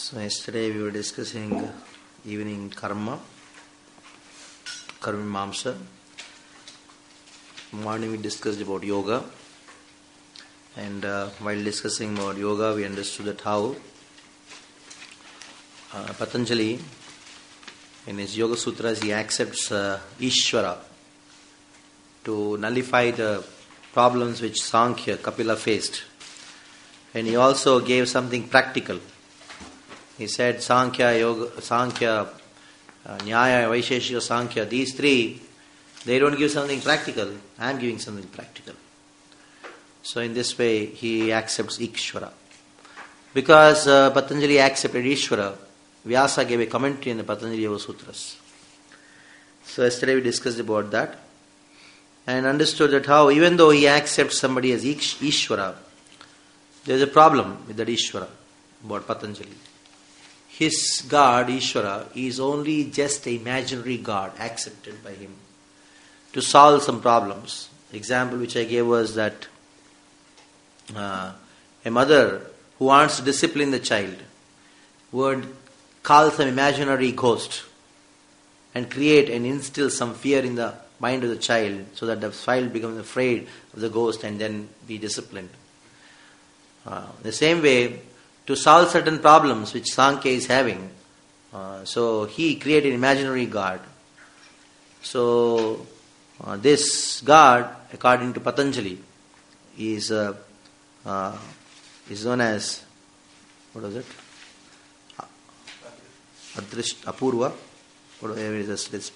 So yesterday we were discussing evening karma mimamsa. Morning we discussed about yoga, and while discussing about yoga we understood that how Patanjali in his Yoga Sutras he accepts Ishvara to nullify the problems which Sankhya, Kapila faced, and he also gave something practical. He said Sankhya, Yoga, Sankhya, Nyaya, Vaisheshika, Sankhya, these three, they don't give something practical. I am giving something practical. So in this way, he accepts Ikshvara. Because Patanjali accepted Ishvara, Vyasa gave a commentary in the Patanjali Yoga Sutras. So yesterday we discussed about that and understood that how even though he accepts somebody as Ishvara, there is a problem with that Ishvara about Patanjali. His God, Ishvara, is only just an imaginary God accepted by him to solve some problems. Example which I gave was that a mother who wants to discipline the child would call some imaginary ghost and create and instill some fear in the mind of the child so that the child becomes afraid of the ghost and then be disciplined. The same way, to solve certain problems which Sankhya is having, so he created an imaginary God. So this God, according to Patanjali, is known as, what is it? Apurva. Whatever it is.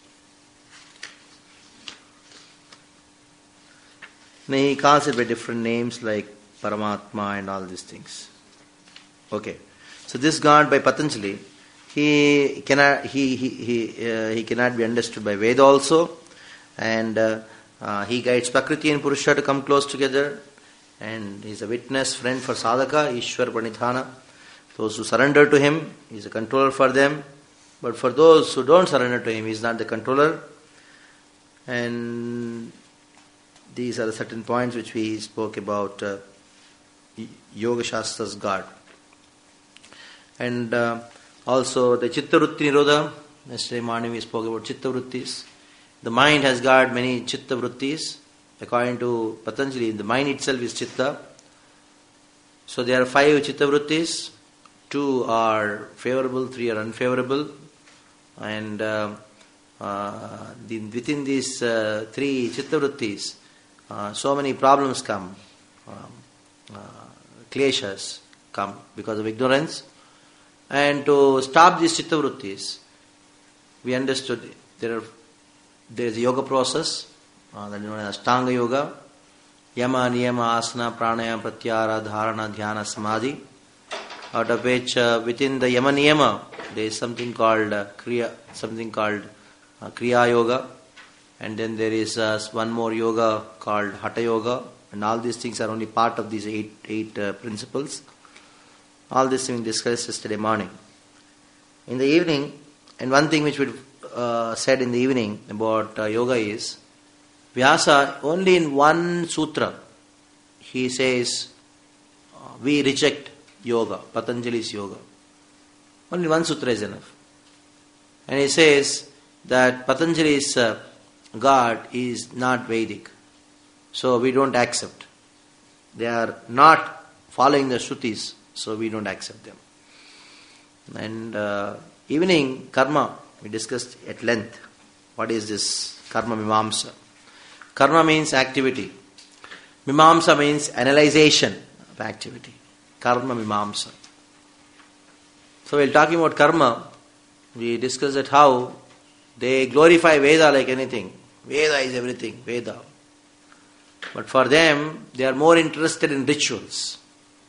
He calls it by different names like Paramatma and all these things. Okay, so this God by Patanjali, he cannot be understood by Veda also, and he guides Prakriti and Purusha to come close together, and he is a witness, friend for sadhaka, Ishwar Pranidhana. Those who surrender to him, he is a controller for them, but for those who don't surrender to him, he is not the controller. And these are the certain points which we spoke about Yoga Shastra's God. And also the Chitta Vritti Nirodha. Yesterday morning we spoke about Chitta Vrittis. The mind has got many Chitta Vrittis. According to Patanjali, the mind itself is Chitta. So there are 5 Chitta Vrittis. 2 are favorable, 3 are unfavorable. And within these 3 Chitta Vrittis, so many problems come. Kleshas come because of ignorance. And to stop these Chitta Vrittis, we understood there is a yoga process that is known as Ashtanga Yoga, Yama, Niyama, Asana, Pranayama, Pratyahara, Dharana, Dhyana, Samadhi. Out of which within the Yama Niyama there is something called Kriya Yoga, and then there is one more yoga called Hatha Yoga, and all these things are only part of these eight principles. All this we discussed yesterday morning. In the evening, and one thing which we said in the evening about yoga is, Vyasa, only in one sutra, he says, we reject yoga, Patanjali's yoga. Only one sutra is enough. And he says that Patanjali's God is not Vedic. So we don't accept. They are not following the Shrutis. So we don't accept them. And evening karma, we discussed at length. What is this karma mimamsa? Karma means activity. Mimamsa means analyzation of activity. Karma mimamsa. So while talking about karma, we discussed that how they glorify Veda like anything. Veda is everything, Veda. But for them, they are more interested in rituals.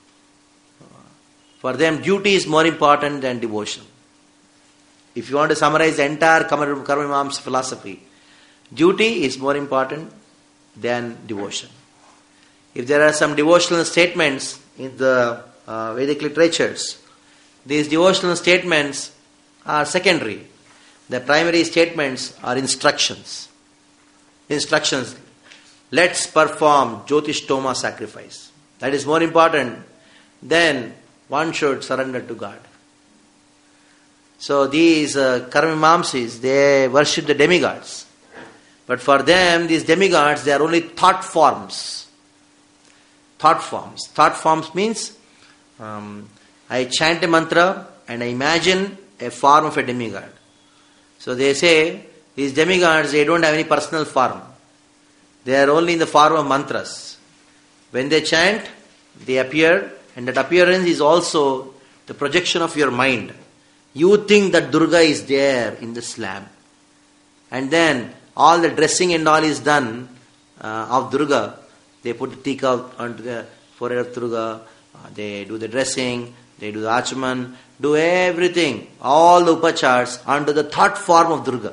For them, duty is more important than devotion. If you want to summarize the entire Karma Mimamsa philosophy, duty is more important than devotion. If there are some devotional statements in the Vedic literatures, these devotional statements are secondary. The primary statements are instructions. Instructions. Let's perform Jyotishtoma sacrifice. That is more important than one should surrender to God. So these Karmamamsis, they worship the demigods. But for them, these demigods, they are only thought forms. Thought forms. Thought forms means I chant a mantra and I imagine a form of a demigod. So they say, these demigods, they don't have any personal form. They are only in the form of mantras. When they chant, they appear, and that appearance is also the projection of your mind. You think that Durga is there in the slab. And then all the dressing and all is done of Durga. They put the tika onto the forehead of Durga. They do the dressing. They do the achaman. Do everything. All the upachars onto the thought form of Durga.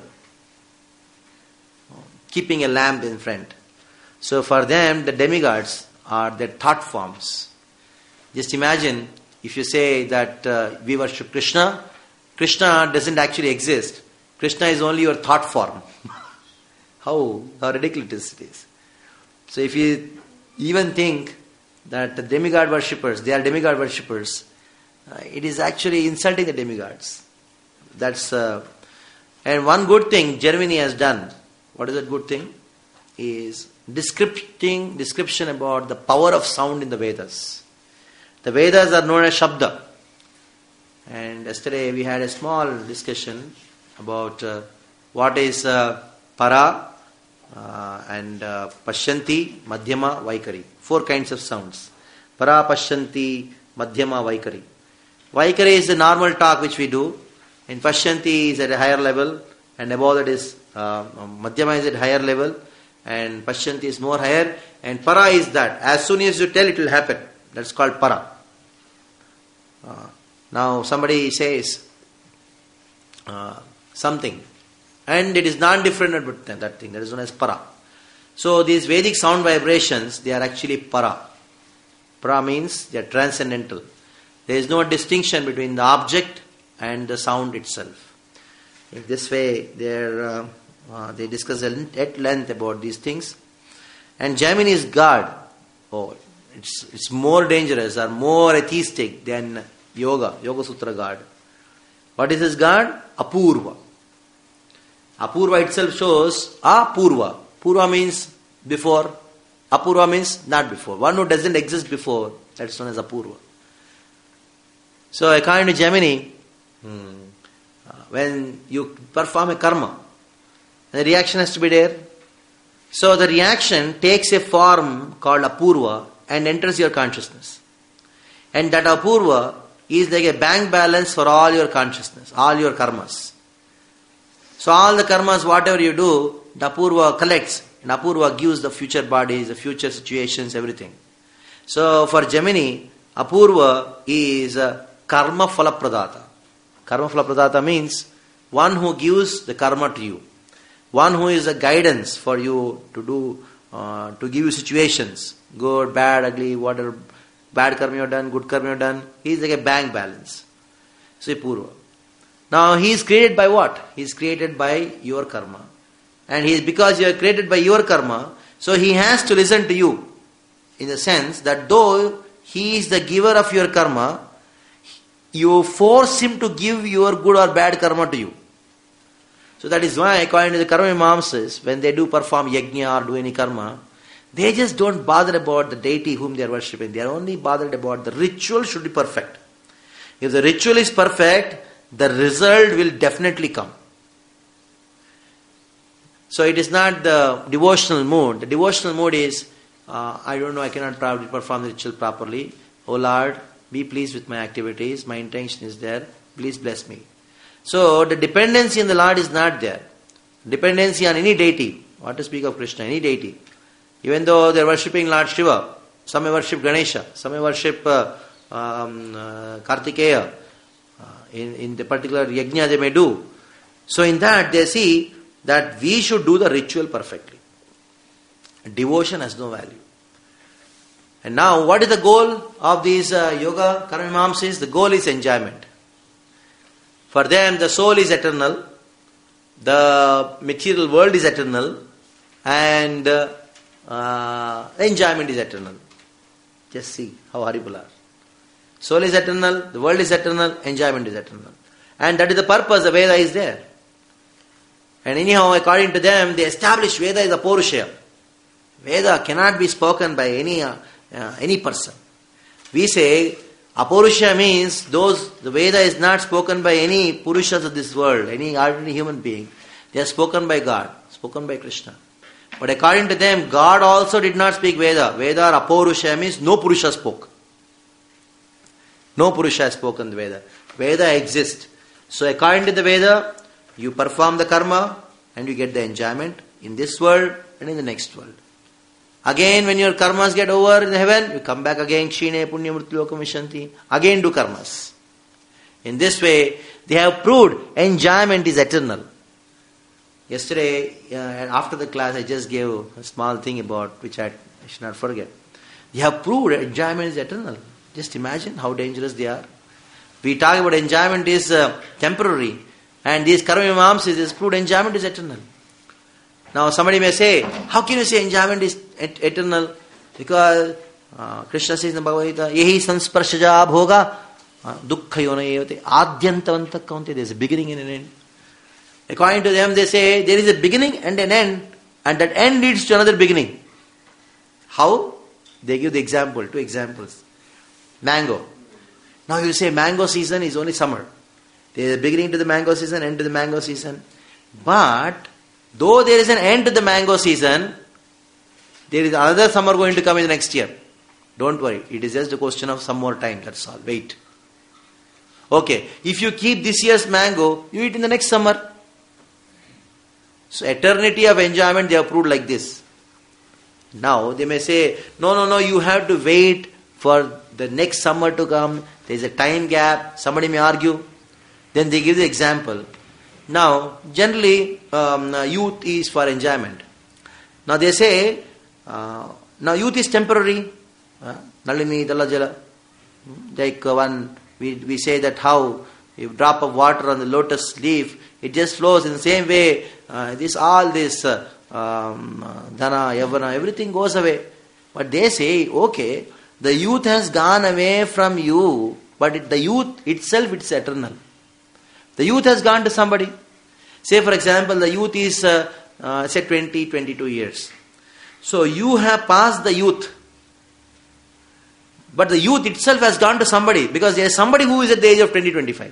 Keeping a lamp in front. So for them, the demigods are their thought forms. Just imagine if you say that we worship Krishna. Krishna doesn't actually exist. Krishna is only your thought form. How ridiculous it is. So if you even think that the demigod worshippers, they are demigod worshippers, it is actually insulting the demigods. That's and one good thing Germany has done. What is that good thing? Is description about the power of sound in the Vedas. The Vedas are known as Shabda. And yesterday we had a small discussion about what is Para and Pashyanti, Madhyama, Vaikari. 4 kinds of sounds. Para, Pashyanti, Madhyama, Vaikari. Vaikari is the normal talk which we do. And Pashyanti is at a higher level. And above that is Madhyama is at higher level. And Pashyanti is more higher. And Para is that. As soon as you tell, it will happen. That's called Para. Now somebody says something. And it is non-different about that thing. That is known as Para. So these Vedic sound vibrations, they are actually Para. Para means they are transcendental. There is no distinction between the object and the sound itself. In this way, they discuss at length about these things. And Jaimini's god, it's more dangerous or more atheistic than Yoga Sutra god. What is his god? Apurva. Apurva itself shows Apurva. Purva means before. Apurva means not before. One who doesn't exist before, that's known as Apurva. So according to Jaimini, when you perform a karma, the reaction has to be there. So the reaction takes a form called Apurva and enters your consciousness. And that Apurva is like a bank balance for all your consciousness, all your karmas. So all the karmas, whatever you do, the Apurva collects. And Apurva gives the future bodies, the future situations, everything. So for Jaimini, Apurva is a karma phala pradata. Karma phala pradata means one who gives the karma to you. One who is a guidance for you to do, to give you situations. Good, bad, ugly, whatever. Bad karma you have done, good karma you have done. He is like a bank balance. So Purva. Now he is created by what? He is created by your karma. And because you are created by your karma, so he has to listen to you. In the sense that though he is the giver of your karma, you force him to give your good or bad karma to you. So that is why, according to the Karma Mimamsas, when they do perform yajna or do any karma, they just don't bother about the deity whom they are worshipping. They are only bothered about the ritual should be perfect. If the ritual is perfect, the result will definitely come. So it is not the devotional mood. The devotional mood is, I don't know, I cannot probably perform the ritual properly. Oh Lord, be pleased with my activities. My intention is there. Please bless me. So the dependency on the Lord is not there. Dependency on any deity. What to speak of Krishna, any deity. Even though they are worshipping Lord Shiva, some may worship Ganesha, some may worship Kartikeya. In the particular yajna they may do. So in that they see that we should do the ritual perfectly. Devotion has no value. And now what is the goal of these yoga karma mimamsas? The goal is enjoyment. For them the soul is eternal, the material world is eternal, and enjoyment is eternal. Just see how horrible are. Soul is eternal, the world is eternal, enjoyment is eternal. And that is the purpose the Veda is there. And anyhow, according to them, they established Veda is a Purusha. Veda cannot be spoken by any person. We say Apurusha means the Veda is not spoken by any Purushas of this world, any ordinary human being. They are spoken by God, spoken by Krishna. But according to them, God also did not speak Veda. Veda or Apurusha means no Purusha spoke. No Purusha has spoken the Veda. Veda exists. So according to the Veda, you perform the karma and you get the enjoyment in this world and in the next world. Again, when your karmas get over in heaven, you come back again, Kshine Punya Mrityulokam Vishanti, again do karmas. In this way, they have proved enjoyment is eternal. Yesterday, after the class, I just gave a small thing about which I should not forget. They have proved enjoyment is eternal. Just imagine how dangerous they are. We talk about enjoyment is temporary, and these karma mimamsas is proved enjoyment is eternal. Now somebody may say, how can you say enjoyment is eternal? Because Krishna says in the Bhagavad Gita, yehi sansparshaja bhoga dukkha yona yevate adyantavanta kaunte. There is a beginning and an end. According to them, they say there is a beginning and an end, and that end leads to another beginning. How? They give the example, 2 examples. Mango. Now you say mango season is only summer. There is a beginning to the mango season, end to the mango season. But though there is an end to the mango season, there is another summer going to come in the next year. Don't worry. It is just a question of some more time. That's all. Wait. Okay. If you keep this year's mango, you eat in the next summer. So eternity of enjoyment they have proved like this. Now they may say, no, you have to wait for the next summer to come. There is a time gap. Somebody may argue. Then they give the example. Now, generally, youth is for enjoyment. Now they say, now youth is temporary. Nalini Dalajala. Like we say that how a drop of water on the lotus leaf, it just flows in the same way. Dana, Yavana, everything goes away. But they say, okay, the youth has gone away from you, but the youth itself, it's eternal. The youth has gone to somebody. Say, for example, the youth is, say, 20, 22 years. So you have passed the youth. But the youth itself has gone to somebody, because there is somebody who is at the age of 20, 25.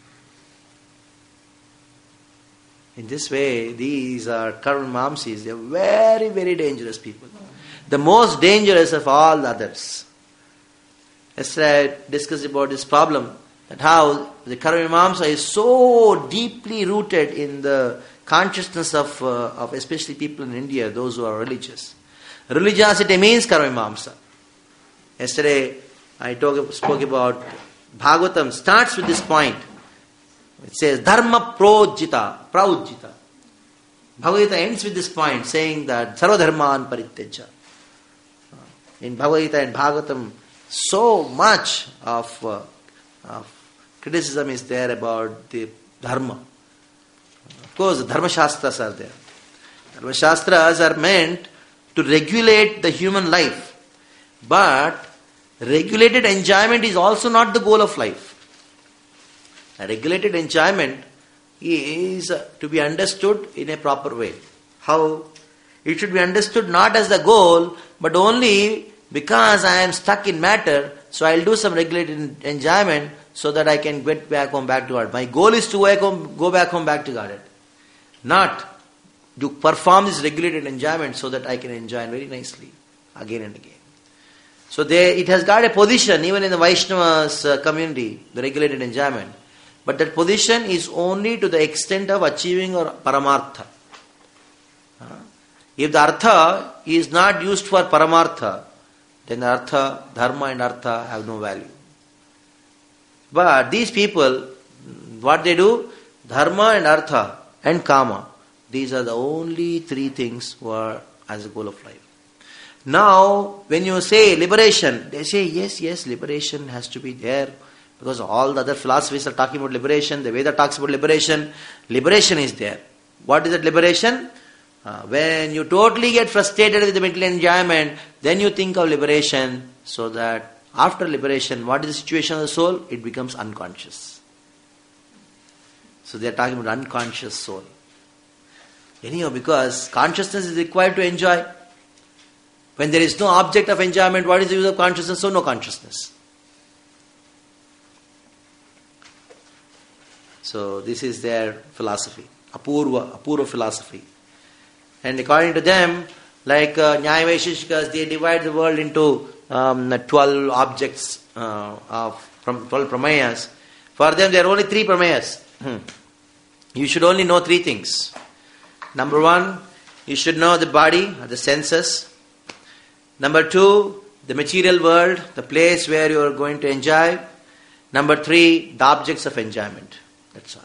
In this way, these are karma mamsis. They are very, very dangerous people. The most dangerous of all the others. Yesterday I discussed about this problem, that how the karma mamsa is so deeply rooted in the consciousness of especially people in India, those who are religious. Religiosity means karma mamsa. Yesterday I spoke about Bhagavatam starts with this point. It says dharma praujjita. Bhagavad Gita ends with this point, saying that sarva dharman parityaja. In Bhagavad Gita and Bhagavatam, so much of criticism is there about the dharma. Of course, the dharma shastras are there. Dharma shastras are meant to regulate the human life. But regulated enjoyment is also not the goal of life. A regulated enjoyment is to be understood in a proper way. How? It should be understood not as the goal, but only because I am stuck in matter, so I will do some regulated enjoyment so that I can get back home back to God. My goal is to go back home back to God. Not to perform this regulated enjoyment so that I can enjoy very nicely again and again. So it has got a position even in the Vaishnavas community, the regulated enjoyment. But that position is only to the extent of achieving or paramartha. If the artha is not used for paramartha, then the artha, dharma and artha have no value. But these people, what they do? Dharma and artha and kama. These are the only 3 things who are as a goal of life. Now, when you say liberation, they say, yes, liberation has to be there. Because all the other philosophies are talking about liberation. The Veda talks about liberation. Liberation is there. What is that liberation? When you totally get frustrated with the material enjoyment, then you think of liberation, so that after liberation, what is the situation of the soul? It becomes unconscious. So they are talking about unconscious soul. Anyhow, because consciousness is required to enjoy. When there is no object of enjoyment, what is the use of consciousness? So no consciousness. So this is their philosophy, apurva philosophy. And according to them, like Nyaya Vaisheshikas, they divide the world into 12 objects from 12 pramayas. For them, there are only 3 pramayas. You should only know 3 things. Number 1, you should know the body, the senses. Number 2, the material world, the place where you are going to enjoy. Number 3, the objects of enjoyment. That's all.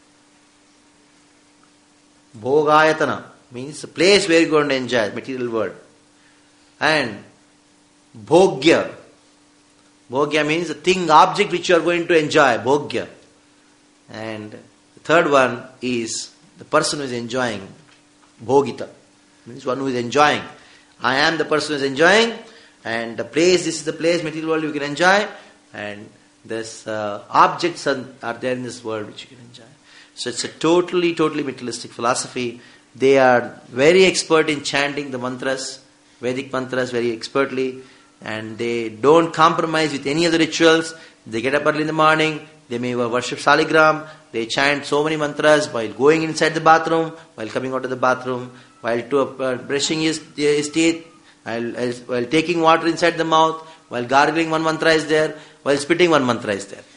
Bhogayatana means the place where you are going to enjoy, material world. And Bhogya. Bhogya means the thing, object which you are going to enjoy. Bhogya. And the third one is the person who is enjoying. Bhogita. Means one who is enjoying. I am the person who is enjoying. And the place, this is the place, material world you can enjoy. And there's objects are there in this world which you can enjoy. So it's a totally materialistic philosophy. They are very expert in chanting the mantras, Vedic mantras very expertly, and they don't compromise with any of the rituals. They get up early in the morning, they may worship Saligram, they chant so many mantras while going inside the bathroom, while coming out of the bathroom, while brushing his teeth, while taking water inside the mouth, while gargling one mantra is there, while spitting one mantra is there.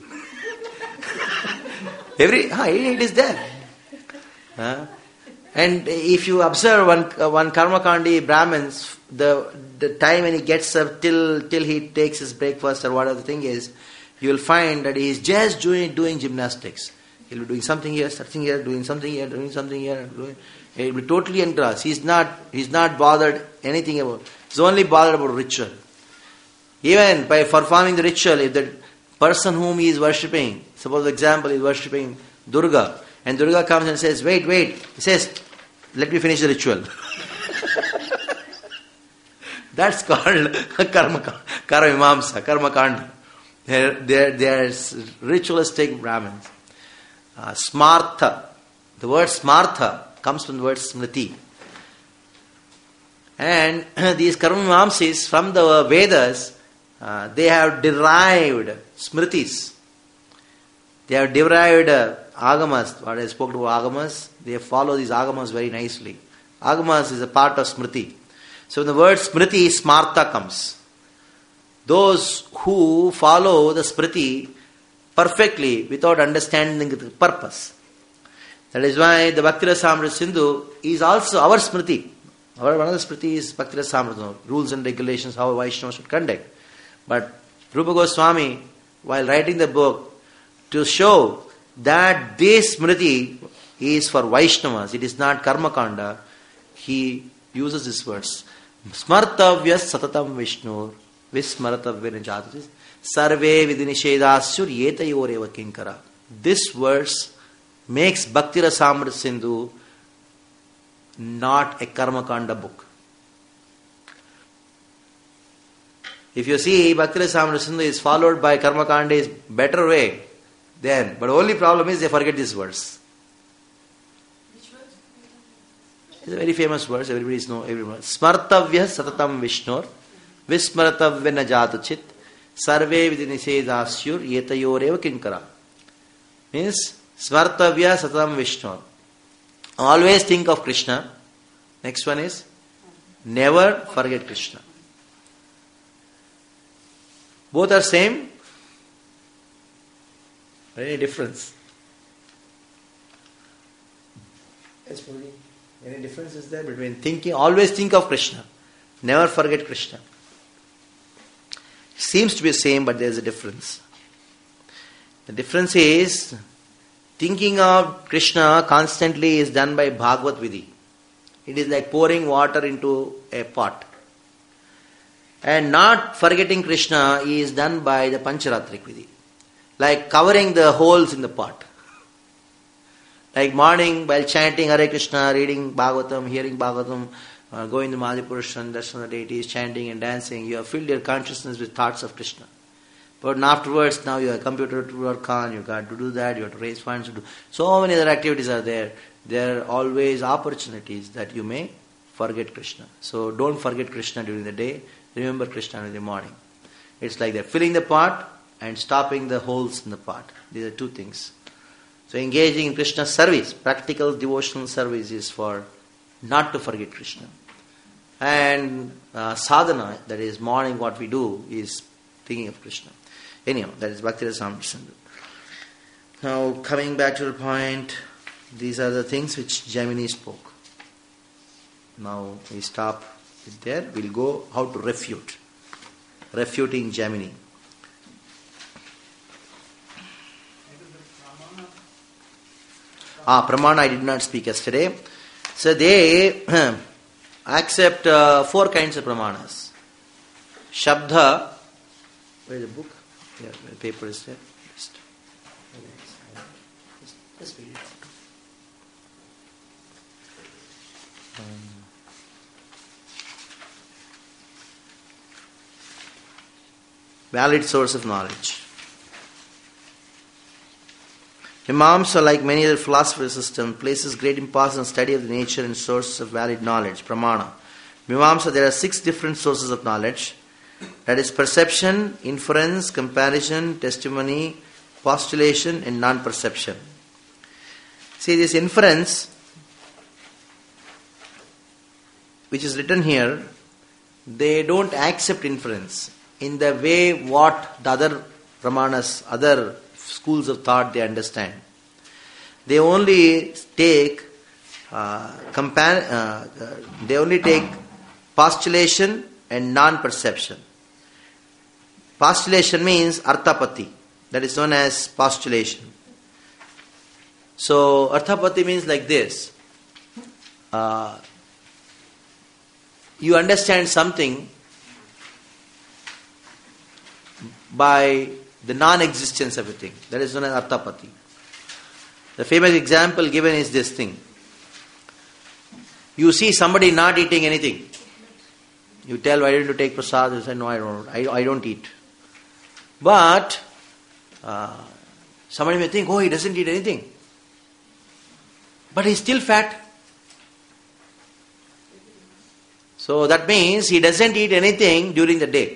It is there. And if you observe one Karmakandi Brahmins, the time when he gets up till he takes his breakfast or whatever the thing is, you will find that he is just doing gymnastics. He will be doing something here, something here, doing something here, doing something here. He will be totally engrossed. He's not bothered anything about. He's only bothered about ritual. Even by performing the ritual, if the person whom he is worshipping, suppose for example he is worshipping Durga, and Durga comes and says, wait, he says, let me finish the ritual. That's called Karamimamsa, Karmakanda. They're ritualistic Brahmins. Smartha. The word smartha comes from the word smriti. And these Karamimamsis from the Vedas, they have derived smritis. They have derived agamas. What I spoke about agamas, they follow these agamas very nicely. Agamas is a part of smriti. So the word smriti, smartha comes. Those who follow the smriti perfectly without understanding the purpose. That is why the Bhakti Rasamrita Sindhu is also our smriti. One of the smriti is Bhakti Rasamrita, rules and regulations, how a Vaishnava should conduct. But Rupa Goswami, while writing the book, to show that this smriti is for Vaishnavas, it is not Karmakanda, he uses these words. Smartavyas satatam Vishnur vismaratavya jatatis sarve vidinishedasur yetayoreva kinkara. This verse makes Bhakti Rasamrita Sindhu not a Karmakanda book. If you see Bhakti Rasamrita Sindhu is followed by Karmakanda is better way then. But the only problem is they forget this verse. Which verse? It's a very famous verse, everybody knows. Smartavya satatam Vishnur vismaratavya najatuchit sarve vidinisedasyur yetayoreva kinkara. Means smartavya satatam Vishnur. Always think of Krishna. Next one is never forget Krishna. Both are same. Any difference? Any difference is there between thinking, always think of Krishna, never forget Krishna? Seems to be the same, but there is a difference. The difference is thinking of Krishna constantly is done by Bhagavad Vidhi. It is like pouring water into a pot. And not forgetting Krishna is done by the Pancharatrik Vidhi. Like covering the holes in the pot. Like morning while chanting Hare Krishna, reading Bhagavatam, hearing Bhagavatam, going to Madhyapurush and darshan of the deities, chanting and dancing, you have filled your consciousness with thoughts of Krishna. But afterwards, now you have a computer to work on, you got to do that, you have to raise funds to do. So many other activities are there. There are always opportunities that you may forget Krishna. So don't forget Krishna during the day, remember Krishna in the morning. It's like that, filling the pot and stopping the holes in the pot. These are two things. So engaging in Krishna's service, practical devotional service is for not to forget Krishna. And sadhana, that is morning what we do, is thinking of Krishna. Anyhow, that is Bhakti Rasamrita Sindhu. Now coming back to the point, these are the things which Jaimini spoke. Now we stop it there. We'll go how to refute. Refuting Jaimini. Pramana I did not speak yesterday. So they accept 4 kinds of pramanas. Shabda, where is the book? Yeah, the paper is there. Just read it out. Valid source of knowledge. Mimamsa, like many other philosophy systems, places great importance on study of the nature and sources of valid knowledge, pramana. Mimamsa, there are 6 different sources of knowledge. That is perception, inference, comparison, testimony, postulation, and non-perception. See, this inference, which is written here, they don't accept inference in the way what the other pramanas, other schools of thought they understand. They only take postulation and non-perception. Postulation means arthapati. That is known as postulation. So arthapati means like this. You understand something by the non-existence of a thing. That is known as arthapati. The famous example given is this thing. You see somebody not eating anything. You tell, why didn't you take prasad? You say, no, I don't eat. But somebody may think, oh, he doesn't eat anything. But he's still fat. So that means he doesn't eat anything during the day.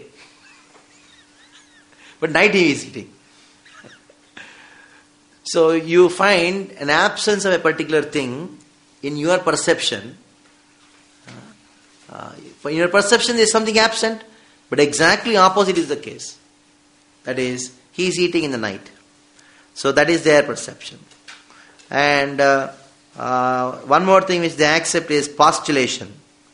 But night he is eating. So you find an absence of a particular thing in your perception. In your perception there is something absent, but exactly opposite is the case. That is, he is eating in the night. So that is their perception. And one more thing which they accept is postulation.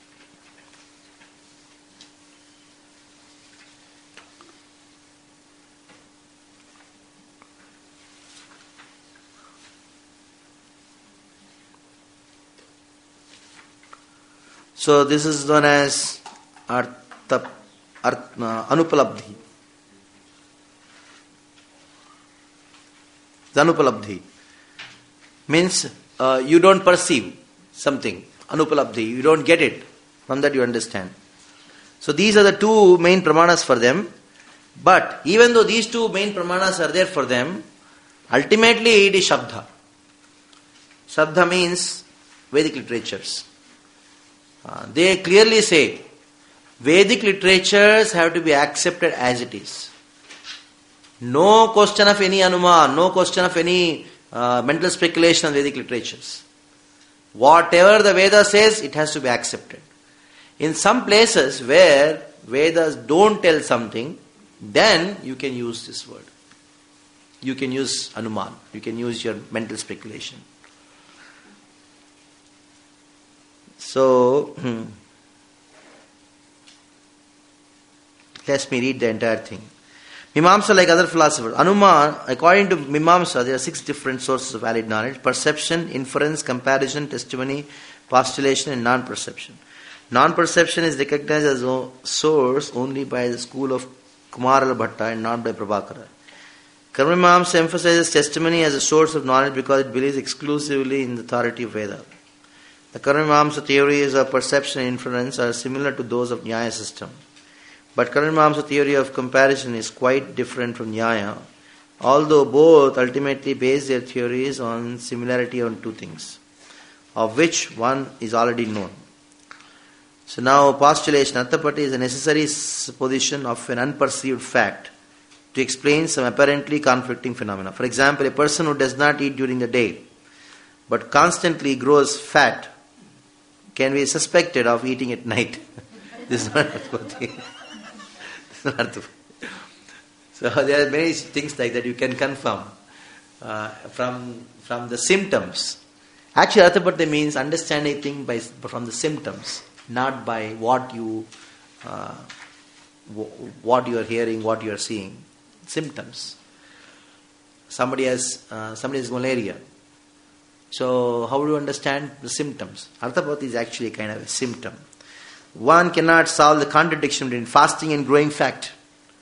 So this is known as anupalabdhi. Anupalabdhi means you don't perceive something. Anupalabdhi, you don't get it. From that you understand. So these are the 2 main pramanas for them. But even though these 2 main pramanas are there for them, ultimately it is Shabda. Shabda means Vedic literatures. They clearly say Vedic literatures have to be accepted as it is. No question of any anuman, no question of any mental speculation on Vedic literatures. Whatever the Veda says, it has to be accepted. In some places where Vedas don't tell something, then you can use this word. You can use anuman, you can use your mental speculation. So, let me read the entire thing. Mimamsa, like other philosophers, Anuman, according to Mimamsa, there are 6 different sources of valid knowledge: perception, inference, comparison, testimony, postulation, and non-perception. Non-perception is recognized as a source only by the school of Kumarala Bhatta and not by Prabhakara. Karma Mimamsa emphasizes testimony as a source of knowledge because it believes exclusively in the authority of Veda. The Karma Mimamsa theories of perception and inference are similar to those of Nyaya system. But Karmamsa theory of comparison is quite different from Nyaya, although both ultimately base their theories on similarity on two things, of which one is already known. So now postulation, Arthapatti is a necessary supposition of an unperceived fact to explain some apparently conflicting phenomena. For example, a person who does not eat during the day but constantly grows fat can be suspected of eating at night. This is not Arthapatti. This is not Arthapatti. So there are many things like that you can confirm from the symptoms. Actually, Arthapatti means understanding things from the symptoms, not by what you are hearing, what you are seeing. Symptoms. Somebody has malaria. So how do you understand the symptoms? Arthapatti is actually a kind of a symptom. One cannot solve the contradiction between fasting and growing fat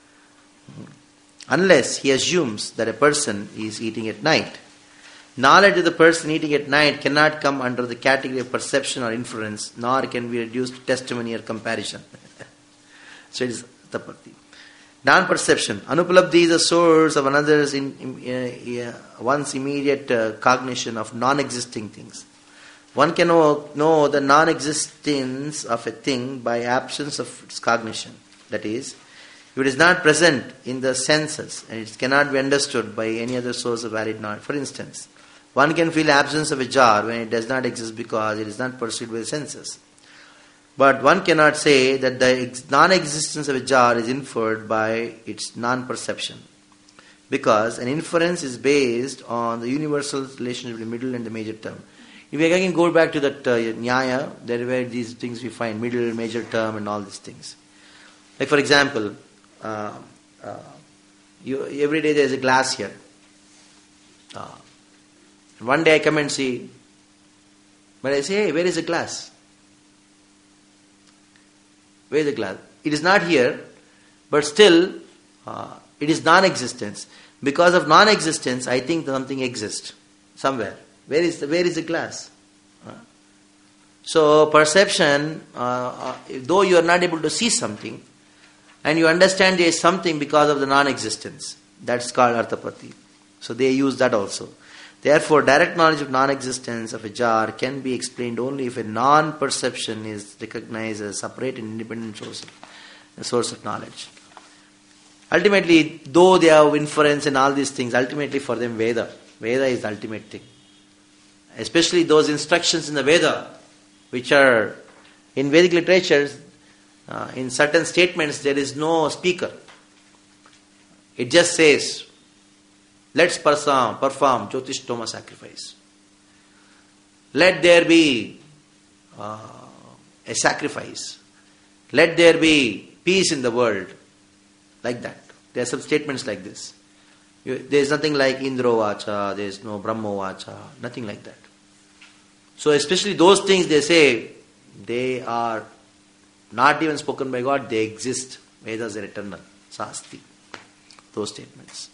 unless he assumes that a person is eating at night. Knowledge of the person eating at night cannot come under the category of perception or inference, nor can be reduced to testimony or comparison. So it is Arthapatti. Non-perception. Anupalabdhi is a source of another's one's immediate cognition of non-existing things. One can know the non-existence of a thing by absence of its cognition. That is, if it is not present in the senses and it cannot be understood by any other source of valid knowledge. For instance, one can feel absence of a jar when it does not exist because it is not perceived by the senses. But one cannot say that the non-existence of a jar is inferred by its non-perception, because an inference is based on the universal relationship between the middle and the major term. If we again go back to that Nyaya, there were these things we find, middle, major term and all these things. Like for example, every day there is a glass here. One day I come and see, but I say, hey, where is the glass? Where is the glass? It is not here, but still it is non-existence. Because of non-existence, I think something exists somewhere. Where is the glass? So perception, though you are not able to see something, and you understand there is something because of the non-existence, that's called Arthapatti. So they use that also. Therefore, direct knowledge of non-existence of a jar can be explained only if a non-perception is recognized as a separate and independent source of knowledge. Ultimately, though they have inference and all these things, ultimately for them Veda is the ultimate thing. Especially those instructions in the Veda, which are in Vedic literature, in certain statements there is no speaker. It just says, let's perform Jyotishtoma sacrifice. Let there be a sacrifice. Let there be peace in the world. Like that. There are some statements like this. There is nothing like Indro Vacha, there is no Brahmo Vacha, nothing like that. So especially those things they say, they are not even spoken by God, they exist. Vedas are eternal. Sasti. Those statements.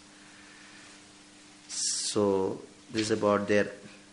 So this is about their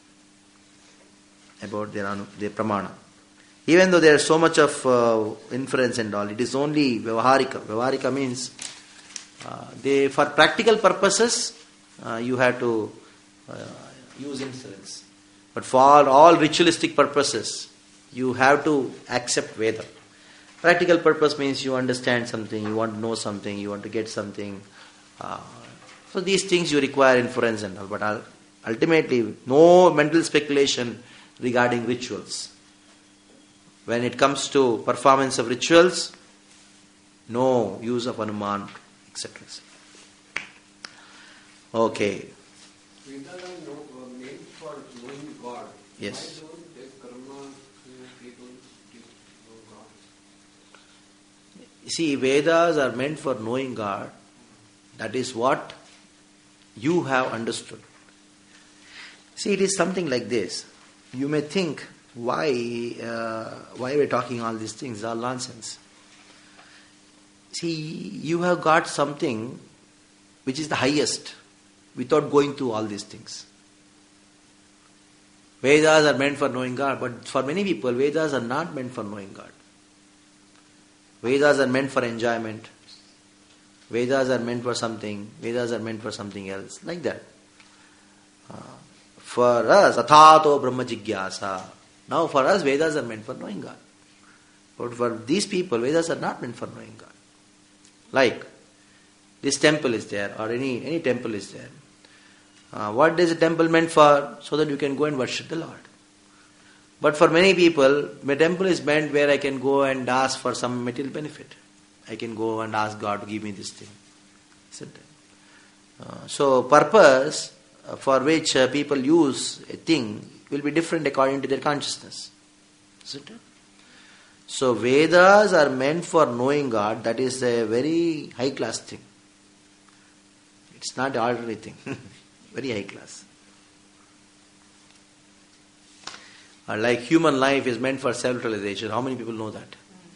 pramana. Even though there is so much of inference and all, it is only Vyavaharika. Vyavaharika means for practical purposes you have to use inference. But for all ritualistic purposes you have to accept Veda. Practical purpose means you understand something, you want to know something, you want to get something. So these things you require inference and all, but ultimately no mental speculation regarding rituals. When it comes to performance of rituals, no use of Anuman, etc. Okay. Vedas are made for knowing God. Yes. Why don't they karma people know God? See, Vedas are meant for knowing God. That is what you have understood. See, it is something like this. You may think, why we're talking all these things, all nonsense. See, you have got something which is the highest without going through all these things. Vedas are meant for knowing God, but for many people, Vedas are not meant for knowing God. Vedas are meant for enjoyment. Vedas are meant for something. Vedas are meant for something else. Like that. For us, athato brahma jigyasa. Now for us, Vedas are meant for knowing God. But for these people, Vedas are not meant for knowing God. Like, this temple is there, or any temple is there. What is a temple meant for? So that you can go and worship the Lord. But for many people, my temple is meant where I can go and ask for some material benefit. I can go and ask God to give me this thing. Isn't it? So purpose for which people use a thing will be different according to their consciousness. Isn't it? So Vedas are meant for knowing God. That is a very high class thing. It's not an ordinary thing. Very high class. Like human life is meant for self-realization. How many people know that?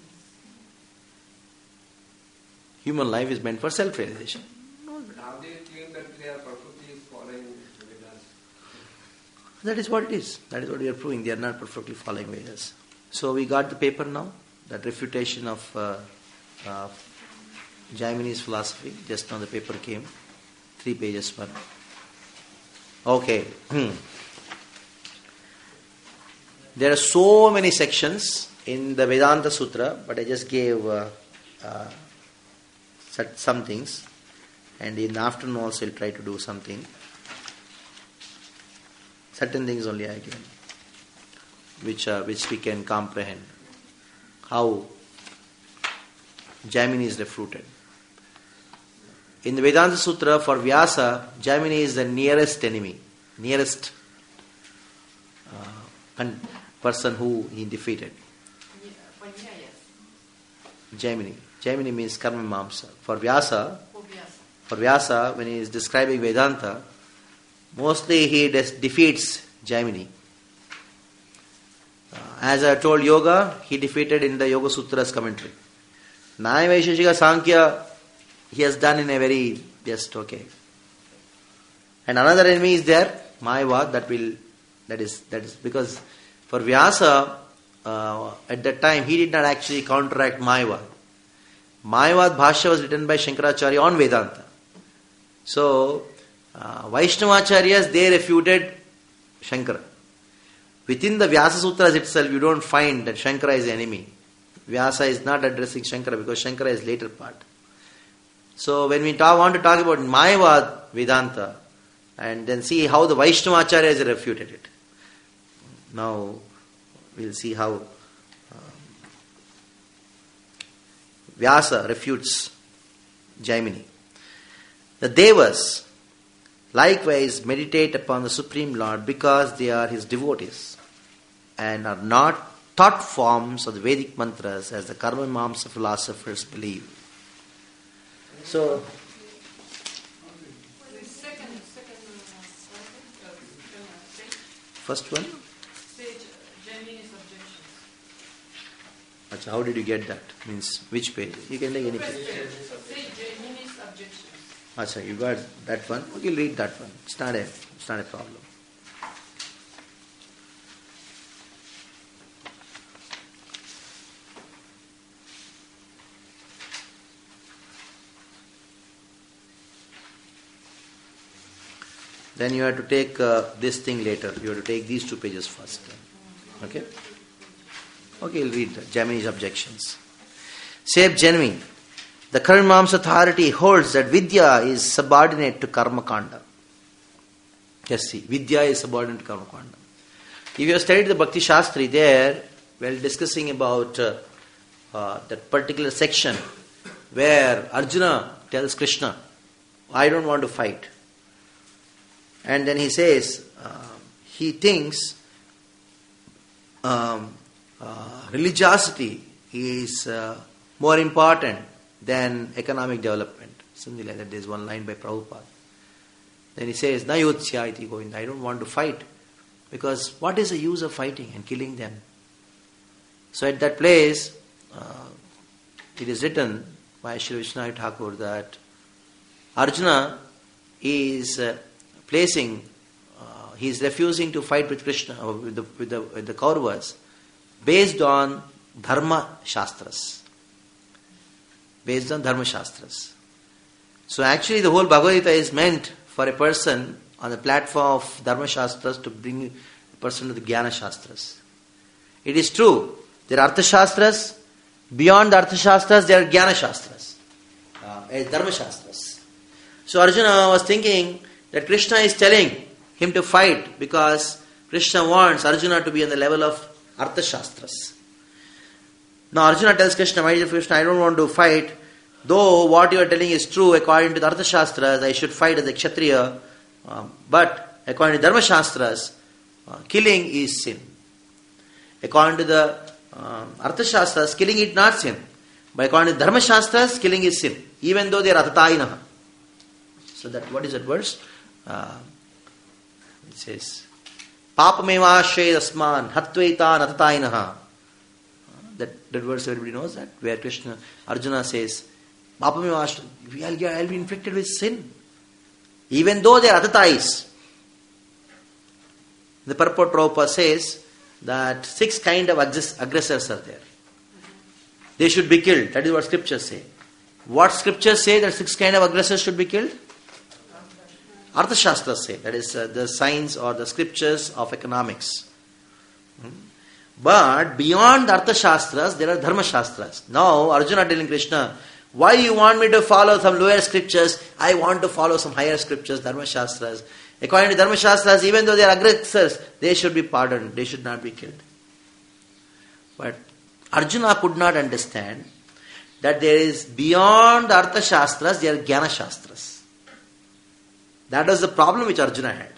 Human life is meant for self-realization. Now they claim that they are perfectly following Vedas. That is what it is. That is what we are proving. They are not perfectly following Vedas. So we got the paper now. That refutation of Jaimini's philosophy. Just now the paper came. 3 pages one. Okay. There are so many sections in the Vedanta Sutra, but I just gave some things, and in the afternoon also I'll try to do something. Certain things only I given, which we can comprehend. How Jaimini is refuted. In the Vedanta Sutra, for Vyasa, Jaimini is the nearest enemy, nearest person who he defeated. Jaimini. Jaimini means karma mamsa. For Vyasa, when he is describing Vedanta, mostly he defeats Jaimini. As I told Yoga, he defeated in the Yoga Sutras commentary. Nyaya Vaisheshika Sankhya, he has done in a very just okay. And another enemy is there, Mayavad, that is because for Vyasa, at that time he did not actually counteract Mayavad. Mayavad Bhashya was written by Shankaracharya on Vedanta. So, Vaishnavacharyas, they refuted Shankara. Within the Vyasa Sutras itself, you don't find that Shankara is the enemy. Vyasa is not addressing Shankara because Shankara is later part. So, when we want to talk about Mayavad Vedanta, and then see how the Vaishnavacharyas refuted it. Now, we'll see how Vyasa refutes Jaimini. The Devas likewise meditate upon the Supreme Lord because they are his devotees and are not thought forms of the Vedic mantras as the Karma Mamsa philosophers believe. So, first one? Jaimini's objections. Achha, how did you get that? Means which page? You can take any page. Say Jaimini's objections. Achha, you got that one? Okay, read that one. It's not a problem. Then you have to take this thing later. You have to take these 2 pages first. Okay? Okay, you'll read Jaimini's objections. Says Jaimini, the Karma Mamsa authority holds that Vidya is subordinate to Karma Kanda. Just see, Vidya is subordinate to Karma Kanda. If you have studied the Bhakti Shastri there, while discussing about that particular section where Arjuna tells Krishna, I don't want to fight. And then he says, he thinks religiosity is more important than economic development. Something like that. There's one line by Prabhupada. Then he says, Na yotsya iti govinda. I don't want to fight. Because what is the use of fighting and killing them? So at that place, it is written by Sri Vishnu Thakur that Arjuna is he is refusing to fight with Krishna, or with the Kauravas, based on Dharma Shastras. based on Dharma Shastras. So actually the whole Bhagavad Gita is meant for a person on the platform of Dharma Shastras to bring a person to the Jnana Shastras. It is true, there are Artha Shastras, beyond the Artha Shastras there are Jnana Shastras, Dharma Shastras. So Arjuna was thinking that Krishna is telling him to fight because Krishna wants Arjuna to be on the level of Artha Shastras. Now Arjuna tells Krishna, my dear Krishna, I don't want to fight. Though what you are telling is true according to the Artha Shastras, I should fight as a Kshatriya. But according to Dharma Shastras, killing is sin. According to the Artha Shastras, killing is not sin. But according to Dharma Shastras, killing is sin. Even though they are Atatainaha. So that, what is that verse? It says, Papameva asman hatvaitan atatainaha. That verse everybody knows that, where Krishna, Arjuna says, Papameva I'll be inflicted with sin. Even though they are atatais. The purport Prabhupada says that 6 kind of aggressors are there. They should be killed. That is what scriptures say. What scriptures say that 6 kind of aggressors should be killed? Artha Shastras say. That is the science or the scriptures of economics. But beyond the Artha Shastras, there are Dharma Shastras. Now Arjuna telling Krishna, why you want me to follow some lower scriptures? I want to follow some higher scriptures, Dharma Shastras. According to Dharma Shastras, even though they are aggressors, they should be pardoned. They should not be killed. But Arjuna could not understand that there is beyond the Artha Shastras, there are Jnana Shastras. That was the problem which Arjuna had.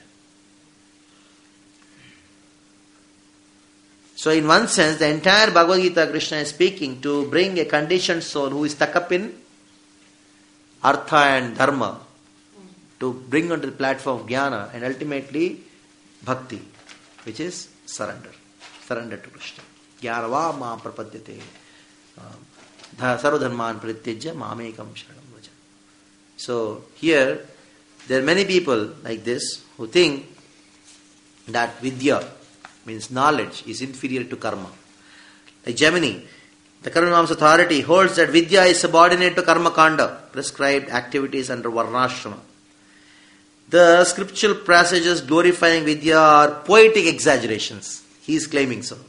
So in one sense, the entire Bhagavad Gita Krishna is speaking to bring a conditioned soul who is stuck up in Artha and Dharma to bring onto the platform of Jnana and ultimately Bhakti, which is surrender. Surrender to Krishna. Jnanava ma prapadyate sarvadharman parityajya mamekam sharanam vraja. So here, there are many people like this who think that Vidya means knowledge is inferior to karma. Like Gemini, the Karma Mimamsa authority holds that Vidya is subordinate to karma kanda, prescribed activities under Varnashrama. The scriptural passages glorifying Vidya are poetic exaggerations. He is claiming so.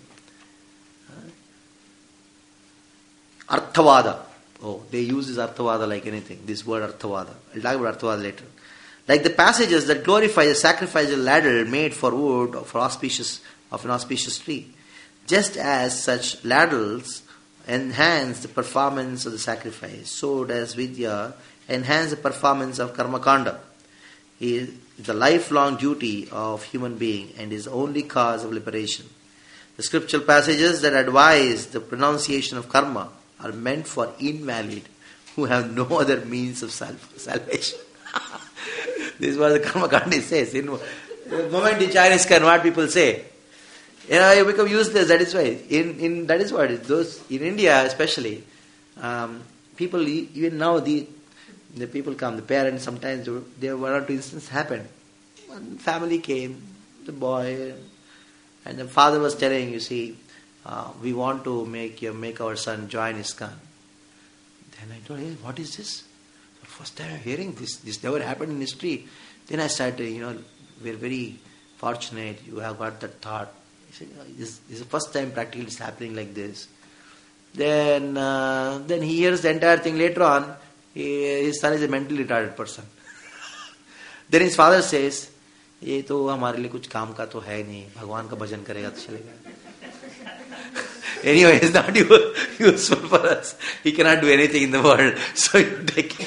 Arthavada. Oh, they use this Arthavada like anything. This word Arthavada. I'll talk about Arthavada later. Like the passages that glorify the sacrificial ladle made for wood of an auspicious tree. Just as such ladles enhance the performance of the sacrifice, so does Vidya enhance the performance of Karma Kanda. It is the lifelong duty of human being and is the only cause of liberation. The scriptural passages that advise the pronunciation of karma are meant for invalid who have no other means of salvation. This is what the Karma Kanda says. In the moment the Chinese can, what people say, you become useless. That is why. That is what those in India especially. People even now the people come. The parents sometimes there one or two instances happened. One family came, the boy, and the father was telling, you see, we want to make our son join ISKCON. Then I told him, what is this? First time I'm hearing this. This never happened in history. Then I started, we're very fortunate you have got that thought. He said, this is the first time practically it's happening like this. Then he hears the entire thing later on. His son is a mentally retarded person. Then his father says, ये तो हमारे लिए कुछ काम का तो है नहीं, भगवान का भजन करेगा तो चलेगा. Anyway, it's not useful for us. He cannot do anything in the world. So you take it.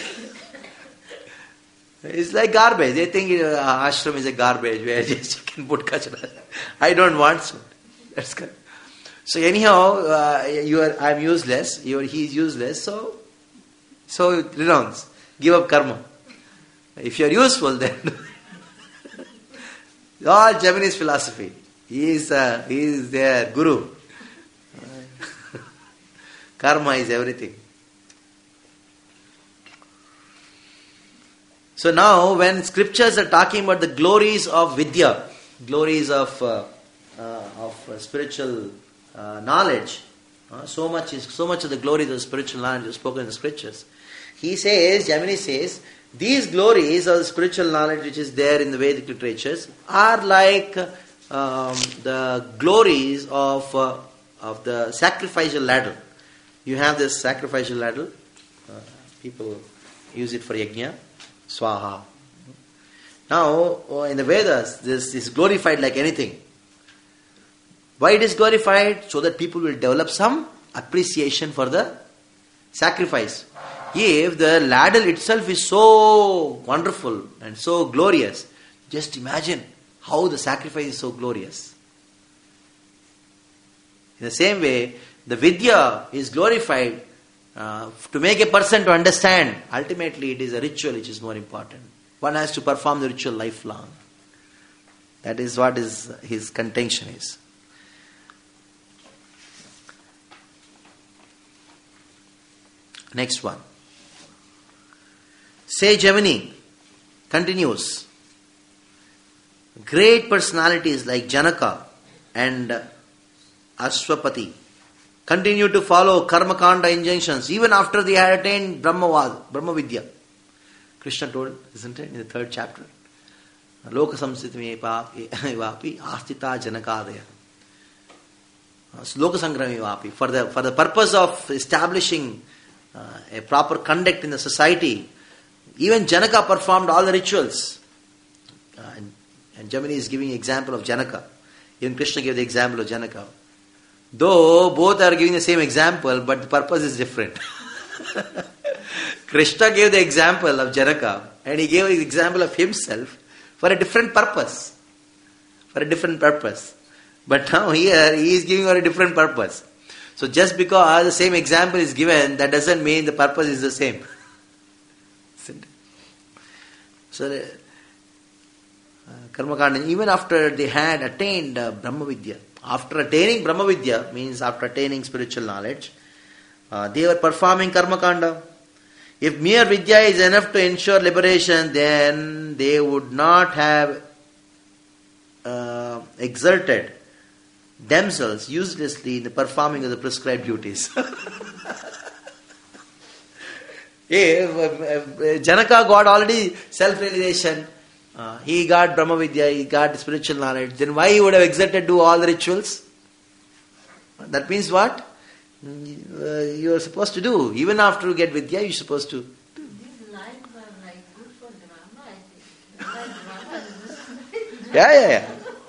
It's like garbage. They think ashram is a garbage where just you can put kachra. I don't want so. That's correct. So anyhow, I'm useless. He's useless. So renounce. Give up karma. If you're useful, then all Japanese philosophy. He is their guru. Karma is everything. So now, when scriptures are talking about the glories of Vidya, glories of spiritual knowledge, So much of the glories of the spiritual knowledge is spoken in the scriptures. He says, Jaimini says, these glories of the spiritual knowledge which is there in the Vedic literatures are like the glories of the sacrificial ladle. You have this sacrificial ladle. People use it for yajna, swaha. Now, in the Vedas, this is glorified like anything. Why it is glorified? So that people will develop some appreciation for the sacrifice. If the ladle itself is so wonderful and so glorious, just imagine how the sacrifice is so glorious. In the same way, the vidya is glorified to make a person to understand. Ultimately, it is a ritual which is more important. One has to perform the ritual lifelong. That is what his contention is. Next one. Say Jaimini continues. Great personalities like Janaka and Ashwapati continue to follow Karmakanda injunctions even after they had attained Brahma Vidya. Krishna told, isn't it, in the 3rd chapter? Loka samsitame vapi astita janakadaya. Loka sangrami vapi. For the purpose of establishing a proper conduct in the society, even Janaka performed all the rituals. And Jaimini is giving example of Janaka. Even Krishna gave the example of Janaka. Though both are giving the same example, but the purpose is different. Krishna gave the example of Janaka and he gave the example of himself for a different purpose. But now here he is giving for a different purpose. So just because the same example is given, that doesn't mean the purpose is the same. So Karmakanda, even after they had attained Brahma Vidya, after attaining Brahma Vidya, means after attaining spiritual knowledge, they were performing Karmakanda. If mere Vidya is enough to ensure liberation, then they would not have exerted themselves uselessly in the performing of the prescribed duties. If Janaka got already self-realization, he got Brahma Vidya, he got spiritual knowledge, then why he would have exerted to do all the rituals? That means what? You are supposed to do. Even after you get Vidya, you are supposed to. These lines are like good for drama, I think. Yeah.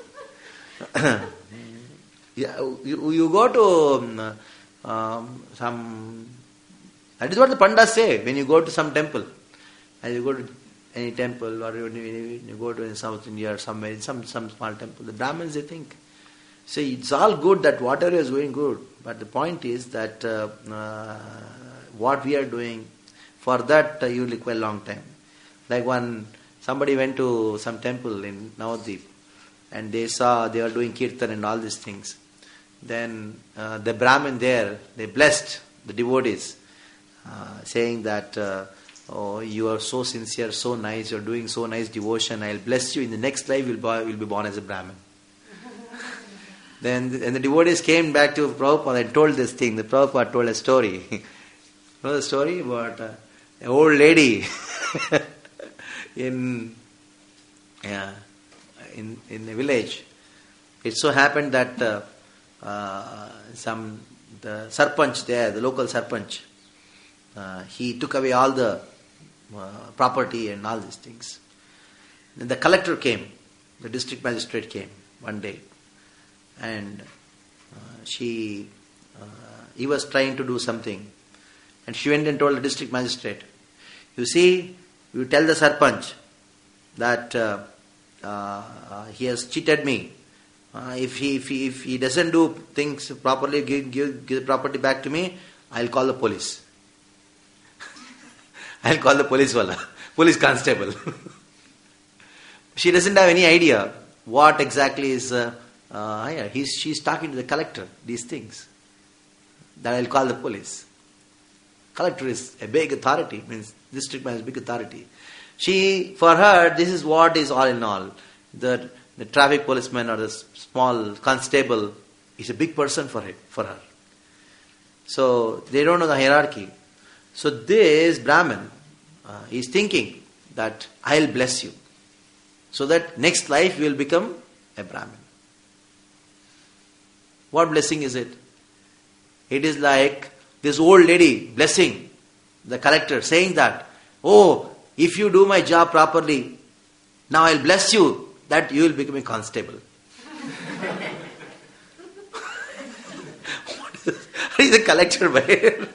Yeah, you go to some. That is what the Pandas say when you go to some temple. As you go to any temple, or when you go to South India or somewhere, in some small temple, the Brahmins, they think, say it's all good that whatever is going good, but the point is that what we are doing, for that you will require a long time. Like somebody went to some temple in Navadvip and they saw they were doing kirtan and all these things. Then the Brahmin there, they blessed the devotees, saying that, oh, you are so sincere, so nice, you are doing so nice devotion, I will bless you, in the next life you will be born as a Brahmin. Then the devotees came back to Prabhupada and told this thing. The Prabhupada told a story. You know the story about an old lady in a village. It so happened that the sarpanch there, the local sarpanch, he took away all the property and all these things. Then the collector came, the district magistrate came one day. And he was trying to do something, and she went and told the district magistrate, you see, you tell the sarpanch that he has cheated me. If he doesn't do things properly, give the property back to me, I'll call the police. I'll call the police constable. She doesn't have any idea what exactly is. She's talking to the collector, these things. That I'll call the police. Collector is a big authority, means district man is a big authority. For her, this is what is all in all. The traffic policeman or the small constable is a big person for her. So they don't know the hierarchy. So this Brahmin is thinking that I'll bless you, so that next life you will become a Brahmin. What blessing is it? It is like this old lady blessing the collector, saying that, oh, if you do my job properly, now I'll bless you that you will become a constable. What is the collector by?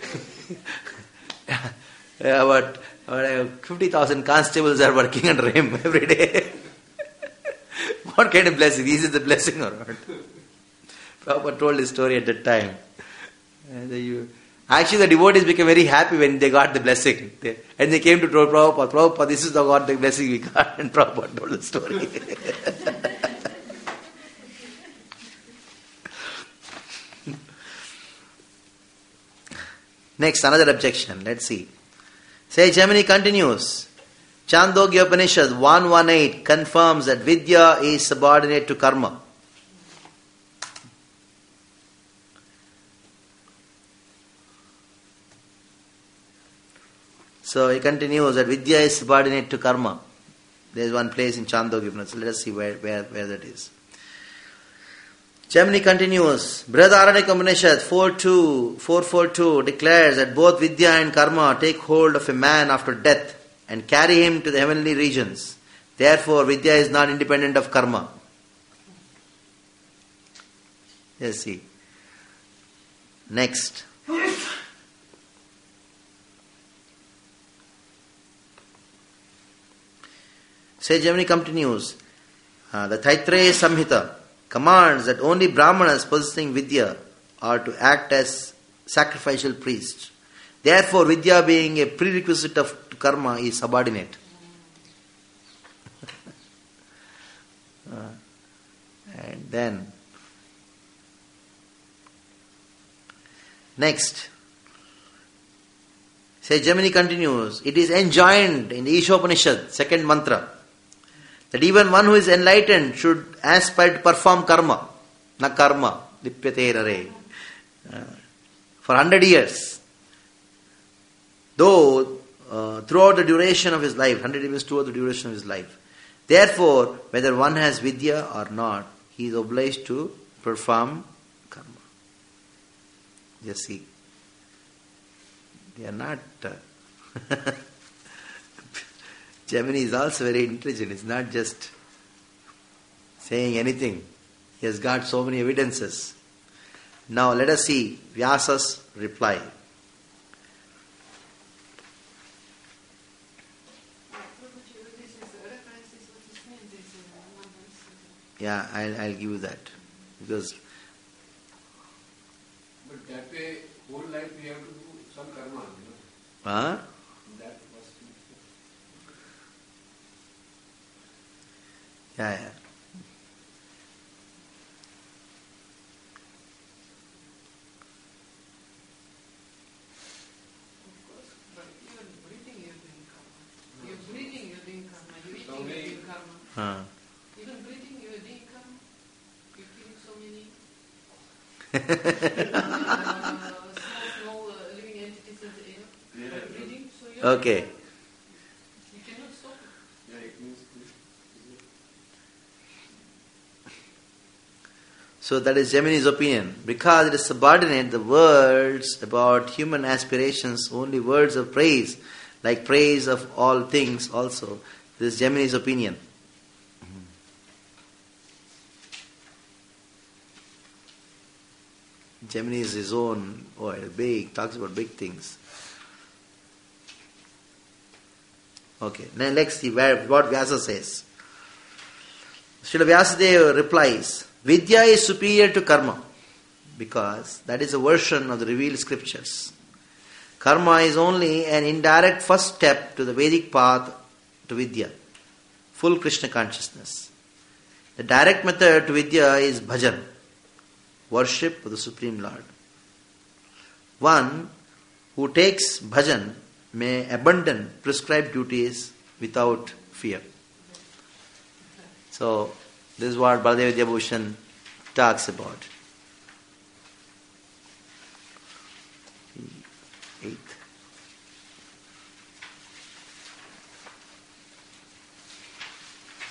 But 50,000 constables are working under him every day. What kind of blessing? Is it the blessing or not? Prabhupada told this story at that time. Actually, the devotees became very happy when they got the blessing. And they came to tell Prabhupada, Prabhupada, this is the blessing we got. And Prabhupada told the story. Next, another objection. Let's see. Sage Gemini continues. Chandogya Upanishad 118 confirms that Vidya is subordinate to karma. So he continues that Vidya is subordinate to karma. There is one place in Chandogya Upanishad. So let us see where that is. Gemini continues. Brihadaranyaka Upanishad 442 declares that both Vidya and karma take hold of a man after death and carry him to the heavenly regions. Therefore, Vidya is not independent of karma. Let's see. Next. Sage Gemini continues. The Taittiriya Samhita commands that only Brahmanas possessing Vidya are to act as sacrificial priests. Therefore, Vidya being a prerequisite of karma is subordinate. And then, next, Sage Gemini continues, it is enjoined in the Ishopanishad, second mantra, that even one who is enlightened should aspire to perform karma, na karma, lipyate rare, for 100 years. Though throughout the duration of his life, 100 years throughout the duration of his life. Therefore, whether one has Vidya or not, he is obliged to perform karma. Just see. They are not... Gemini is also very intelligent. It's not just saying anything. He has got so many evidences. Now let us see Vyasa's reply. Yeah, I'll give you that. Because... But that way, whole life we have to do some karma, Huh? That was... Yeah. But even breathing you're doing karma. You're breathing, you're doing karma. You're eating, So you're many- doing karma. Huh. Even breathing, you're doing karma. You're killing so many small living entities in the air. Yeah. By breathing, so you're Okay. you cannot stop it. Yeah, it means... So that is Gemini's opinion. Because it is subordinate, the words about human aspirations, only words of praise, like praise of all things also. This is Gemini's opinion. Gemini is his own, big, talks about big things. Okay, now let's see what Vyasa says. Srila Vyasadeva replies, Vidya is superior to karma because that is a version of the revealed scriptures. Karma is only an indirect first step to the Vedic path to Vidya, full Krishna consciousness. The direct method to Vidya is bhajan, worship of the Supreme Lord. One who takes bhajan may abandon prescribed duties without fear. So, this is what Baladev Vidyabhushan talks about.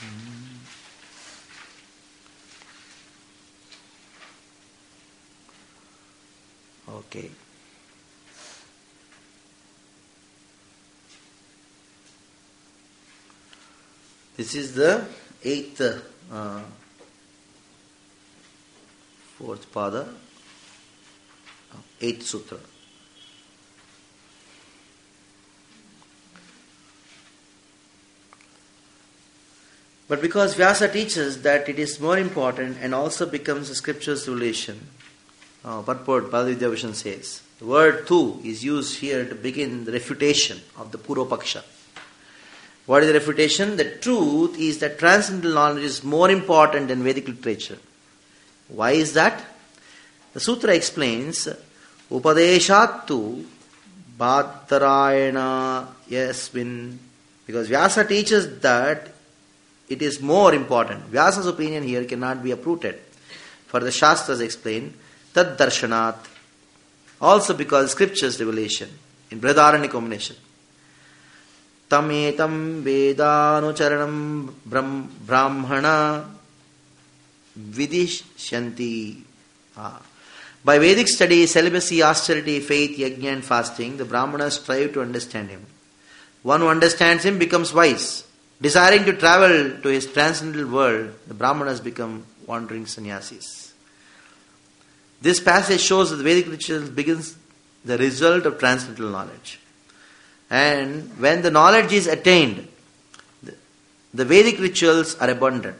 Okay. This is the fourth pada, eighth sutra. But because Vyasa teaches that it is more important and also becomes a scripture's revelation, purport Bhagavad Gita says, the word tu is used here to begin the refutation of the Purva Paksha. What is the refutation? The truth is that transcendental knowledge is more important than Vedic literature. Why is that? The sutra explains, Upadeshattu Bhadarayana Yasmin, because Vyasa teaches that it is more important. Vyasa's opinion here cannot be uprooted. For the Shastras explain, Tad Darshanat, also because scripture's revelation in Brihadaranyaka combination. Tametam Vedanucharanam Brahmana Vidishyanti. By Vedic study, celibacy, austerity, faith, yajna and fasting, the Brahmanas strive to understand him. One who understands him becomes wise. Desiring to travel to his transcendental world, the Brahmanas become wandering sannyasis. This passage shows that the Vedic ritual begins the result of transcendental knowledge. And when the knowledge is attained, the Vedic rituals are abundant.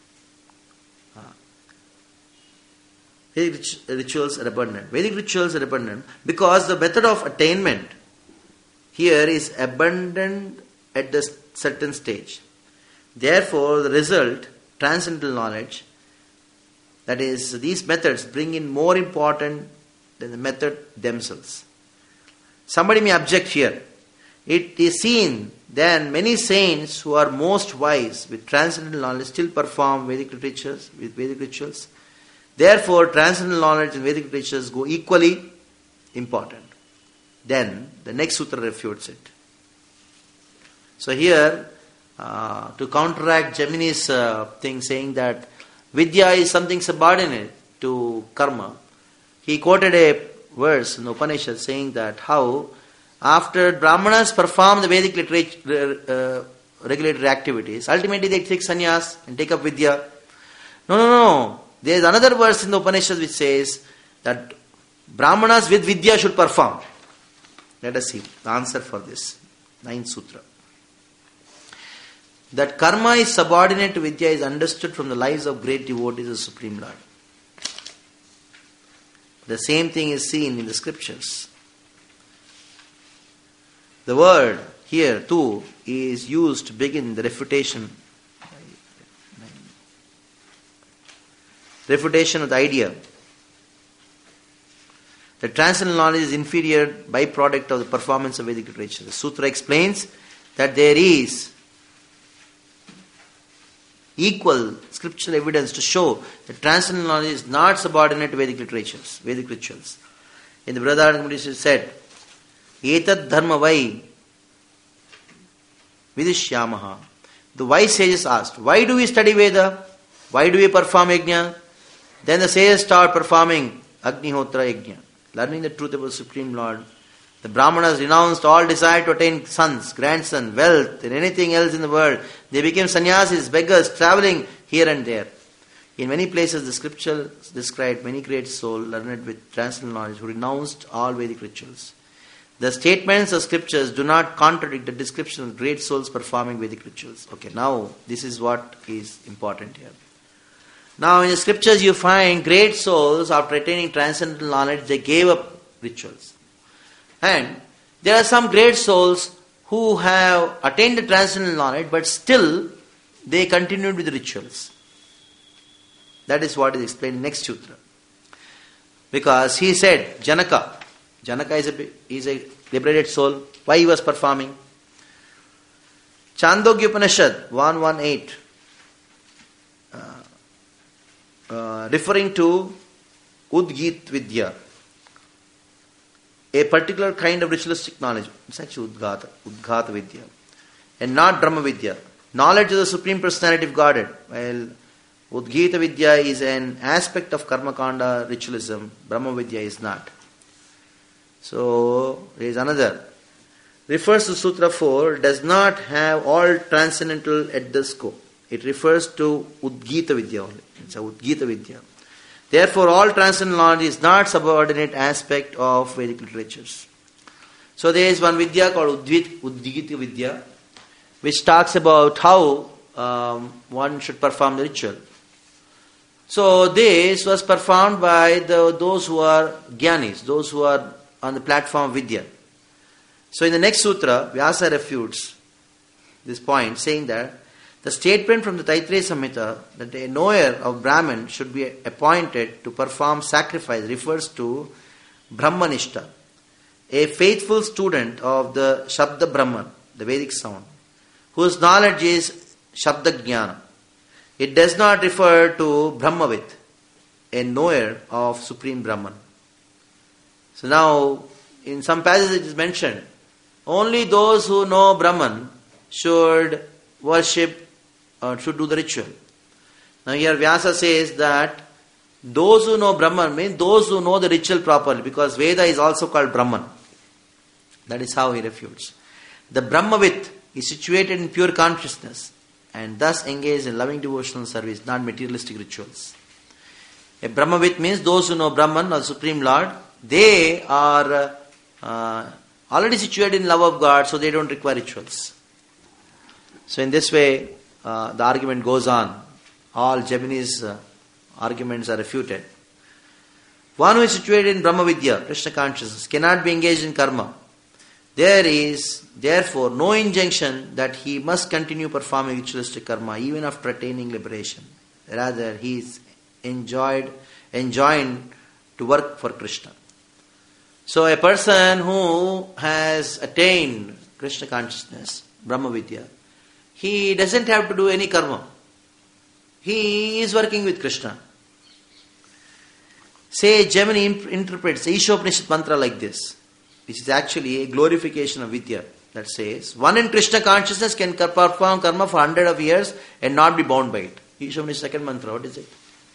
Vedic rituals are abundant because the method of attainment here is abundant at the certain stage. Therefore, the result, transcendental knowledge, that is, these methods bring in more important than the method themselves. Somebody may object here. It is seen then many saints who are most wise with transcendental knowledge still perform Vedic rituals. Therefore, transcendental knowledge and Vedic rituals go equally important. Then, the next sutra refutes it. So here, to counteract Gemini's thing saying that Vidya is something subordinate to karma, he quoted a verse in the Upanishad saying that how after Brahmanas perform the Vedic regulatory activities, ultimately they take sannyas and take up Vidya. No. There is another verse in the Upanishad which says that Brahmanas with Vidya should perform. Let us see the answer for this. 9th Sutra. That karma is subordinate to Vidya is understood from the lives of great devotees of the Supreme Lord. The same thing is seen in the scriptures. The word here too is used to begin the refutation of the idea that transcendental knowledge is inferior byproduct of the performance of Vedic literature. The sutra explains that there is equal scriptural evidence to show that transcendental knowledge is not subordinate to Vedic rituals. In the Brihadaranyaka it is said, Etad dharma vai vidishyamaha. The wise sages asked, why do we study Veda? Why do we perform yajna? Then the sages start performing Agnihotra yajna, learning the truth about the Supreme Lord. The Brahmanas renounced all desire to attain sons, grandson, wealth, and anything else in the world. They became sannyasis, beggars, traveling here and there. In many places, the scripture described many great souls learned with transcendental knowledge who renounced all Vedic rituals. The statements of scriptures do not contradict the description of great souls performing Vedic rituals. Okay, now this is what is important here. Now in the scriptures you find great souls after attaining transcendental knowledge, they gave up rituals. And there are some great souls who have attained the transcendental knowledge but still they continued with the rituals. That is what is explained in next sutra. Because he said, Janaka is a liberated soul. Why he was performing? Chandogya Upanishad 118 referring to Udgit Vidya, a particular kind of ritualistic knowledge, such Udgata Vidya, and not Brahma Vidya. knowledge of the Supreme Personality of Godhead. While Udgita Vidya is an aspect of Karma Kanda ritualism, Brahma Vidya is not. So, there is another. Refers to Sutra 4, does not have all transcendental at the scope. It refers to Udgita Vidya only. It's a Udgita Vidya. Therefore, all transcendental knowledge is not subordinate aspect of Vedic literatures. So, there is one Vidya called Udgita Vidya, which talks about how one should perform the ritual. So, this was performed by those who are Gyanis, those who are on the platform of Vidya. So in the next sutra, Vyasa refutes this point, saying that the statement from the Taittiriya Samhita that a knower of Brahman should be appointed to perform sacrifice refers to Brahmanishta, a faithful student of the Shabda Brahman, the Vedic sound, whose knowledge is Shabda Jnana. It does not refer to Brahmavit, a knower of Supreme Brahman. So now, in some passages it is mentioned, only those who know Brahman should worship or should do the ritual. Now here Vyasa says that those who know Brahman means those who know the ritual properly, because Veda is also called Brahman. That is how he refutes. The Brahmavit is situated in pure consciousness and thus engaged in loving devotional service, not materialistic rituals. A Brahmavit means those who know Brahman or Supreme Lord. They are already situated in love of God, so they don't require rituals. So in this way, the argument goes on. All Gemini's arguments are refuted. One who is situated in Brahma Vidya, Krishna consciousness, cannot be engaged in karma. There is therefore no injunction that he must continue performing ritualistic karma even after attaining liberation. Rather, he is enjoined to work for Krishna. So a person who has attained Krishna consciousness, Brahma Vidya, he doesn't have to do any karma. He is working with Krishna. Say Gemini interprets the Ishopanishad mantra like this, which is actually a glorification of Vidya, that says, one in Krishna consciousness can perform karma for 100 of years and not be bound by it. Ishopanishad second mantra, what is it?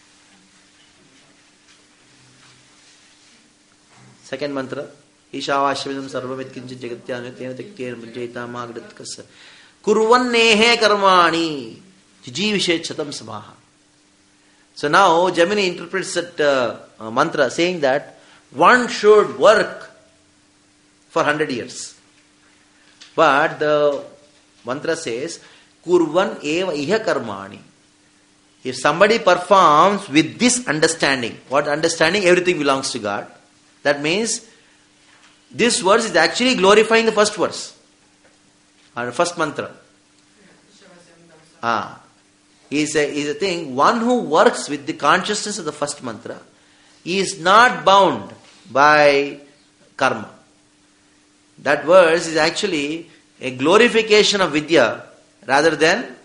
Second mantra, Ishāvāśyavidam sarvamit kinchit jagatyānu tena tektena bhajayita magdatkasa kurvannehe karmāni jijīvishechatam samaha. So now Gemini interprets that mantra saying that one should work for 100 years. But the mantra says, kurvan eva iha karmāni. If somebody performs with this understanding, what understanding? Everything belongs to God. That means this verse is actually glorifying the first verse or first mantra. Is a thing. One who works with the consciousness of the first mantra is not bound by karma. That verse is actually a glorification of Vidya rather than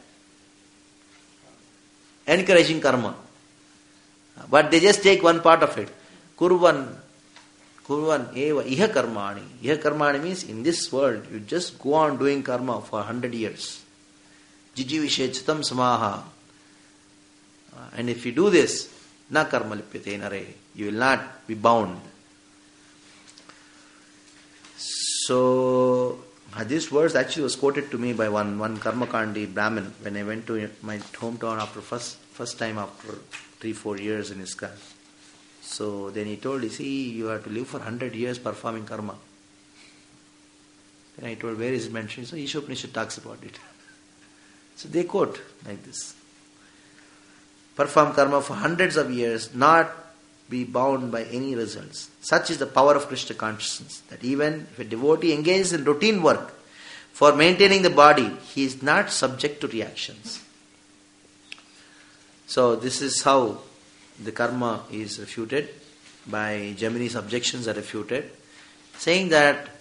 encouraging karma. But they just take one part of it. Kurvan eva iha karmani. Iha karmani means in this world you just go on doing karma for 100 years. Jijivishechatam samaha. And if you do this, na karma lipyate nare. You will not be bound. So this verse actually was quoted to me by one Karmakandi Brahmin when I went to my hometown after first time after 3-4 years in his class. So then he told me, see, you have to live for 100 years performing karma. Then I told, where is it mentioned? So Ishopanishad talks about it. So they quote like this. Perform karma for hundreds of years, not be bound by any results. Such is the power of Krishna consciousness, that even if a devotee engages in routine work for maintaining the body, he is not subject to reactions. So this is how the karma is refuted. By Gemini's objections are refuted, saying that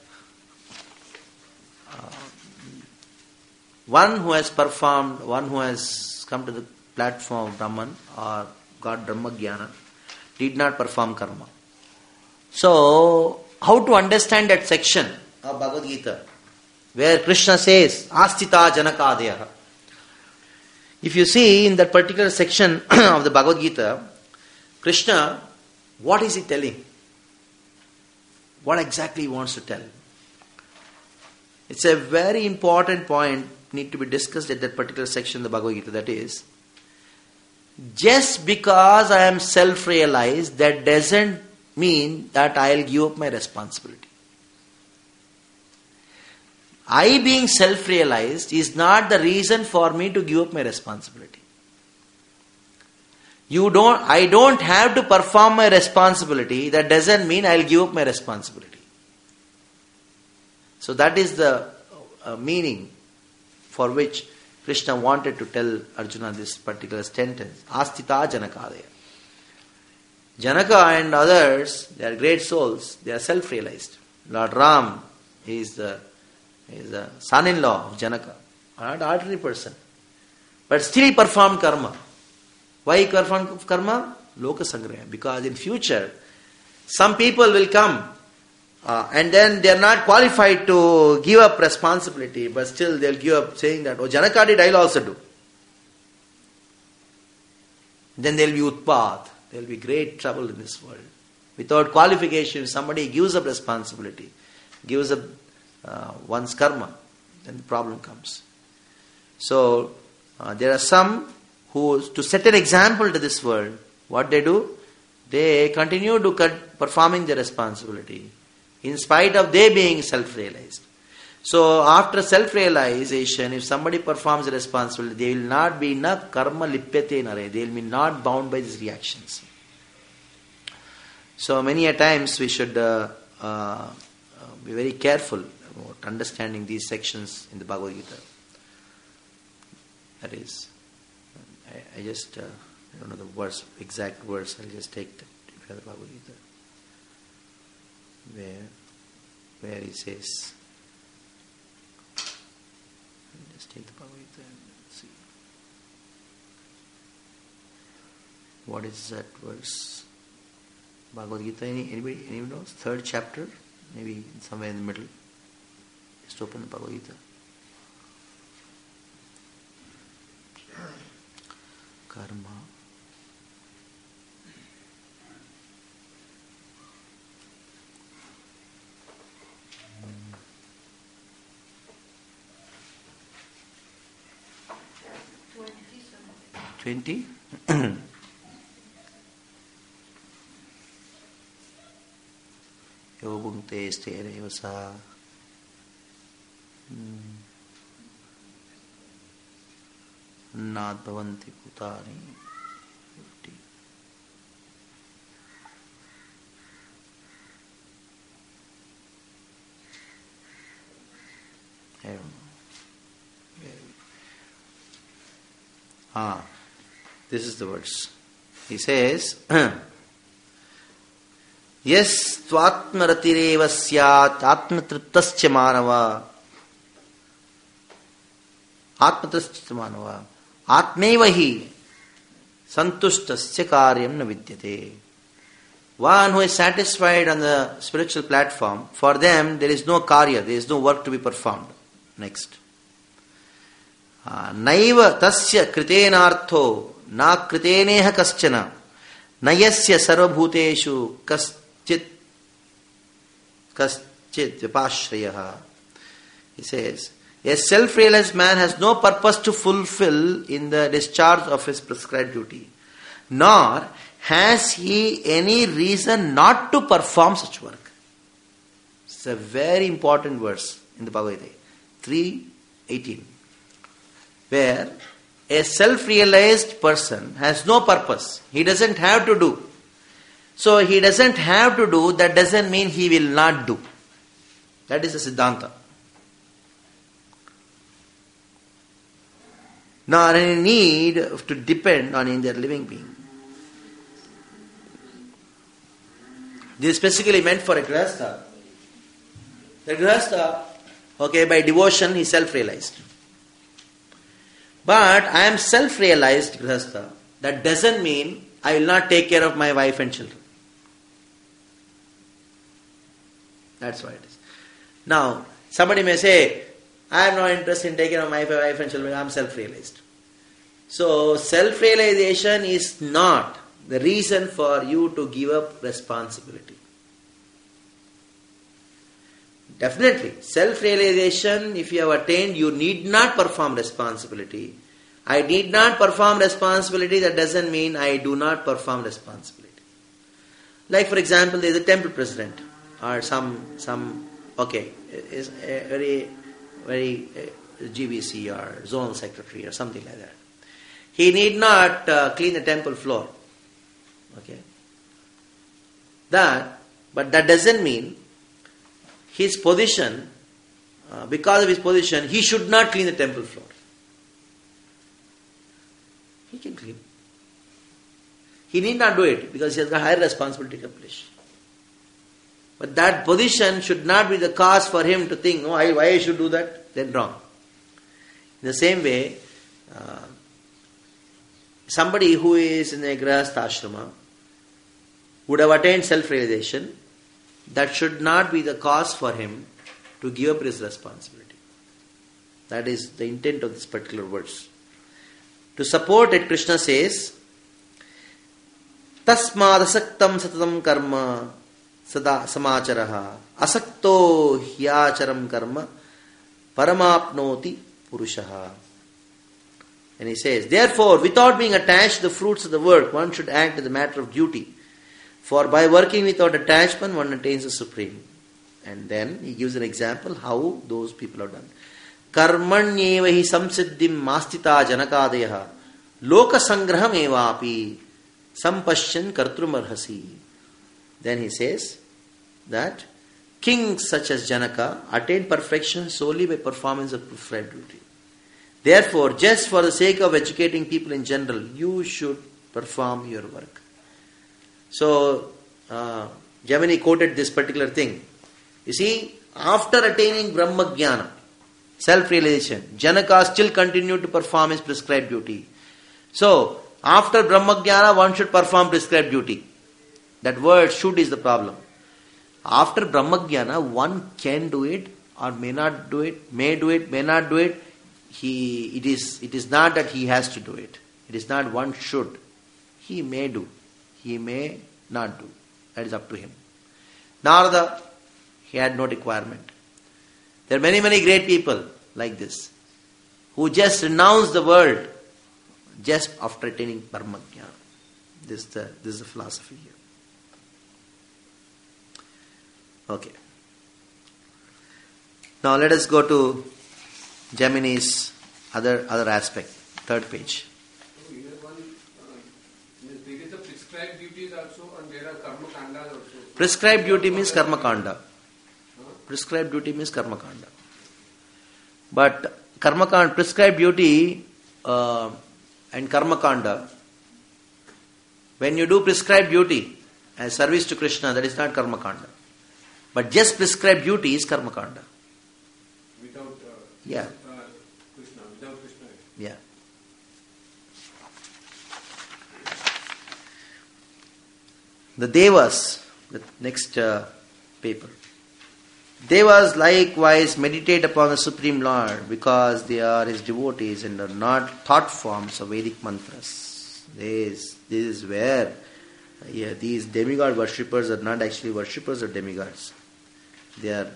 one who has performed, one who has come to the platform of Brahman or got Brahma Jnana did not perform karma. So, how to understand that section of Bhagavad Gita where Krishna says, Astita Janakadaya. If you see in that particular section of the Bhagavad Gita, Krishna, what is he telling? What exactly he wants to tell? It's a very important point need to be discussed at that particular section of the Bhagavad Gita. That is, just because I am self-realized, that doesn't mean that I'll give up my responsibility. I being self-realized is not the reason for me to give up my responsibility. I don't have to perform my responsibility. That doesn't mean I'll give up my responsibility. So that is the meaning for which Krishna wanted to tell Arjuna this particular sentence. Astita Janakadaya. Janaka and others, they are great souls. They are self-realized. Lord Ram is the son-in-law of Janaka. Not an ordinary person. But still he performed karma. Why he performed karma? Loka Sangraya. Because in future, some people will come and then they are not qualified to give up responsibility, but still they will give up saying that, oh, Janaka did, I will also do. Then there will be utpat. There will be great trouble in this world. Without qualification, if somebody gives up responsibility, gives up one's karma, then the problem comes. So, there are some who, to set an example to this world, what they do? They continue to performing their responsibility, in spite of they being self-realized. So, after self-realization, if somebody performs a responsibility, they will not be na karma lippyate nare. They will be not bound by these reactions. So, many a times we should be very careful about understanding these sections in the Bhagavad Gita. That is, I just, I don't know the words, exact words, I'll just take the Bhagavad Gita. Where he says, just take the Bhagavad Gita and see. What is that verse? Bhagavad Gita, anybody knows? 3rd chapter, maybe somewhere in the middle. Just open the Bhagavad Gita. Karma. Twenty. Yo bhunte sthireva sa. Nad bhavanti bhutani. I don't know. This is the verse. He says, Yes tvatmaratireva syat atmatriptascha manava atmeva hi santushtascha karyam na vidyate. One who is satisfied on the spiritual platform, for them there is no karya, there is no work to be performed. Next. Naiva tasya kritenartho na kriteneha kaschana nayasya sarvabhuteshu kaschit vipashrayaha. He says, a self-realized man has no purpose to fulfill in the discharge of his prescribed duty, nor has he any reason not to perform such work. It's a very important verse in the Bhagavad Gita, 3:18. Where a self-realized person has no purpose. He doesn't have to do. So he doesn't have to do, that doesn't mean he will not do. That is the Siddhanta. Nor any need to depend on any other living being. This is specifically meant for a Grihastha. The Grihastha, by devotion he is self-realized. But I am self-realized Grihastha. That doesn't mean I will not take care of my wife and children. That's why it is. Now, somebody may say, I am not interested in taking care of my wife and children, I am self-realized. So, self-realization is not the reason for you to give up responsibility. Definitely, self-realization, if you have attained, you need not perform responsibility. I need not perform responsibility, that doesn't mean I do not perform responsibility. Like for example, there is a temple president or some is a very GBC or zonal secretary or something like that. He need not clean the temple floor. Okay. But that doesn't mean his position, because of his position, he should not clean the temple floor. He can clean. He need not do it because he has got higher responsibility to accomplish. But that position should not be the cause for him to think, no, why I should do that? Then wrong. In the same way, somebody who is in a grahastha ashrama would have attained self-realization. That should not be the cause for him to give up his responsibility. That is the intent of this particular verse. To support it, Krishna says, Tasmad asaktam satatam karma sada samacharaha asakto hyacharam karma paramapnoti purushaha. And he says, therefore, without being attached to the fruits of the work, one should act as a matter of duty. For by working without attachment, one attains the supreme. And then he gives an example how those people have done. Karmanyeva hi samsiddhim mastita janakadeha loka sangraham evapi sampashyan kartrumarhasi. Then he says that kings such as Janaka attain perfection solely by performance of prescribed duty. Therefore, just for the sake of educating people in general, you should perform your work. So, Jamini quoted this particular thing. You see, after attaining Brahma Jnana, self-realization, Janaka still continued to perform his prescribed duty. So, after Brahma Jnana, one should perform prescribed duty. That word should is the problem. After Brahma Jnana, one can do it or may not do it, may do it, may not do it. It is not that he has to do it. It is not one should. He may do. He may not do. That is up to him. Narada, he had no requirement. There are many, many great people like this who just renounce the world just after attaining Brahma Jnana. This is the philosophy here. Okay. Now let us go to Gemini's other aspect, third page. So here one, there is a prescribed duties also and there are karma kandas also. Prescribed duty means karma kanda. Prescribed duty means karma kanda. But karma kanda, prescribed duty and karma kanda, when you do prescribed duty as service to Krishna, that is not karma kanda. But just prescribed duty is karma kanda. Without Krishna. Yeah. The Devas, the next paper. Devas likewise meditate upon the Supreme Lord because they are His devotees and are not thought forms of Vedic mantras. This is where these demigod worshippers are not actually worshippers of demigods. They are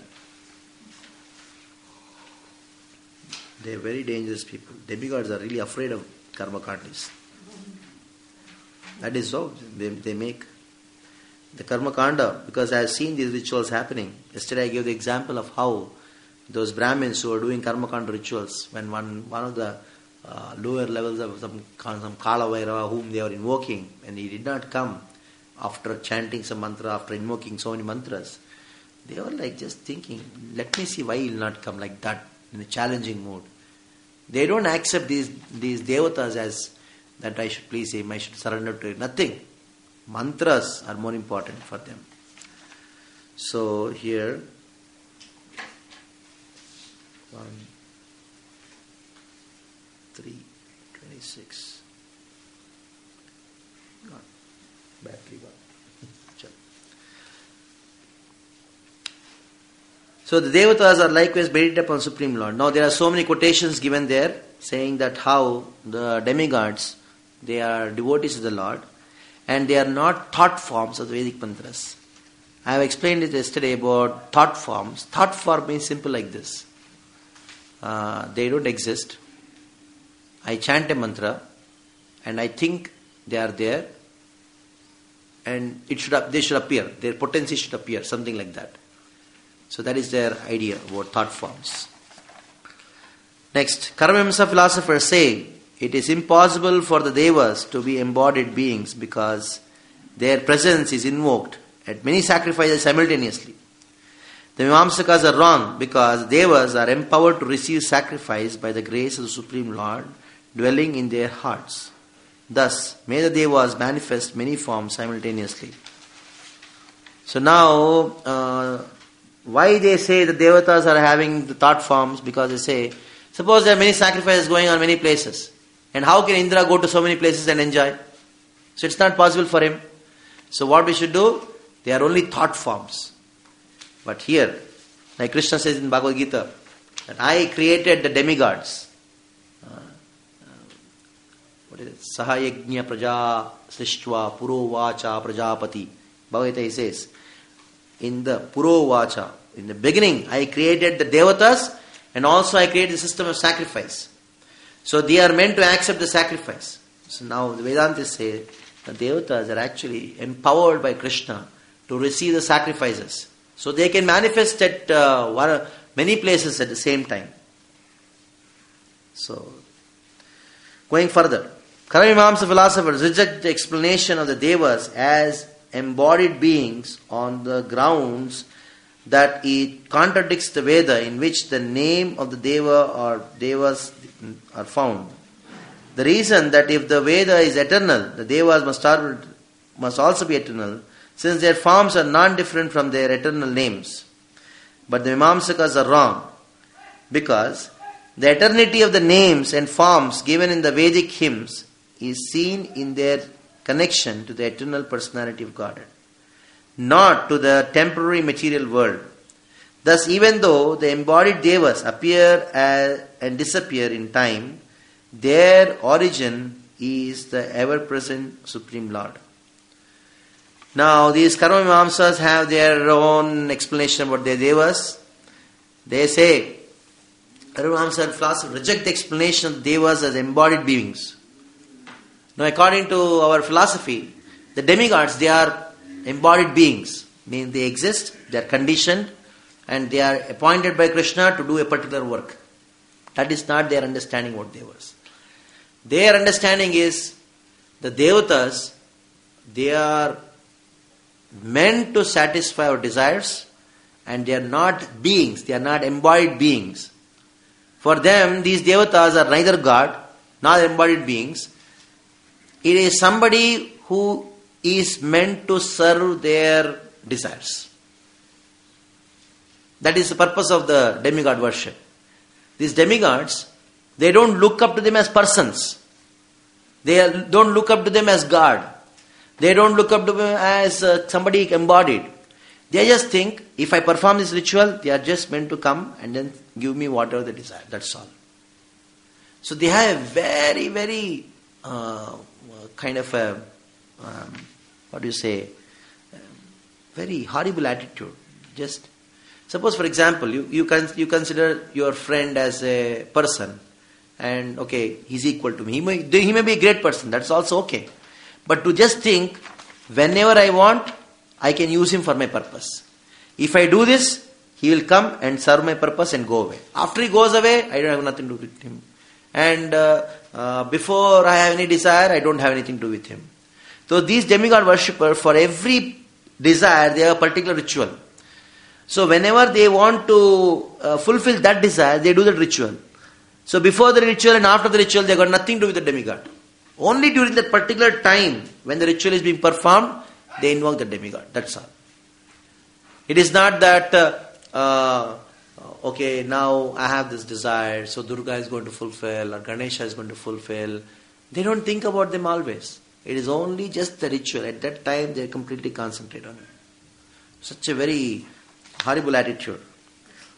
very dangerous people. Demigods are really afraid of karmakandis. That is so. They make the karmakanda, because I have seen these rituals happening. Yesterday I gave the example of how those Brahmins who are doing karmakanda rituals, when one of the lower levels of some Kala Vairava whom they were invoking, and he did not come after chanting some mantra, after invoking so many mantras, they were like just thinking, let me see why he will not come, like that, in a challenging mood. They don't accept these devatas as that I should please him, I should surrender to him. Nothing. Mantras are more important for them. So here, 1:3:26. Gone. Battery gone. So the devatas are likewise meditated upon Supreme Lord. Now there are so many quotations given there saying that how the demigods, they are devotees of the Lord and they are not thought forms of the Vedic mantras. I have explained it yesterday about thought forms. Thought form means simple like this. They don't exist. I chant a mantra and I think they are there and they should appear. Their potency should appear, something like that. So that is their idea about thought forms. Next, Karamamsa philosophers say it is impossible for the devas to be embodied beings because their presence is invoked at many sacrifices simultaneously. The Mimamsakas are wrong because devas are empowered to receive sacrifice by the grace of the Supreme Lord dwelling in their hearts. Thus, may the devas manifest many forms simultaneously. So now, why they say the devatas are having the thought forms? Because they say, suppose there are many sacrifices going on many places. And how can Indra go to so many places and enjoy? So it's not possible for him. So what we should do? They are only thought forms. But here, like Krishna says in Bhagavad Gita, that I created the demigods. What is it? Sahayagnya praja srishtva puro vacha prajapati. Bhagavad Gita says, in the puro vacha, in the beginning, I created the devatas and also I created the system of sacrifice. So they are meant to accept the sacrifice. So now the Vedantas say the devatas are actually empowered by Krishna to receive the sacrifices. So they can manifest at many places at the same time. So, going further, Karamamsa philosophers reject the explanation of the devas as embodied beings on the grounds that it contradicts the Veda in which the name of the deva or devas are found. The reason that if the Veda is eternal, the devas must also be eternal, since their forms are non-different from their eternal names. But the Mimamsakas are wrong, because the eternity of the names and forms given in the Vedic hymns is seen in their connection to the eternal personality of Godhead, not to the temporary material world. Thus, even though the embodied devas appear and disappear in time, their origin is the ever-present Supreme Lord. Now, these Karma Mimamsas have their own explanation about their devas. They say, Karma Mimamsa philosophers reject the explanation of devas as embodied beings. Now, according to our philosophy, the demigods, they are embodied beings. Means they exist, they are conditioned, and they are appointed by Krishna to do a particular work. That is not their understanding what devas. Their understanding is the devatas, they are meant to satisfy our desires, and they are not beings, they are not embodied beings. For them, these devatas are neither God, nor embodied beings. It is somebody who is meant to serve their desires. That is the purpose of the demigod worship. These demigods, they don't look up to them as persons. They don't look up to them as God. They don't look up to them as somebody embodied. They just think, if I perform this ritual, they are just meant to come and then give me whatever they desire. That's all. So they have a very, very kind of a, very horrible attitude. Just suppose, for example, you consider your friend as a person, and okay, he's equal to me. He may be a great person. That's also okay. But to just think, whenever I want, I can use him for my purpose. If I do this, he will come and serve my purpose and go away. After he goes away, I don't have nothing to do with him. And before I have any desire, I don't have anything to do with him. So these demigod worshippers, for every desire, they have a particular ritual. So whenever they want to fulfill that desire, they do that ritual. So before the ritual and after the ritual, they got nothing to do with the demigod. Only during that particular time, when the ritual is being performed, they invoke the demigod. That's all. It is not that, okay, now I have this desire, so Durga is going to fulfill, or Ganesha is going to fulfill. They don't think about them always. It is only just the ritual. At that time, they completely concentrate on it. Such a very horrible attitude.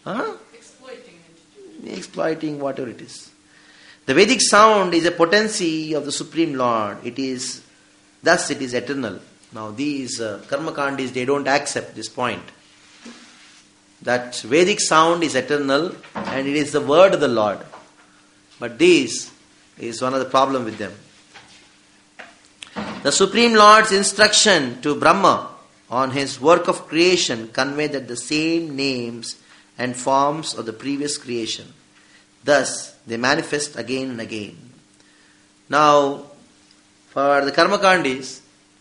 Huh? Exploiting it. Exploiting whatever it is. The Vedic sound is a potency of the Supreme Lord. Thus it is eternal. Now these karmakandis, they don't accept this point. That Vedic sound is eternal and it is the word of the Lord. But this is one of the problem with them. The Supreme Lord's instruction to Brahma on his work of creation convey that the same names and forms of the previous creation. Thus, they manifest again and again. Now, for the Karmakandis,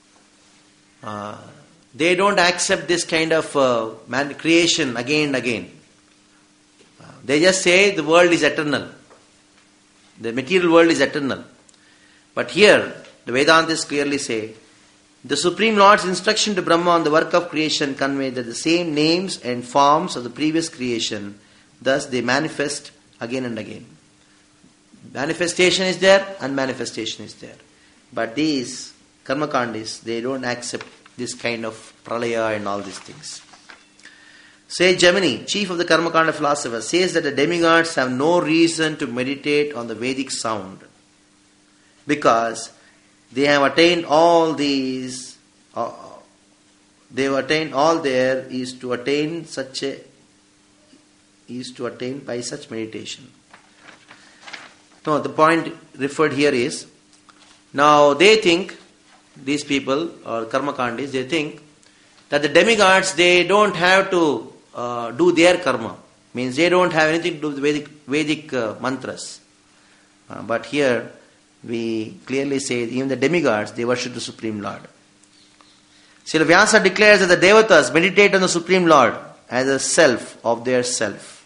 they don't accept this kind of creation again and again. They just say the world is eternal. The material world is eternal. But here, the Vedantas clearly say, the Supreme Lord's instruction to Brahma on the work of creation convey that the same names and forms of the previous creation, thus they manifest again and again. Manifestation is there, unmanifestation is there. But these Karmakandis, they don't accept this kind of pralaya and all these things. Say Gemini, chief of the Karmakanda philosophers, says that the demigods have no reason to meditate on the Vedic sound because they have attained all these. They have attained all there is to attain by such meditation. No, the point referred here is, now they think, these people or Karmakandis, they think that the demigods, they don't have to do their karma. Means they don't have anything to do with Vedic mantras. But here we clearly say even the demigods, they worship the Supreme Lord. Srila Vyasa declares that the Devatas meditate on the Supreme Lord as a self of their self.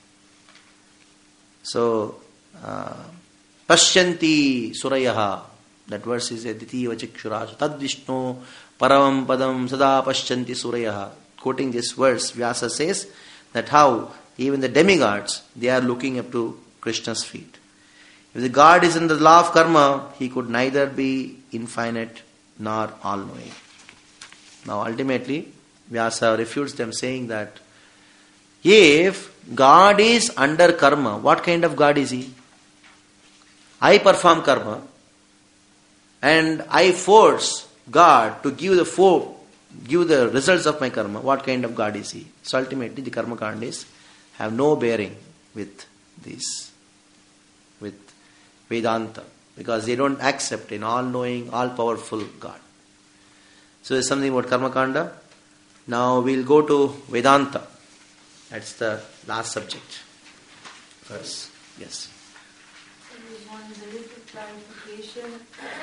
So, Pashyanti Surayaha, that verse is Aditi Vachikshurasha, Tad Vishnu Paravam Padam Sada Pashyanti Surayaha. Quoting this verse, Vyasa says that how even the demigods, they are looking up to Krishna's feet. If the God is in the law of karma, he could neither be infinite nor all-knowing. Now ultimately, Vyasa refutes them saying that if God is under karma, what kind of God is he? I perform karma and I force God to give the results of my karma. What kind of God is he? So ultimately the Karmakandis have no bearing with this, with Vedanta, because they don't accept an all-knowing, all-powerful God. So there's something about Karmakanda. Now we'll go to Vedanta. That's the last subject. Verse. Yes. There one little clarification.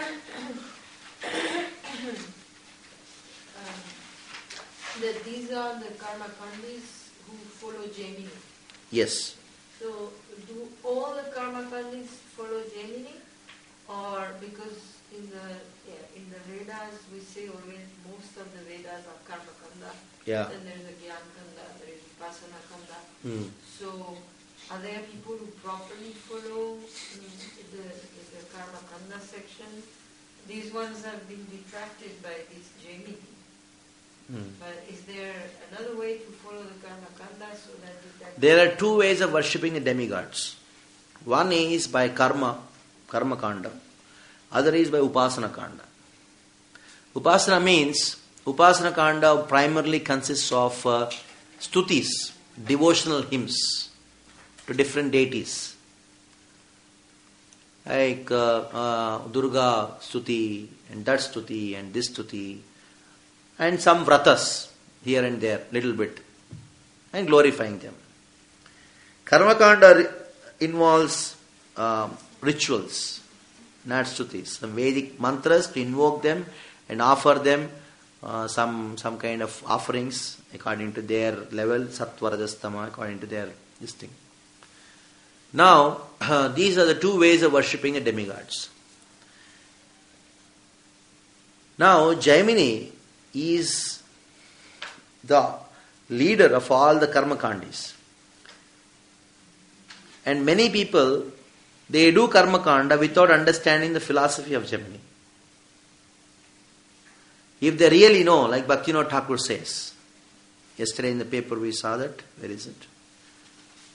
That these are the Karmakandis who follow Jaimini. Yes. So, do all the Karmakandis follow Jaimini? Or because in the Vedas we say always most of the Vedas are Karmakanda. Yeah. Then there is a Gyan-kanda, there is Vipassana Kanda. So, are there people who properly follow the Karmakanda section? These ones have been detracted by this Jaimini. But is there another way to follow the Karmakanda so that there are two ways of worshipping the demigods. One is by karma kanda. Other is by upasana kanda. Upasana means, upasana kanda primarily consists of stutis, devotional hymns to different deities. Like Durga stuti and that stuti and this stuti. And some vratas here and there, little bit, and glorifying them. Karmakanda involves rituals, not stutis, some Vedic mantras to invoke them and offer them some kind of offerings according to their level, sattva, rajas, tama, according to their this thing. Now, these are the two ways of worshipping the demigods. Now, Jaimini is the leader of all the Karmakandis. And many people, they do Karmakanda without understanding the philosophy of Jaimini. If they really know, like Bhaktivinoda Thakur says, yesterday in the paper we saw that, where is it?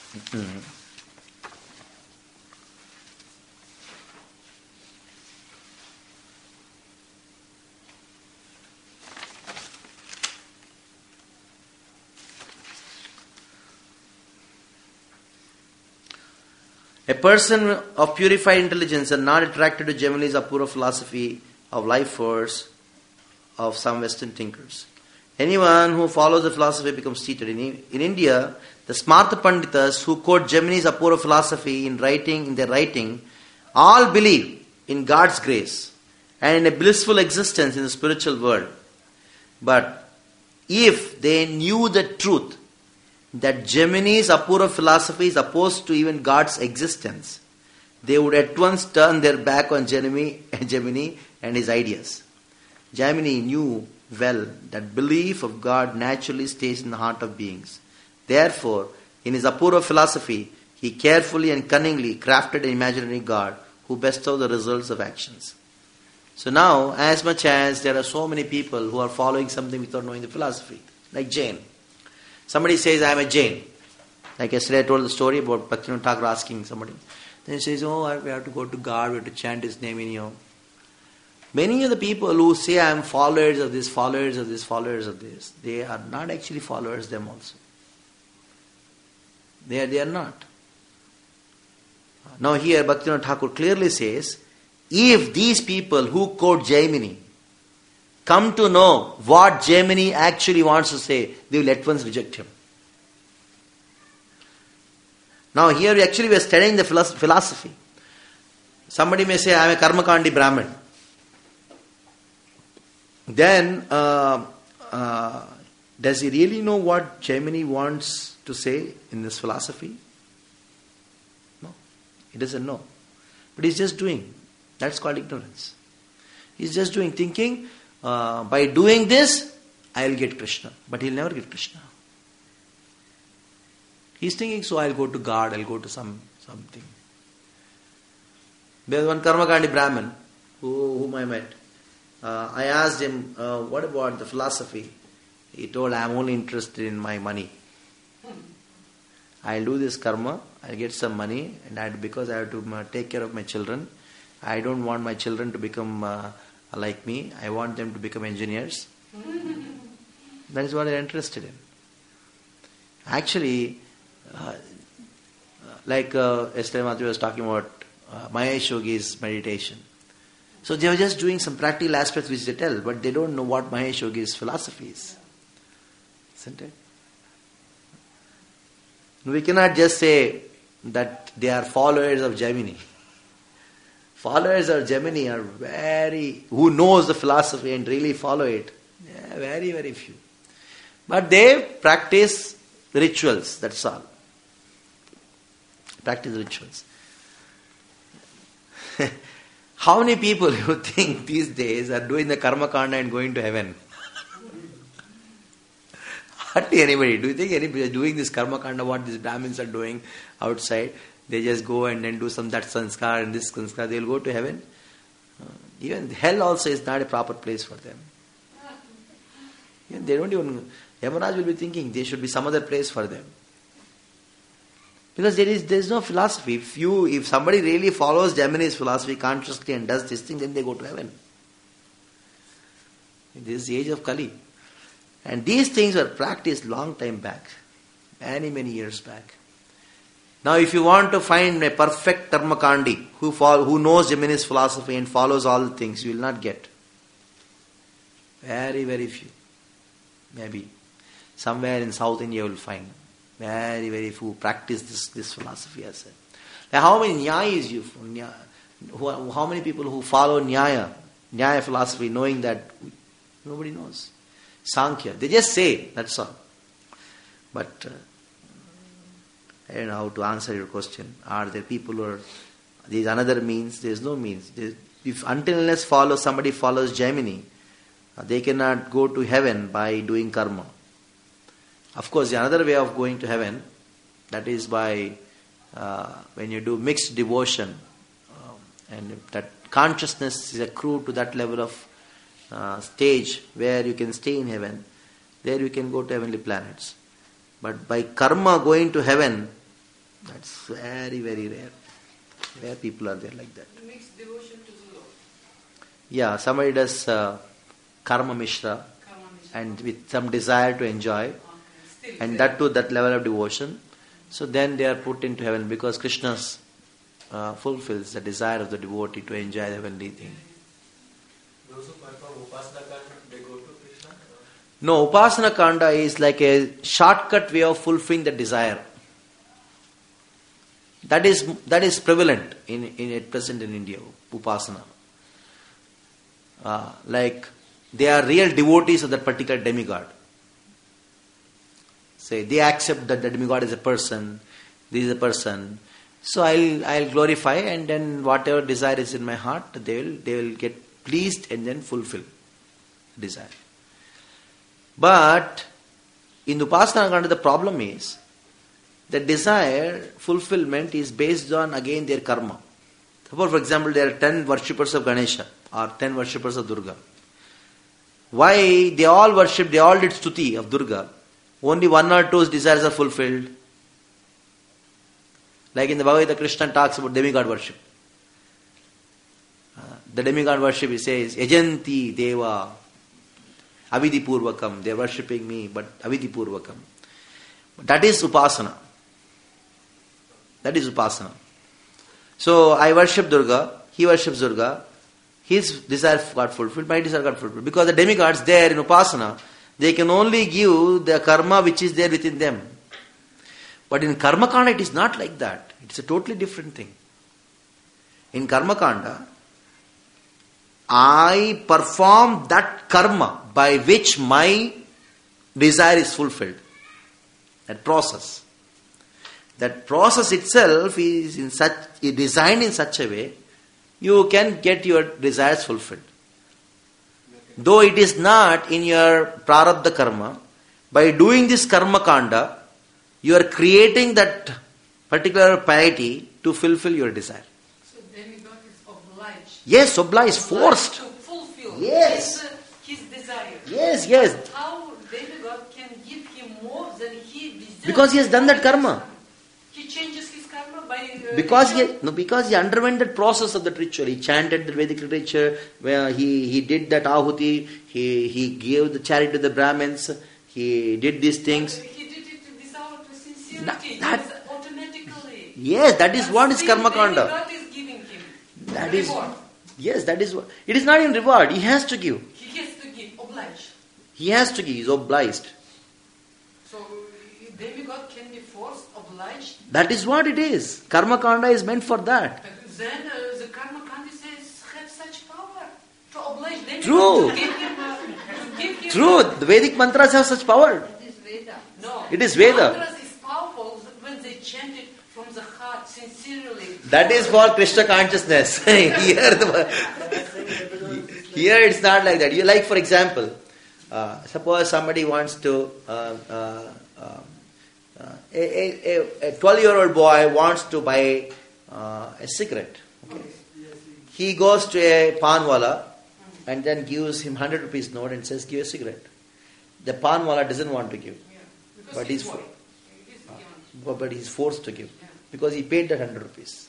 A person of purified intelligence and not attracted to Gemini's Apura philosophy of life force of some Western thinkers. Anyone who follows the philosophy becomes seated. In India, the Smartha Panditas who quote Gemini's Apura philosophy in their writing, all believe in God's grace and in a blissful existence in the spiritual world. But if they knew the truth that Gemini's Apura philosophy is opposed to even God's existence, they would at once turn their back on Gemini and his ideas. Gemini knew well that belief of God naturally stays in the heart of beings. Therefore, in his Apura philosophy, he carefully and cunningly crafted an imaginary God who bestows the results of actions. So now, as much as there are so many people who are following something without knowing the philosophy, like Jain. Somebody says, I am a Jain. Like yesterday I told the story about Bhaktivinoda Thakur asking somebody. Then he says, we have to go to God, we have to chant his name. Many of the people who say, I am followers of this, followers of this, followers of this, they are not actually followers them also. They are not. Now here Bhaktivinoda Thakur clearly says, if these people who quote Gemini come to know what Gemini actually wants to say, they will at once reject him. Now here we are studying the philosophy. Somebody may say, I am a Karmakandi Brahmin. Then, does he really know what Gemini wants to say in this philosophy? No, he doesn't know. But he's just doing. That's called ignorance. He's just doing, thinking, by doing this, I'll get Krishna. But he'll never get Krishna. He's thinking, so I'll go to God, I'll go to something. There's one Karmakandi Brahmin whom I met. I asked him, what about the philosophy? He told, I'm only interested in my money. I'll do this karma, I'll get some money, and because I have to take care of my children, I don't want my children to become like me. I want them to become engineers. That is what they're interested in. Actually, like yesterday Matthew was talking about Mahesh Yogi's meditation. So they were just doing some practical aspects which they tell, but they don't know what Mahesh Yogi's philosophy is. Isn't it? We cannot just say that they are followers of Gemini. Followers of Gemini are who knows the philosophy and really follow it. Yeah, very, very few. But they practice rituals, that's all. Practice rituals. How many people you think these days are doing the karma kanda and going to heaven? Hardly anybody. Do you think anybody is doing this karma kanda, what these Brahmins are doing outside? They just go and then do that sanskar and this sanskar, they will go to heaven. Even hell also is not a proper place for them. They don't even, Yamaraj will be thinking there should be some other place for them. Because there is no philosophy. If somebody really follows Gemini's philosophy consciously and does this thing, then they go to heaven. This is the age of Kali. And these things were practiced long time back. Many, many years back. Now if you want to find a perfect Karmakandi who knows Gemini's philosophy and follows all the things, you will not get. Very, very few. Maybe. Somewhere in South India you will find. Very, very few practice this philosophy as well. Now, how many Nyayas how many people who follow Nyaya philosophy, knowing that nobody knows. Sankhya, they just say, that's all. But I don't know how to answer your question. Are there people who are, there is another means? There is no means. Unless somebody follows Gemini, they cannot go to heaven by doing karma. Of course, the another way of going to heaven, that is by when you do mixed devotion, and that consciousness is accrued to that level of stage where you can stay in heaven, there you can go to heavenly planets. But by karma going to heaven, That's very, very rare. Rare people are there like that. Mixed devotion to the Lord. Yeah, somebody does karma mishra Karma is and with some desire to enjoy, okay. Still and there. that to that level of devotion. So then they are put into heaven because Krishna fulfills the desire of the devotee to enjoy the heavenly thing. Those who perform Upasana Kanda, they go to Krishna? No, Upasana Kanda is like a shortcut way of fulfilling the desire. That is prevalent in at present in India, Upasana. Like they are real devotees of that particular demigod. Say they accept that the demigod is a person, this is a person. So I'll glorify, and then whatever desire is in my heart, they will get pleased and then fulfill desire. But in Upasana Kanda, the problem is the desire fulfillment is based on again their karma. Suppose, for example, there are 10 worshippers of Ganesha or 10 worshippers of Durga. Why they all did stuti of Durga? Only one or two's desires are fulfilled. Like in the Bhagavad Gita, Krishna talks about demigod worship. The demigod worship, he says, Yajanti Deva Avidhi Purvakam. They are worshipping me, but Avidhi Purvakam. That is Upasana. That is Upasana. So I worship Durga, he worships Durga, his desire got fulfilled, my desire got fulfilled. Because the demigods there in Upasana, they can only give the karma which is there within them. But in Karma Kanda, it is not like that. It's a totally different thing. In Karma Kanda, I perform that karma by which my desire is fulfilled. That process. That process itself is designed in such a way, you can get your desires fulfilled. Though it is not in your prarabdha karma, by doing this karma kanda, you are creating that particular piety to fulfill your desire. So demigod is obliged. Yes, obliged, forced. To fulfill Yes. his desire. Yes. How demigod can give him more than he deserves? Because he has done that karma. He changes his karma by... Because ritual? because he underwent that process of that ritual. He chanted the Vedic literature, where he did that ahuti, he gave the charity to the Brahmins, he did these things. He did it without sincerity. That- It was automatically. Yes, that is But what is still karma kanda. demigod is giving him That is, reward. yes, that is what. It is not in reward, he has to give. He has to give, obliged. He has to give, he is obliged. So demigod can be forced, obliged. That is what it is. Karma kanda is meant for that. But then the karma kandi says have such power to oblige demigod True. to give him. To give him True, the Vedic mantras have such power. It is Veda. No. It is Veda. Mantras is powerful when they chant it from the heart sincerely. That is for Krishna consciousness. Here it's not like that. You like, for example, suppose somebody wants to, a 12-year-old boy wants to buy a cigarette. Okay. He goes to a panwala and then gives him 100 rupees note and says, give a cigarette. The panwala doesn't want to give. Yeah. Because But he's he's- boy. He's given. But he's forced to give Yeah. because he paid that 100 rupees.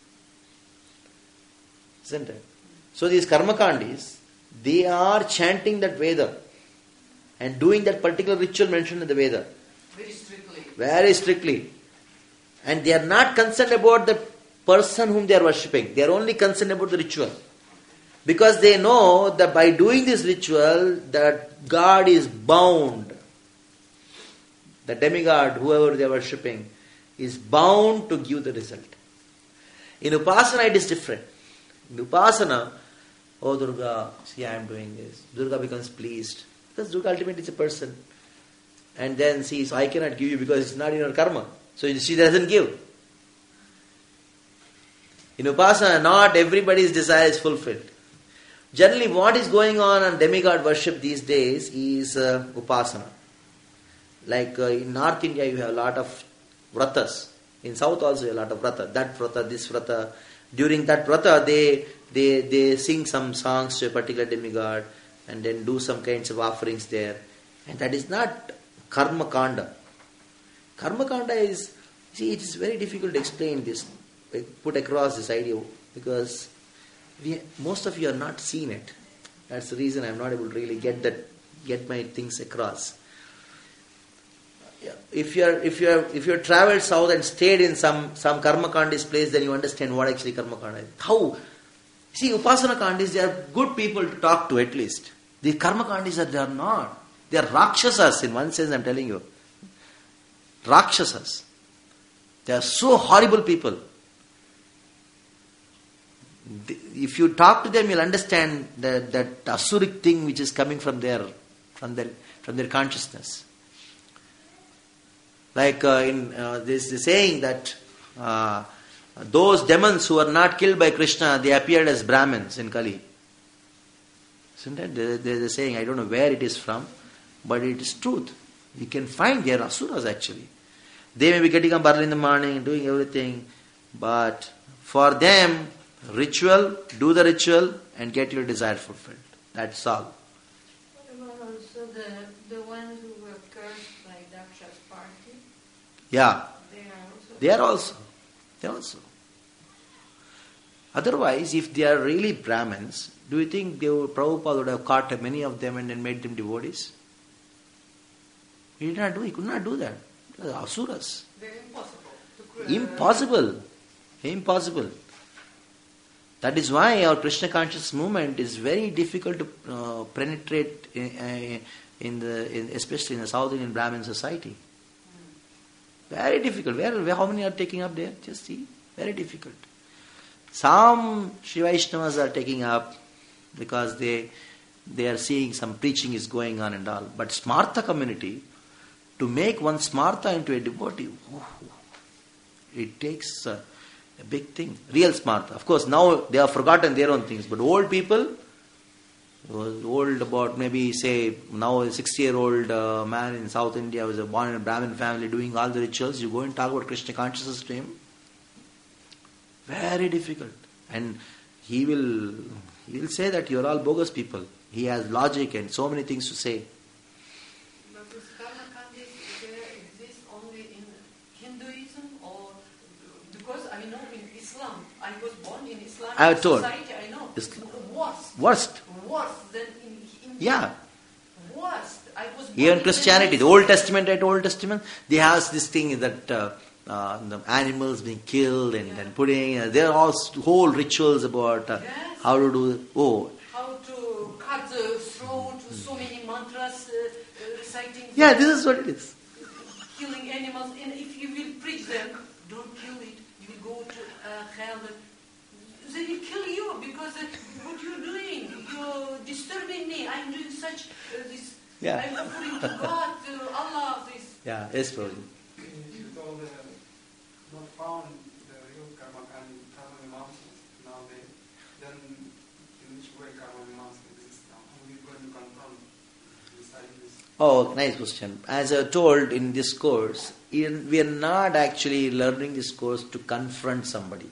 Isn't it? So these karmakandis, they are chanting that Veda and doing that particular ritual mentioned in the Veda Very strictly. very strictly. And they are not concerned about the person whom they are worshipping. They are only concerned about the ritual. Because they know that by doing this ritual, that God is bound. The demigod, whoever they are worshipping, is bound to give the result. In Upasana, it is different. In Upasana, oh Durga, see I am doing this. Durga becomes pleased. Because Durga ultimately is a person. And then sees, I cannot give you because it's not in your karma. So she doesn't give. In Upasana, not everybody's desire is fulfilled. Generally, what is going on demigod worship these days is Upasana. Like in North India, you have a lot of vratas. In South also, you have a lot of vrata. That vrata, this vrata. During that vrata, they sing some songs to a particular demigod and then do some kinds of offerings there. And that is not karma kanda. Karma kanda is See, it is very difficult to explain this, put across this idea, because most of you are not seen it. That's the reason I'm not able to really get my things across. Yeah. If you have traveled south and stayed in some karma kandis place, then you understand what actually karma kanda is. How? See, upasana kandis, they are good people to talk to at least. The karma kandis they are not. They are rakshasas in one sense, I'm telling you. Rakshasas. They are so horrible people. If you talk to them, you'll understand that asuric thing which is coming from their consciousness. Like this is saying that those demons who are not killed by Krishna, they appeared as Brahmins in Kali. Isn't it? They're saying, I don't know where it is from, but it is truth. You can find they are asuras actually. They may be getting up early in the morning, doing everything, but for them, ritual, do the ritual and get your desire fulfilled. That's all. What about also the ones who were cursed by Daksha's party? Yeah. They are also. They are also. Otherwise, if they are really Brahmins, do you think Prabhupada would have caught many of them and then made them devotees? He could not do that. They are asuras. They're Impossible. Impossible. That is why our Krishna conscious movement is very difficult to penetrate especially in the South Indian Brahmin society. Very difficult. How many are taking up there? Just see. Very difficult. Some Sri Vaishnavas are taking up because they are seeing some preaching is going on and all. But Smartha community, to make one Smartha into a devotee, it takes a big thing. Real Smartha. Of course, now they have forgotten their own things. But old people, old about maybe say now a 60-year-old man in South India was born in a Brahmin family doing all the rituals, you go and talk about Krishna consciousness to him. Very difficult. And he will say that you are all bogus people. He has logic and so many things to say. But this karma kandis, they exist only in Hinduism, or because I know in Islam, I was born in Islamic I have told. society, I know. Worst. Worse than in India. Yeah. Worst. I was born Even in Christianity, the Old Testament, they have this thing that the animals being killed and then putting, there are all whole rituals about how to do, how to cut the throat, so many mantras, reciting. Yeah, this is what it is. Killing animals, and if you will preach them, don't kill it, you will go to hell. They will kill you because what you're doing, you're disturbing me. I'm doing such this. Yeah. I'm offering to God, to Allah, this. Yeah, yes, Prabhuji. You told not found the real karma mimamsas nowadays. Then in which way karma mimamsas exists now? How are you going to confront this ideas? Oh, nice question. As I told in this course, we are not actually learning this course to confront somebody.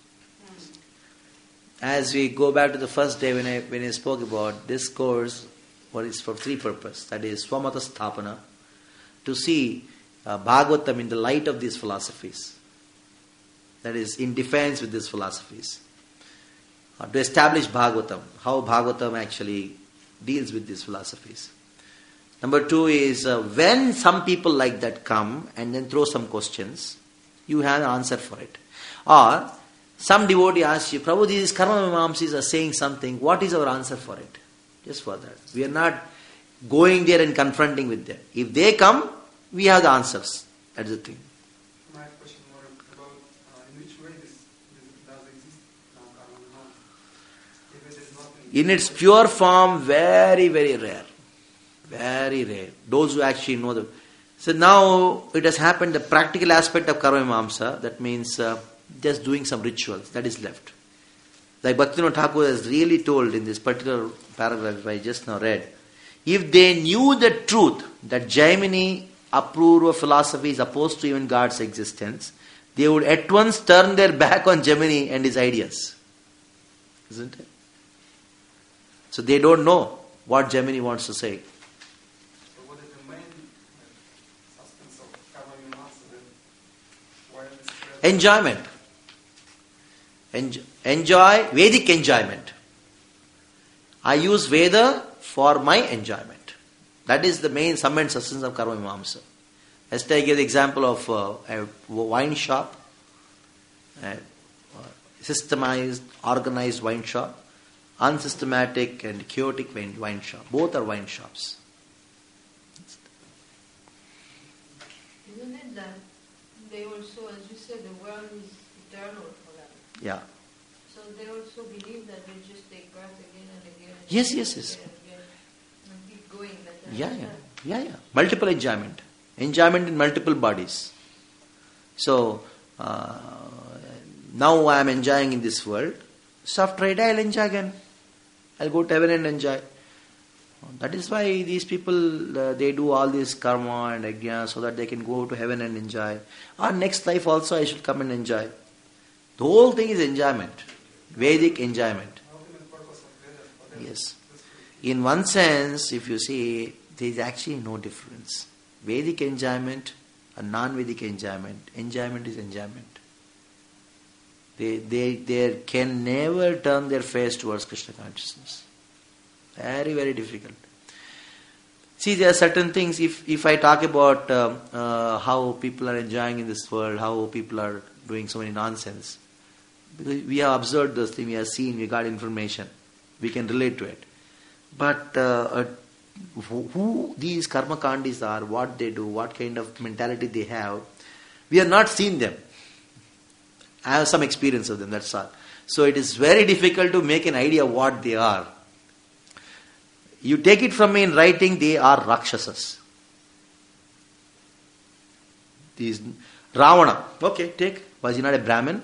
As we go back to the first day when I spoke about this course, what is for three purposes. That is Swamata Sthapana, to see Bhagavatam in the light of these philosophies. That is in defense with these philosophies. To establish Bhagavatam, how Bhagavatam actually deals with these philosophies. Number two is when some people like that come and then throw some questions, you have an answer for it. Or some devotee asks you, Prabhu, these karma mimamsis are saying something, what is our answer for it? Just for that. We are not going there and confronting with them. If they come, we have the answers. That's the thing. My question more about in which way this does exist now, karma mimamsas. If it is not In its pure form, very, very rare. Very rare. Those who actually know the... So now it has happened, the practical aspect of karma mimamsa, that means just doing some rituals, that is left. Like Bhaktivinoda Thakur has really told in this particular paragraph I just now read, if they knew the truth that Jaimini Apurva philosophy is opposed to even God's existence, they would at once turn their back on Jaimini and his ideas. Isn't it? So they don't know what Jaimini wants to say. So what is the main substance of karma mimamsa then? Enjoyment. Enjoy, Vedic enjoyment. I use Veda for my enjoyment. That is the main sum and substance of Karma Mimamsa. Yesterday I gave the example of a wine shop, a systemized, organized wine shop, unsystematic and chaotic wine shop. Both are wine shops. Isn't it that they also, as you said, the world is eternal for them? Yeah. So they also believe that they just take birth again and again. And Yes, again yes, and yes. again and again and keep going. Yeah. Multiple enjoyment. Enjoyment in multiple bodies. So, now I am enjoying in this world. So after I die, I'll enjoy again. I'll go to heaven and enjoy. That is why these people, they do all this karma and ajna so that they can go to heaven and enjoy. Or next life also I should come and enjoy. The whole thing is enjoyment. Vedic enjoyment. Ultimate purpose of Vedas for them. Yes. In one sense, if you see, there is actually no difference. Vedic enjoyment and non-Vedic enjoyment. Enjoyment is enjoyment. They can never turn their face towards Krishna consciousness. Very, very difficult. See, there are certain things, if I talk about how people are enjoying in this world, how people are doing so many nonsense, because we have observed those things, we have seen, we got information, we can relate to it. But who these karma kandis are, what they do, what kind of mentality they have, we have not seen them. I have some experience of them, that's all. So it is very difficult to make an idea of what they are. You take it from me in writing, they are Rakshasas. These Ravana, okay, take. Was he not a Brahmin?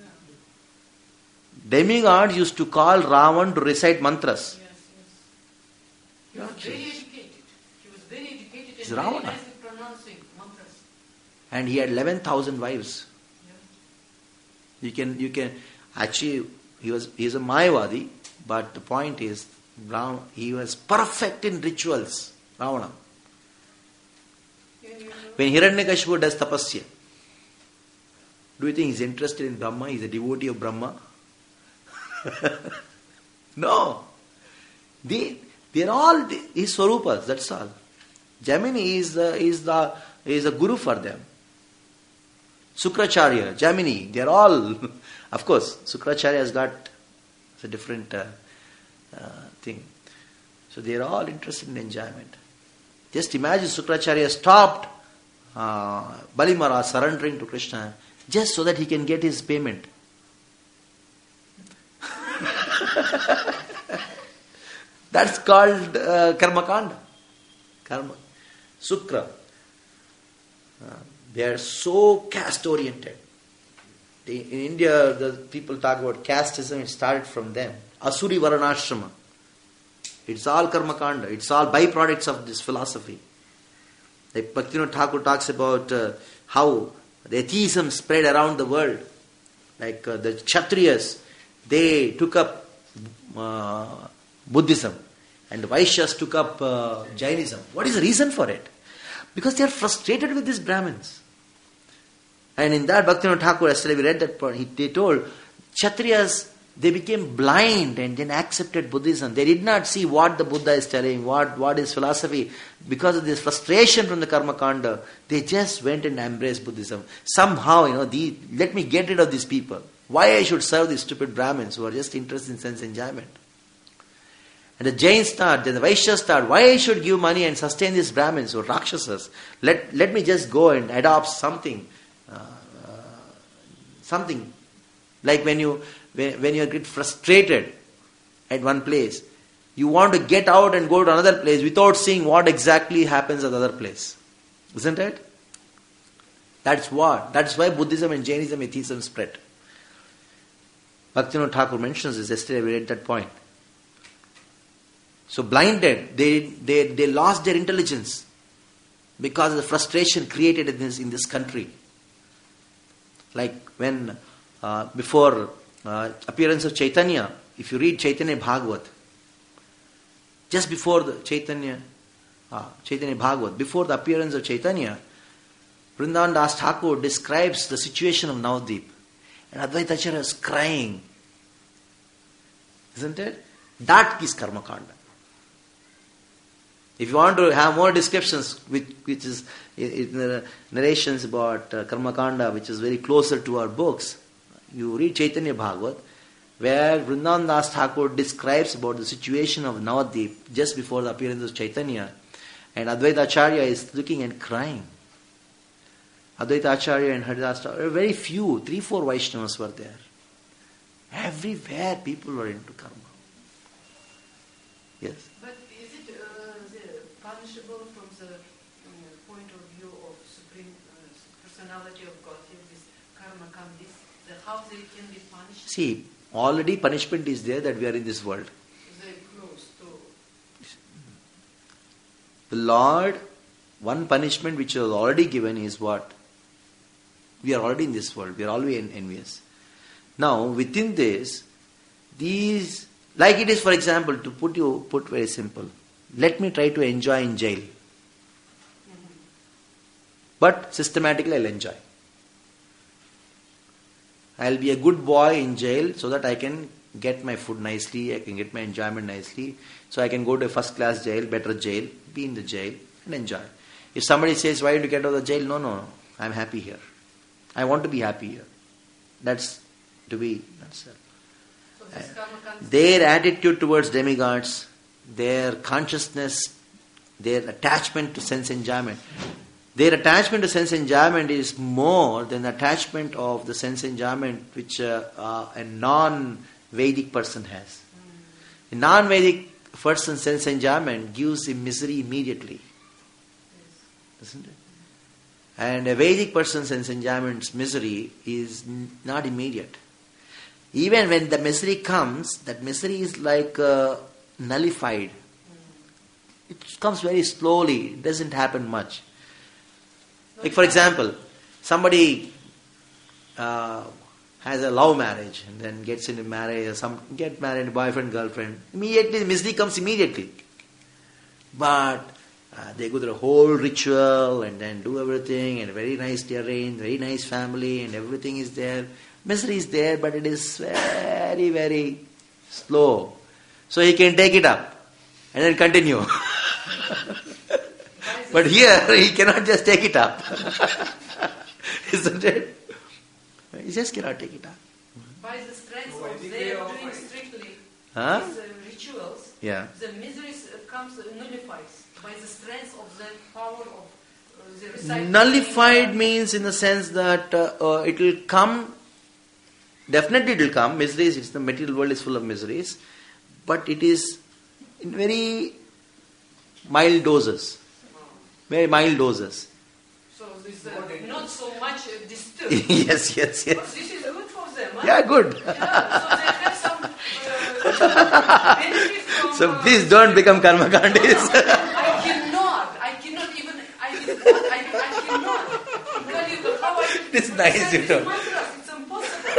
Demigods used to call Ravan to recite mantras. He was very educated. He was very educated He's and very Ravana. nice at pronouncing mantras. And he had 11,000 wives. Yeah. You can actually, he is a Mayavadi, but the point is, he was perfect in rituals, Ravana. When Hiranyakashipu does tapasya, do you think he's interested in Brahma? He's a devotee of Brahma? No. They're all his swarupas, that's all. Jaimini is a guru for them. Sukracharya, Jaimini, they're all, of course, Sukracharya has got a different thing. So they're all interested in enjoyment. Just imagine Sukracharya stopped Bali Maharaj surrendering to Krishna just so that he can get his payment. That's called karma kanda. Karma. Sukra. They are so caste oriented. In India, the people talk about casteism, it started from them. Asuri Varanashrama. It's all karma kanda. It's all byproducts of this philosophy. Like Bhaktivinoda Thakur talks about how the atheism spread around the world. Like the Kshatriyas, they took up Buddhism, and the Vaishyas took up Jainism. What is the reason for it? Because they are frustrated with these Brahmins. And in that, Bhaktivinoda Thakur, yesterday we read that part, they told Kshatriyas, they became blind and then accepted Buddhism. They did not see what the Buddha is telling, what is philosophy. Because of this frustration from the karma kanda, they just went and embraced Buddhism. Somehow, let me get rid of these people. Why I should serve these stupid Brahmins who are just interested in sense enjoyment? And the Jains thought, then the Vaishyas thought, why I should give money and sustain these Brahmins or Rakshasas? Let me just go and adopt something. Something like when you get frustrated at one place, you want to get out and go to another place without seeing what exactly happens at the other place. Isn't it? That's why Buddhism and Jainism, atheism spread. Bhaktivinoda Thakur mentions this yesterday, we read that point. So blinded, they lost their intelligence because of the frustration created in this country. Like when before appearance of Chaitanya, if you read Chaitanya Bhagavat, just before the Chaitanya Bhagavat, before the appearance of Chaitanya, Vrindavan Das Thakur describes the situation of Navadvip, and Advaita Acharya is crying. Isn't it? That is Karma Kanda. If you want to have more descriptions, which is narrations about Karma Kanda, which is very closer to our books, you read Chaitanya Bhagavat, where Vrindavan Das Thakur describes about the situation of Navadvip just before the appearance of Chaitanya, and Advaita Acharya is looking and crying. Advaita Acharya and Haridas Thakur, very few, 3-4 Vaishnavas were there. Everywhere people were into karma. Yes. But is it punishable from the point of view of Supreme Personality of Godhead, this karma kandis, how they can be punished? See, already punishment is there that we are in this world. They close to... The Lord, one punishment which was already given is what? We are already in this world. We are always envious. Now, within this, these, like it is, for example, to put very simple, let me try to enjoy in jail. But systematically I'll enjoy. I'll be a good boy in jail so that I can get my food nicely, I can get my enjoyment nicely, so I can go to a first class jail, better jail, be in the jail and enjoy. If somebody says, why did you get out of the jail? No, I'm happy here. I want to be happy here. That's to be. Their attitude towards demigods, their consciousness, their attachment to sense enjoyment. Their attachment to sense enjoyment is more than the attachment of the sense enjoyment which a non-Vedic person has. A non-Vedic person's sense enjoyment gives him misery immediately. Isn't it? And a Vedic person's sense enjoyment's misery is not immediate. Even when the misery comes, that misery is like nullified. It comes very slowly. It doesn't happen much. Like for example, somebody has a love marriage and then gets into marriage, get married, boyfriend, girlfriend. Immediately, misery comes immediately. But they go through a whole ritual and then do everything, and very nicely arranged, very nice family, and everything is there. Misery is there, but it is very, very slow. So he can take it up and then continue. But here, he cannot just take it up. Isn't it? He just cannot take it up. By the strength of their doing strictly these rituals, the misery nullifies. By the strength of the power of the reciting. Nullified means in the sense that it will come. Definitely it will come. Miseries, the material world is full of miseries. But it is in very mild doses. Very mild doses. So this not so much disturbed. Yes. But this is good for them. Huh? Yeah, good. So they have some benefit from... So please don't become karmakandis. I cannot even... I cannot. Tell you how I... It's nice, you know. It's impossible.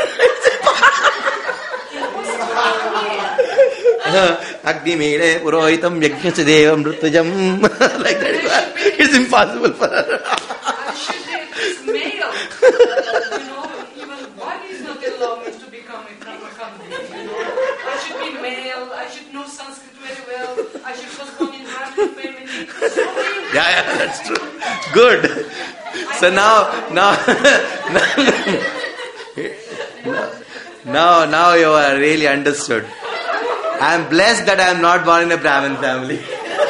Agni Mede Purohitam Yajnasya Devam Rutujam. Like that. It's impossible for her. I should have this male. Even body is not allowed me to become a karmakandi. I should be male. I should know Sanskrit very well. I should was born in Brahmin family. Yeah, that's true. Good. So now you are really understood. I am blessed that I am not born in a Brahmin family.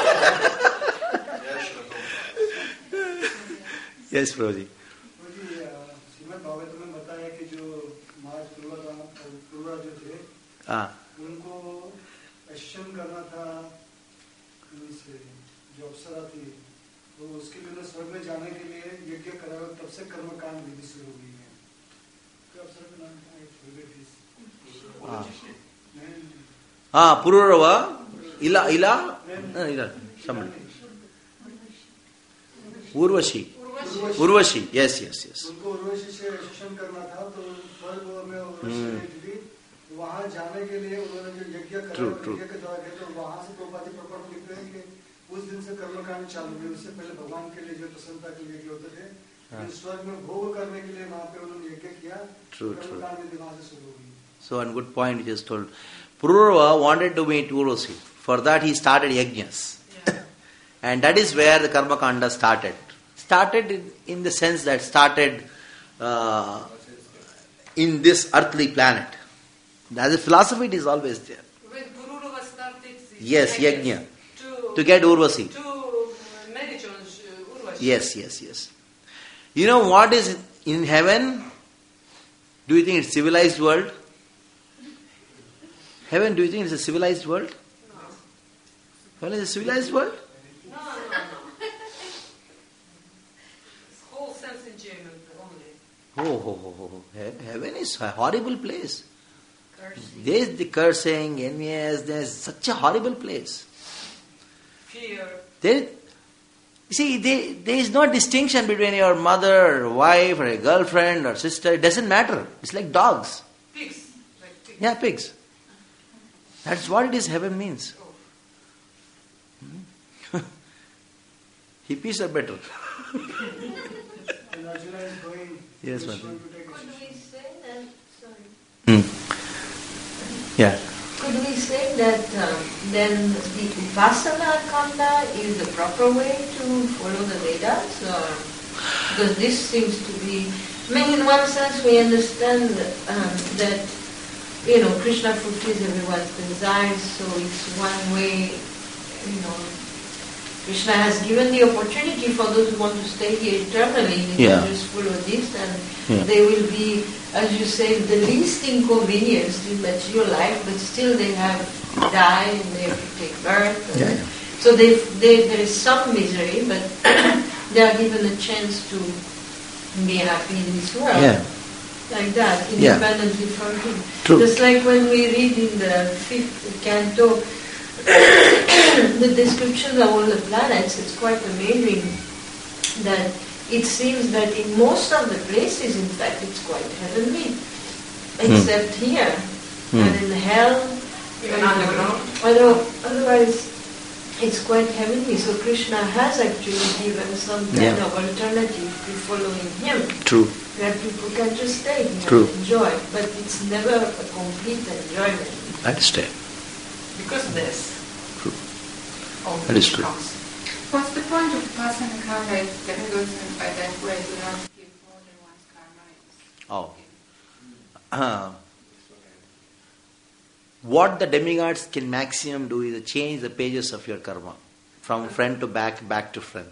Yes, Prabhuji. Shrimad Bhagavat में बताया कि जो महाराज पूर्वा जो थे उनको question करना था जो अप्सरा थी तो उसके लिए स्वर्ग में जाने के लिए यज्ञ करा तब से कर्मकांड विधि शुरू हो गई है अप्सरा का नाम क्या है Pururava Ila somebody. Urvashi. Yes. उनको उर्वशी से शिक्षण करना था तो स्वर्ग में उर्वशी वहाँ जाने के लिए उन्होंने जो यज्ञ करा यज्ञ के द्वारा तो वहाँ से गोपादी प्रकट लिखते हैं कि उस दिन से कर्मकांड चालू हुए उससे पहले भगवान के लिए जो प्रसन्नता के लिए होते थे फिर स्वर्ग में भोग करने के लिए वहाँ पे उन्होंने यज्ञ किया। True, कर्मकांड विधि वहाँ से शुरू हुई। So, one good point you just told. Pururava wanted to meet Urvashi. For that, he started yajnas. Yeah. And that is where the Karma Kanda started. Started in the sense that started in this earthly planet. As a philosophy, it is always there. When Pururava started Yes, yajna. to To get Urvashi. to marriage on Urvashi. Yes, yes, yes. You know what is in heaven? Do you think it's civilized world? Heaven, do you think it's a civilized world? No. Heaven is a civilized world? No. It's whole sense enjoyment only. Oh. Heaven is a horrible place. Cursing, There is the cursing, envious, there is such a horrible place. fear. There is no distinction between your mother, or wife, or a girlfriend, or sister. It doesn't matter. It's like dogs. Pigs. Like pigs. Yeah, pigs. That's what it is, heaven means. Hippies are better. And Arjuna is going. Yes, he's Mother. going to take a Could we say that, sorry, Yeah. could we say that then the Upasana Kanda is the proper way to follow the Vedas? Because this seems to be, I mean, in one sense we understand that, Krishna fulfills everyone's desires, so it's one way, Krishna has given the opportunity for those who want to stay here eternally. They Yeah. can just follow this and Yeah. they will be, as you say, the least inconvenienced in material life, but still they have to die and they have to take birth. And Yeah. So there is some misery, but they are given a chance to be happy in this world. Yeah. Like that, Yeah. independently from him. True. Just like when we read in the 5th canto the descriptions of all the planets, it's quite amazing that it seems that in most of the places, in fact, it's quite heavenly, except here. And in hell, Even underground. Otherwise, it's quite heavenly. So Krishna has actually given some kind of alternative to following him, True. where people can just stay here True. and enjoy. But it's never a complete enjoyment. Understand. Because of this. True. All That is true. comes. What's the point of Upasana Kanda if demigods by that way do not give more than one's karma? Oh. What the demigods can maximum do is change the pages of your karma. From front to back, back to front.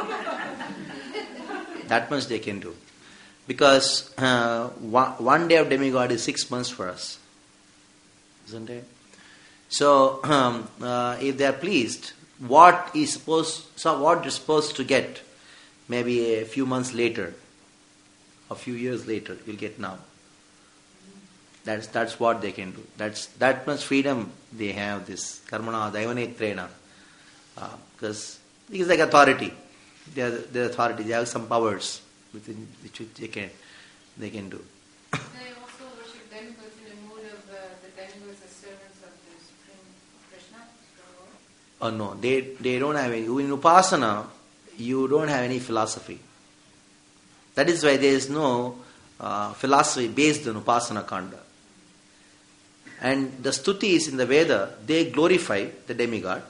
That much they can do. Because one day of demigod is 6 months for us. Isn't it? So, if they are pleased, what you're supposed to get maybe a few months later, a few years later, you'll get now. That's what they can do. That much freedom they have, this karmana daivanetrena. Because it is like authority. They are authority. They have some powers within which they can do. They also worship demigods in the mood of the demigods as servants of the Supreme Krishna. Oh no, they don't have any. In Upasana, you don't have any philosophy. That is why there is no philosophy based on Upasana Kanda. And the stutis in the Veda, they glorify the demigod.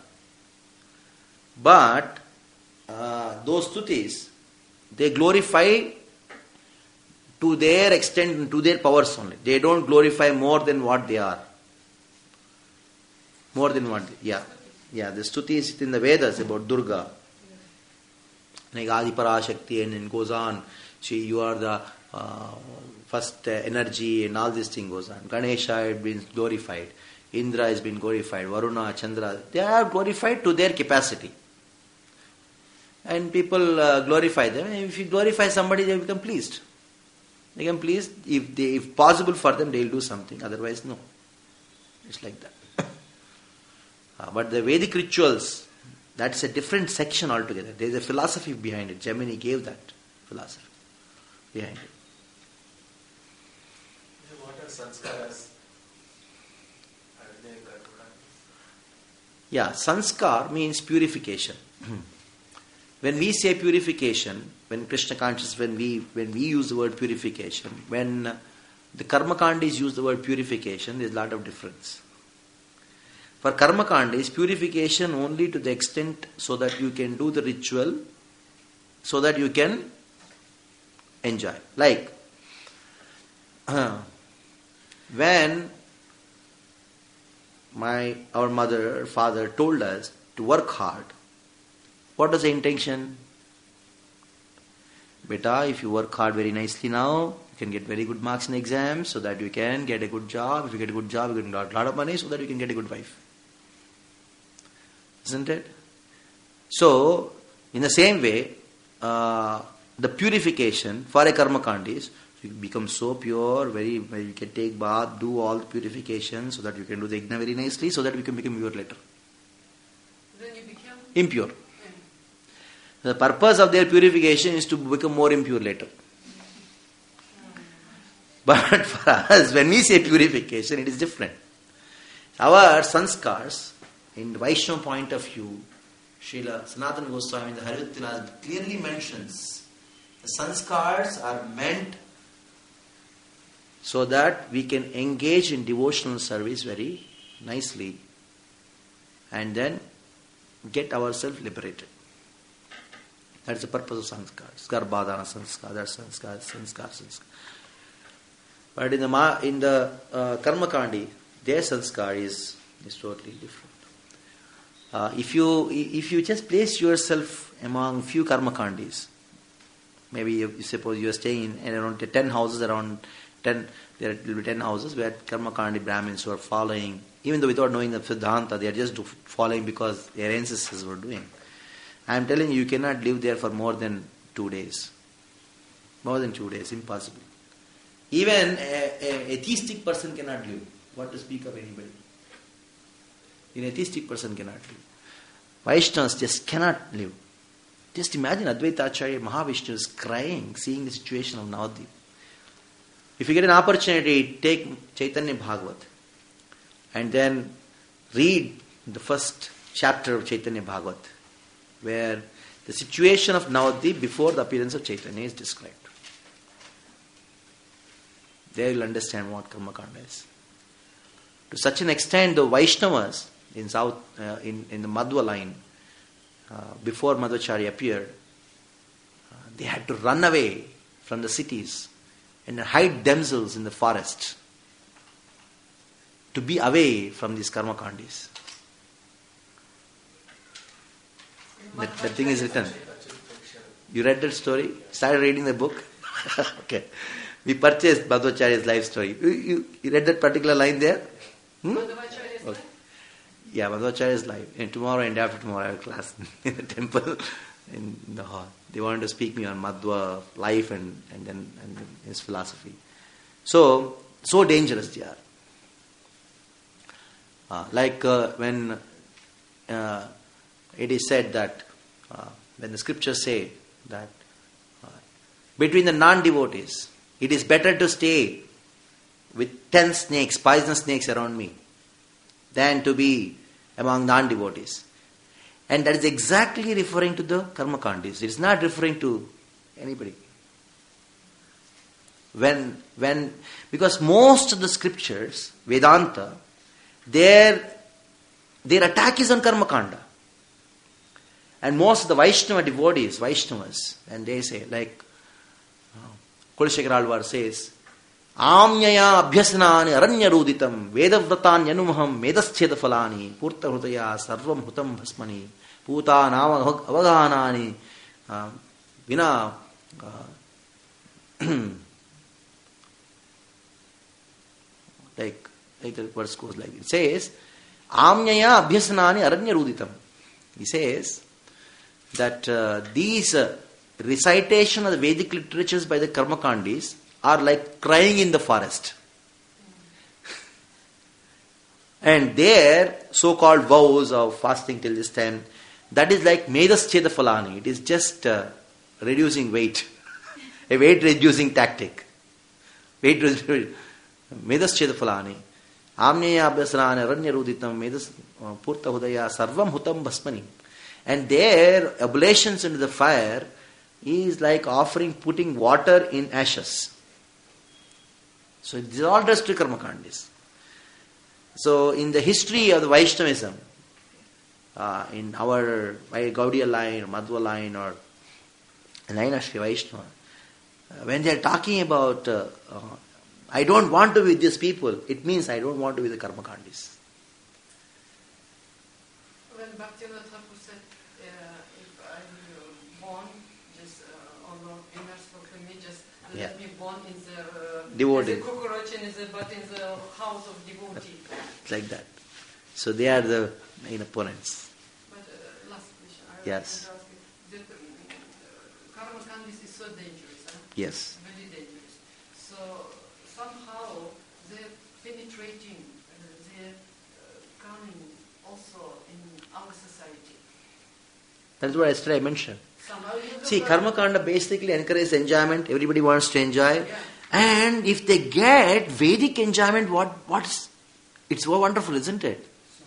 But those stutis, they glorify to their extent and to their powers only. They don't glorify more than what they are. More than what Yeah, the stutis in the Vedas about Durga. Like Adi Parashakti, and it goes on. You are the first energy, and all this thing goes on. Ganesha had been glorified. Indra has been glorified. Varuna, Chandra, they are glorified to their capacity. And people glorify them. And if you glorify somebody, they become pleased. They become pleased. If possible for them, they will do something. Otherwise, no. It's like that. But the Vedic rituals, that's a different section altogether. There is a philosophy behind it. Gemini gave that philosophy behind it. What are sanskaras? Are they karma? Yeah, sanskar means purification. When we say purification, when Krishna consciousness, when we use the word purification, when the karmakandis use the word purification, there's a lot of difference. For karmakandis, purification only to the extent so that you can do the ritual, so that you can enjoy. Like, when our mother or father told us to work hard, what was the intention? Beta, if you work hard very nicely now, you can get very good marks in exams so that you can get a good job. If you get a good job, you can get a lot of money so that you can get a good wife. Isn't it? So, in the same way, the purification for a karmakandi is you become so pure, you can take bath, do all the purification so that you can do the yajna very nicely, so that you can become pure later. Then you become impure. The purpose of their purification is to become more impure later. But for us, when we say purification, it is different. Our sanskars, in the Vaishnava point of view, Srila Sanatana Goswami in the Harivattilas clearly mentions the sanskars are meant so that we can engage in devotional service very nicely and then get ourselves liberated. That's the purpose of sanskars. Garbhadana sanskar, that's sanskar. But in the karmakandi, their sanskar is totally different. If you just place yourself among few karmakandis, maybe you suppose you are staying in around 10 houses, there will be 10 houses where karmakandi Brahmins who are following, even though without knowing the Siddhanta, they are just following because their ancestors were doing. I am telling you cannot live there for more than 2 days. More than 2 days, impossible. Even an atheistic person cannot live. What to speak of anybody? An atheistic person cannot live. Vaishnavas just cannot live. Just imagine Advaita Acharya Mahavishnu is crying, seeing the situation of Navadvip. If you get an opportunity, take Chaitanya Bhagavat and then read the first chapter of Chaitanya Bhagavat, where the situation of Navadvip before the appearance of Chaitanya is described. There you will understand what Karmakanda is. To such an extent, the Vaishnavas in South, in the Madhva line, before Madhvacharya appeared, they had to run away from the cities and hide themselves in the forest to be away from these karmakandis. That thing is written. You read that story? Started reading the book? Okay. We purchased Madhvacharya's life story. You read that particular line there? Madhvacharya's Okay. Yeah, Madhvacharya's life. And tomorrow and after tomorrow I have a class in the temple, in the hall. They wanted to speak me on Madhva life and then his philosophy. So dangerous they are. When it is said that when the scriptures say that between the non-devotees, it is better to stay with 10 snakes, poisonous snakes around me, than to be among non-devotees. And that is exactly referring to the karmakandis. It is not referring to anybody. Because most of the scriptures, Vedanta, their attack is on karmakanda. And most of the Vaishnava devotees, Vaishnavas, and they say, like Kulashekara Alvar says, Amnyaya abhyasanani aranyaruditam vedavratan yanumaham medascheda falani purta hrutaya sarvam hutam bhasmani puta nama avagahanani vina like the verse goes like this. It says, Amnyaya abhyasanani aranyaruditam. He says that these recitation of the Vedic literatures by the Karmakandis are like crying in the forest. And their so-called vows of fasting till this time, that is like medascheda falani. It is just reducing weight. A weight reducing tactic. Weight reducing. Medascheda falani. Amneya abhyasrana aranya ruditam medas purta hudaya sarvam hutam bhasmani. And their oblations into the fire is like putting water in ashes. So these are all just karmakandis. So in the history of the Vaishnavism, in our Gaudiya line, or Madhva line, or line of Sri Vaishnava, when they are talking about I don't want to be with these people, it means I don't want to be the karmakandis. When Bhaktivinoda Thakur said, if I'm born, just on the inner spoken me, just let me born in the devotee, as a cockroach but in the house of devotee. Like that. So they are the main opponents. But last question, I Yes. want to ask you, karma kandis is so dangerous, huh? Yes. Very dangerous. So somehow they're penetrating, they're coming also in our society. That's what yesterday I mentioned. Somehow you See, look karma kanda basically encourages enjoyment. Everybody wants to enjoy. And if they get Vedic enjoyment, what's it's so wonderful, isn't it?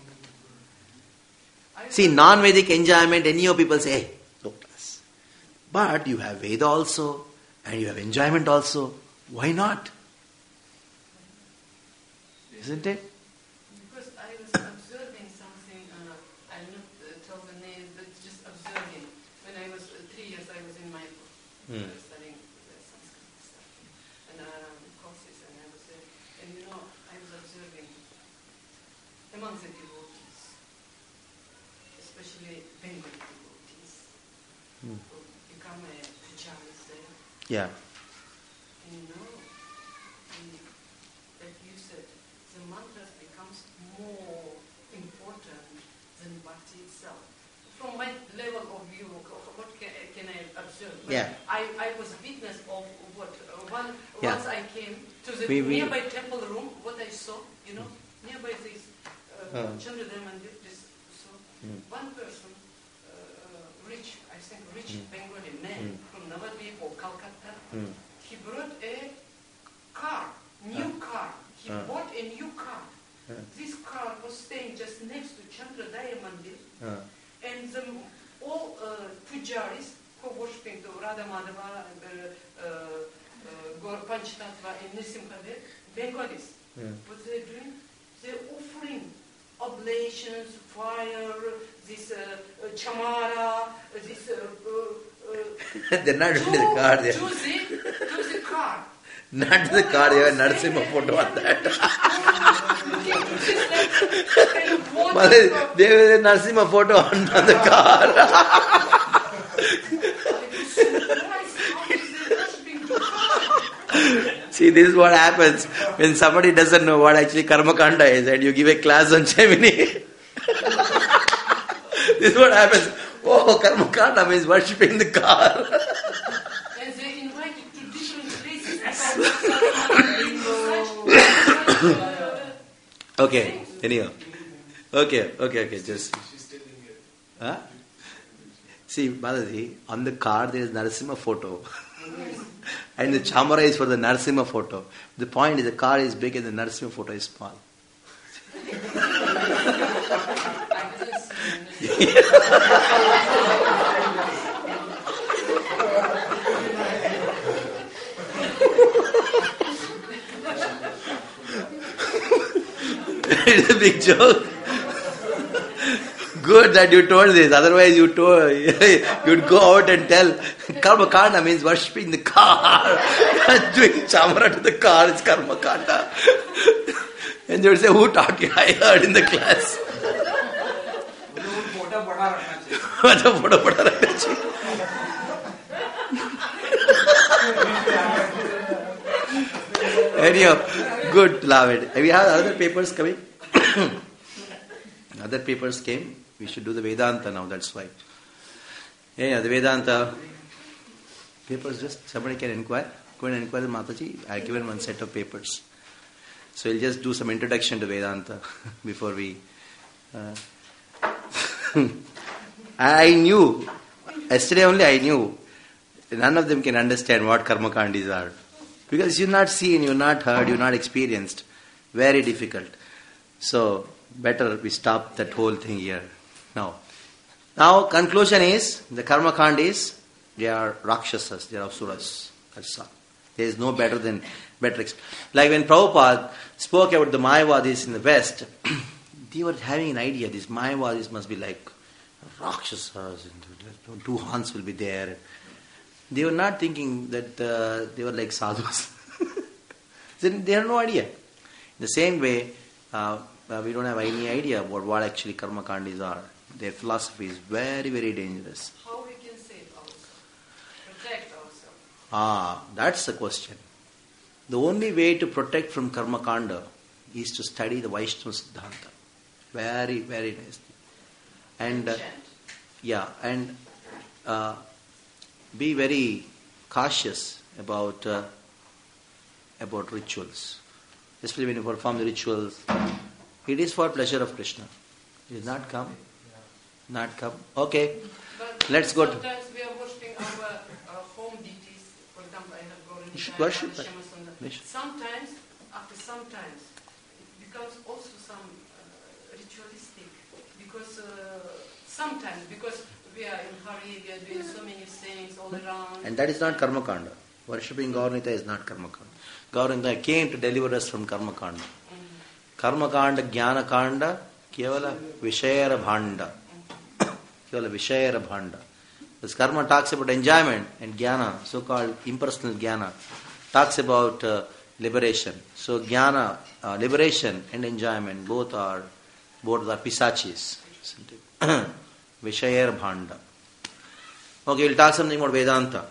See, non-Vedic enjoyment, any of people say, hey, low class. But you have Veda also, and you have enjoyment also. Why not? Isn't it? because I was observing something, I'll not tell the name, but just observing. When I was 3 years, I was in Mayapur, studying Sanskrit stuff and courses, and I was there. And I was observing among the devotees, especially Bengali devotees, who become a pujaris there. Yeah. And like you said, the mantras becomes more important than bhakti itself. From my level of view, what can I observe? But Yeah. I was witness of what Yeah. once I came to the We- nearby temple room. What I saw, nearby this Chandradaya Mandir. One person, rich Bengali man from Navadvip or Calcutta, he brought a car, new car. He bought a new car. This car was staying just next to Chandradaya Mandir, and all pujaris who are worshipping the Radha Madhava, Panchatattva, and Nisimhadev, Bengalis. What they're doing? They're offering oblations, fire, this chamara, this They're not doing the car there. to the car. Not to the car, they have Narasimha photo on that. They have a Narasimha photo on the car. See, this is what happens when somebody doesn't know what actually karma kanda is and you give a class on Gemini. This is what happens. Oh, karma kanda means worshipping the car. And they invited to different places. Okay, anyhow. Okay, just. Huh? See, Balaji, on the car there is Narasimha photo. And the chamara is for the Narasimha photo. The point is the car is big and the Narasimha photo is small. It's a big joke. Good that you told this. Otherwise, you'd go out and tell karma kanda means worshipping the car. Doing chamara to the car is karma kanda. And they would say, who taught you? I heard in the class. Photo bada rakhna chahiye. Anyhow, good, love it. We have other papers coming. Other papers came. We should do the Vedanta now, that's why. Yeah, the Vedanta papers, just somebody can inquire. Go and inquire Mataji. I have given one set of papers. So we'll just do some introduction to Vedanta before we... I knew, yesterday only I knew, none of them can understand what karmakandis are. Because you've not seen, you've not heard, you've not experienced. Very difficult. So, better we stop that whole thing here. Now, conclusion is, the karmakand is They are Rakshasas, they are Asuras. That's all. There is no better. Like when Prabhupada spoke about the Mayavadis in the West, they were having an idea, these Mayavadis must be like Rakshasas, and 2 horns will be there. They were not thinking that they were like sadhus. They have no idea. In the same way, we don't have any idea about what actually karma kandis are. Their philosophy is very, very dangerous. How we can save ourselves, protect ourselves? That's the question. The only way to protect from karma kanda is to study the Vaishnava Siddhanta. Very, very nicely. And be very cautious about rituals. Especially when you perform the rituals, it is for pleasure of Krishna. It is not come. Not come. Okay. But Let's go to... Sometimes we are worshipping our home deities. For example, I have Gauri. Worship. Sometimes, after sometimes, it becomes also some ritualistic. Because sometimes, because we are in hurry, we are doing so many things all around. And that is not karma kanda. Worshipping Gaurnita is not karma kanda. Gaurnita came to deliver us from karma kanda. Karma kanda, jnana kanda, kevala vishayara bhanda. Kevala vishayara bhanda. This karma talks about enjoyment, and jnana, so-called impersonal jnana, talks about liberation. So jnana, liberation and enjoyment, both are pisachis. Vishayara bhanda. Okay, we'll talk something about Vedanta.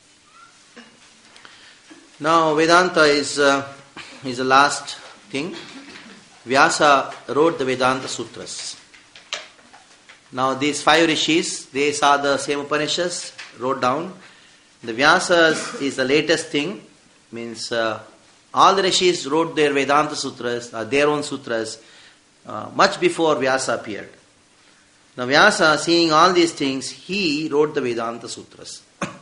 Now, Vedanta is the last thing. Vyasa wrote the Vedanta Sutras. Now, these 5 rishis, they saw the same Upanishads, wrote down. The Vyasa is the latest thing. Means all the rishis wrote their Vedanta Sutras, their own sutras, much before Vyasa appeared. Now, Vyasa, seeing all these things, he wrote the Vedanta Sutras.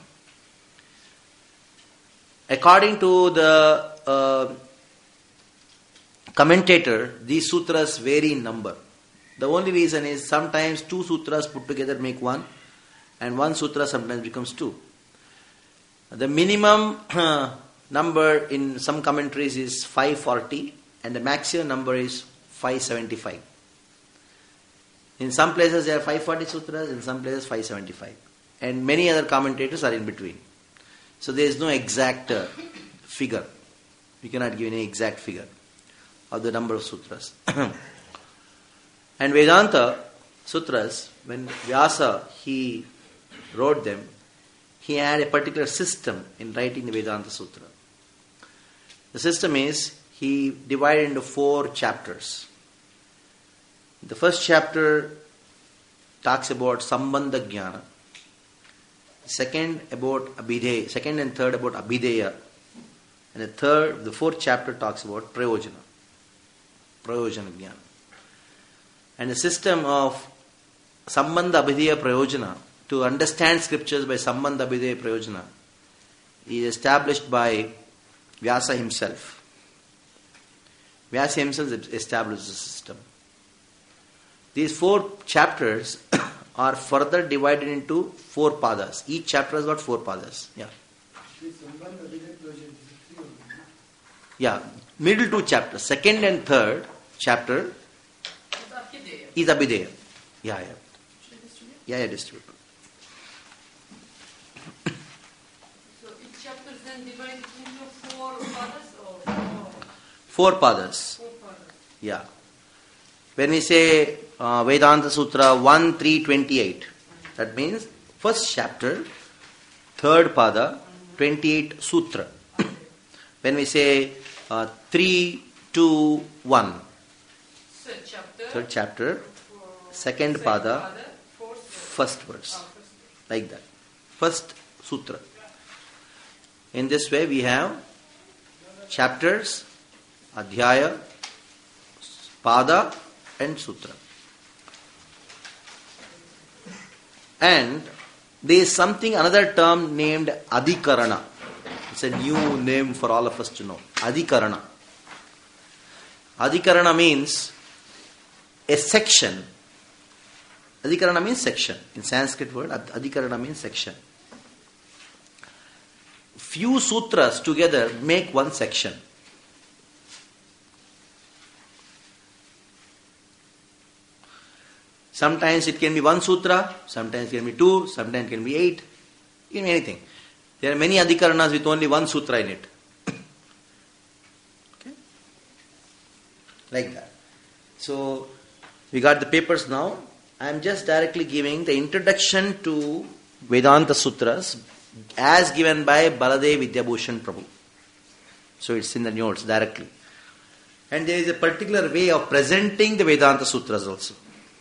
According to the commentator, these sutras vary in number. The only reason is sometimes 2 sutras put together make 1, and 1 sutra sometimes becomes 2. The minimum number in some commentaries is 540, and the maximum number is 575. In some places there are 540 sutras, in some places 575. And many other commentators are in between. So there is no exact figure. We cannot give any exact figure of the number of sutras. And Vedanta Sutras, when Vyasa, he wrote them, he had a particular system in writing the Vedanta Sutra. The system is, he divided into 4 chapters. The first chapter talks about Sambandha Jnana. Second about Abhideya. Second and third about Abhideya. And the 4th chapter talks about Prayojana. Prayojana Jnana. And the system of Sambandha Abhideya Prayojana, to understand scriptures by Sambandha Abhideya Prayojana, is established by Vyasa himself. Vyasa himself established the system. These 4 chapters are further divided into 4 padas. Each chapter has got 4 padas. Yeah. Yeah. Middle 2 chapters. Second and third chapter is Abhideya. Yeah. Distribute. So each chapter is then divided into 4 padas or 4 padas. 4 padas. Yeah. When we say Vedanta Sutra 1, 3, 28, that means first chapter, 3rd pada, 28 sutra. When we say 3, 2, 1, 3rd chapter, 2nd pada, 1st verse. Like that. First sutra. In this way we have chapters, adhyaya, pada and sutra. And there is another term named adhikarana. It's a new name for all of us to know. Adhikarana. Adhikarana means a section. Adhikarana means section. In Sanskrit word, adhikarana means section. few sutras together make one section. Sometimes it can be one sutra, sometimes it can be 2, sometimes it can be 8, it can be anything. There are many adhikaranas with only one sutra in it. Okay? Like that. So, we got the papers now. I am just directly giving the introduction to Vedanta Sutras as given by Baladev Vidyabhushan Prabhu. So, it's in the notes directly. And there is a particular way of presenting the Vedanta Sutras also.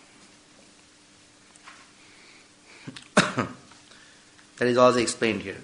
That is also explained here.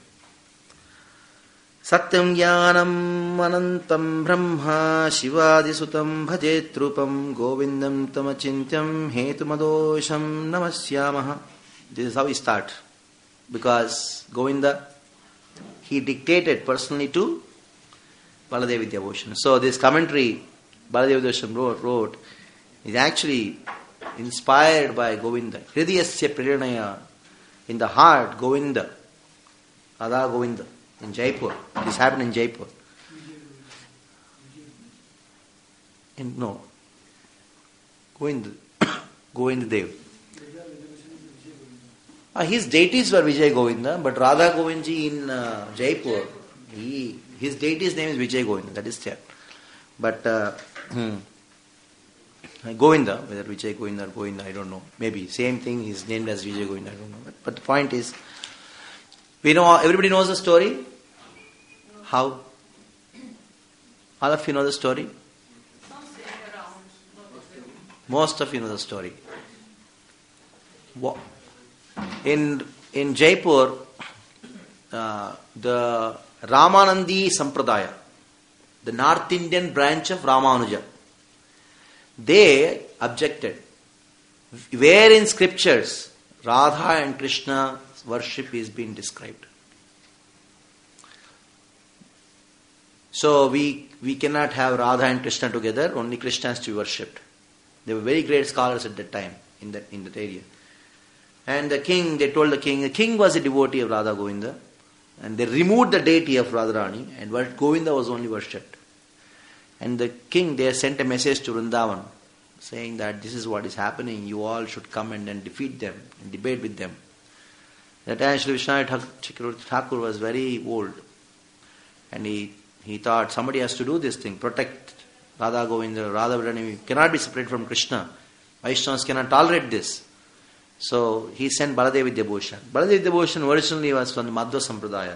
Satyam jnanam anantam brahma shivadi sutam bhajet rupam govindam tamachintyam hetumadosham namasyamaha. This is how we start. Because Govinda, he dictated personally to Baladev Vidyabhushan. So this commentary Baladev Vidyabhushan wrote is actually inspired by Govinda. Hridayasya Preranaya. In the heart, Govinda, Radha Govinda, in Jaipur. This happened in Jaipur. No. Govinda Dev. His deities were Vijay Govinda, but Radha Govindji in Jaipur, his deity's name is Vijay Govinda, that is there. But Govinda, whether Vijay Govinda or Govinda, I don't know. Maybe same thing, he's named as Vijay Govinda, I don't know. But the point is, we know, everybody knows the story? How? All of you know the story? Most of you know the story. In Jaipur, the Ramanandi Sampradaya, the North Indian branch of Ramanuja, they objected. Where in scriptures Radha and Krishna worship is being described. So we cannot have Radha and Krishna together, only Krishna has to be worshipped. They were very great scholars at that time in that area. And they told the king was a devotee of Radha Govinda, and they removed the deity of Radharani, and Govinda was only worshipped. And the king, they sent a message to Vrindavan saying that this is what is happening, you all should come and then defeat them and debate with them. That time Sri Vishwanath Thakur was very old, and he thought somebody has to do this thing, protect Radha Govinda, Radha Vrani cannot be separated from Krishna. Vaishnavas cannot tolerate this. So he sent Baladev Vidyabhushan. Baladev Vidyabhushan originally was from the Madhva Sampradaya.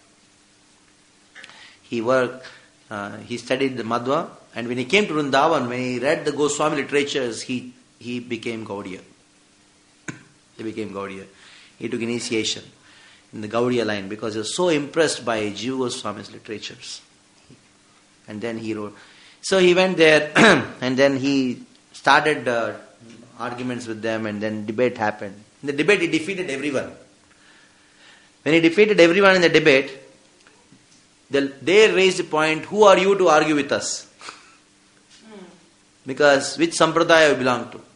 He studied the Madhva, and when he came to Vrindavan, when he read the Goswami literatures, he became Gaudiya. He became Gaudiya. He took initiation in the Gaudiya line because he was so impressed by Jiva Goswami's literatures. And then he wrote. So he went there and then he started arguments with them, and then debate happened. In the debate he defeated everyone. When he defeated everyone in the debate, they raised the point, who are you to argue with us? Because which sampradaya you belong to?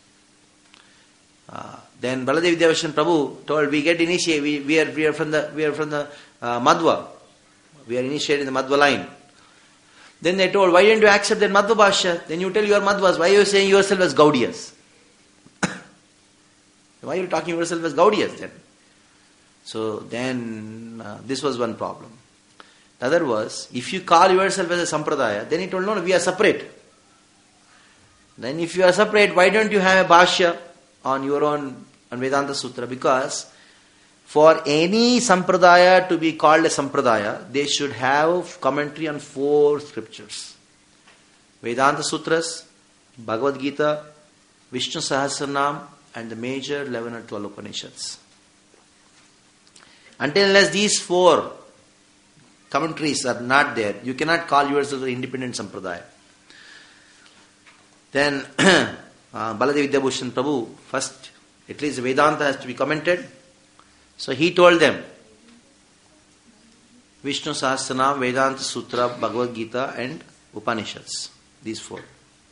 Then Baladev Vidyabhushan Prabhu told, we get initiated, we are from the Madhva. We are initiated in the Madhva line. Then they told, why didn't you accept that Madhva Bhashya? Then you tell you are Madhvas. Why are you saying yourself as Gaudiyas? Why are you talking yourself as Gaudiyas then? So then this was one problem. The other was, if you call yourself as a Sampradaya, then he told, no, we are separate. Then if you are separate, why don't you have a Bhashya on your own, on Vedanta Sutra? Because for any Sampradaya to be called a Sampradaya, they should have commentary on 4 scriptures. Vedanta Sutras, Bhagavad Gita, Vishnu Sahasranam, and the major 11 or 12 Upanishads. Until unless these 4 commentaries are not there, you cannot call yourself an independent Sampradaya. Then Baladev Vidyabhushan Prabhu, first, at least Vedanta has to be commented. So he told them, Vishnu Sahasranam, Vedanta Sutra, Bhagavad Gita and Upanishads. These 4.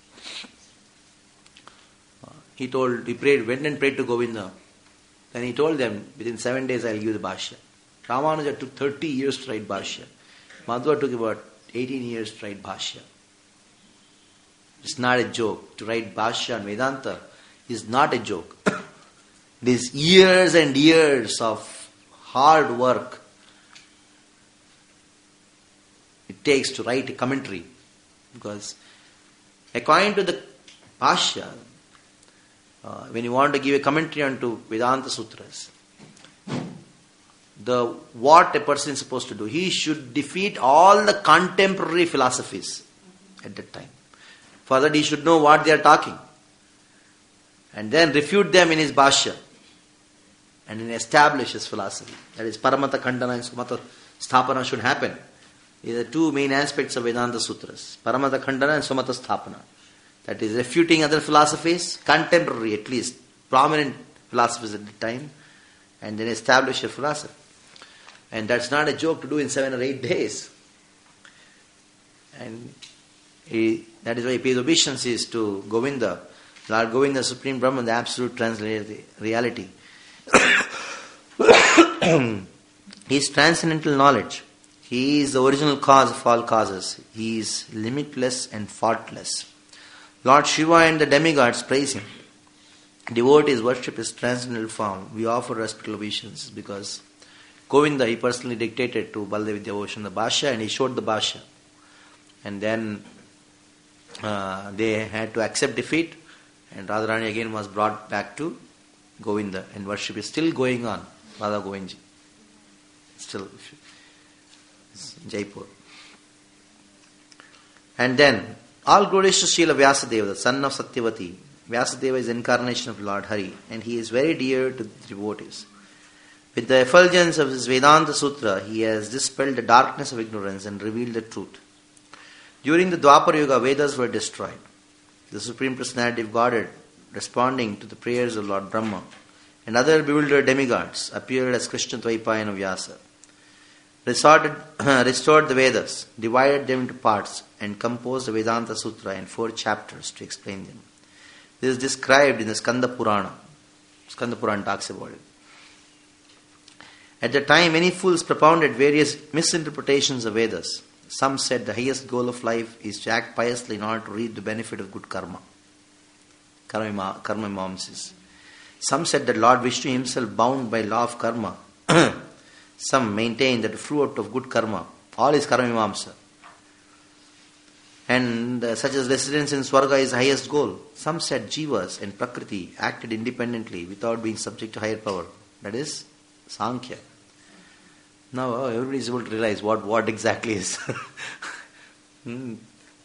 He went and prayed to Govinda. Then he told them, within 7 days I will give the Bhashya. Ramanuja took 30 years to write Bhashya. Madhva took about 18 years to write Bhashya. It's not a joke. To write Bhashya and Vedanta is not a joke. It is years and years of hard work it takes to write a commentary. Because according to the Bhashya, when you want to give a commentary onto Vedanta Sutras, what a person is supposed to do, he should defeat all the contemporary philosophies at that time. For that he should know what they are talking. And then refute them in his Bhashya. And then establish his philosophy. That is, Paramata Khandana and Sumata Sthapana should happen. These are two main aspects of Vedanta Sutras. Paramata Khandana and Sumata Sthapana. That is, refuting other philosophies, contemporary at least, prominent philosophies at the time, and then establish a philosophy. And that's not a joke to do in 7 or 8 days. And that is why he pays obeisances to Govinda. Lord Govinda, Supreme Brahman, the absolute translated reality. He is transcendental knowledge. He is the original cause of all causes. He is limitless and faultless. Lord Shiva and the demigods praise him. Devotees worship his transcendental form. We offer respectful obeisances because Govinda, he personally dictated to Baladev Vidyabhushan the Bhashya, and he showed the Bhashya. And then they had to accept defeat, and Radharani again was brought back to Govinda, and worship is still going on. Radha Govindji. Still, Jaipur. And then, all glories to Srila Vyasadeva, the son of Satyavati. Vyasadeva is incarnation of Lord Hari, and he is very dear to the devotees. With the effulgence of his Vedanta Sutra, he has dispelled the darkness of ignorance and revealed the truth. During the Dwapara Yuga, Vedas were destroyed. The Supreme Personality of Godhead, responding to the prayers of Lord Brahma and other bewildered demigods, appeared as Krishna Dvaipayana Vyasa. Restored the Vedas, divided them into parts, and composed the Vedanta Sutra in 4 chapters to explain them. This is described in the Skanda Purana. Skanda Purana talks about it. At the time, many fools propounded various misinterpretations of Vedas. Some said the highest goal of life is to act piously in order to reap the benefit of good karma. Karma Mimamsis. Some said that Lord Vishnu himself bound by law of karma. Some maintained that the fruit of good karma, all is karma mimamsa. And such as residence in Swarga is the highest goal. Some said Jivas and Prakriti acted independently without being subject to higher power. That is Sankhya. Now everybody is able to realize what exactly is. And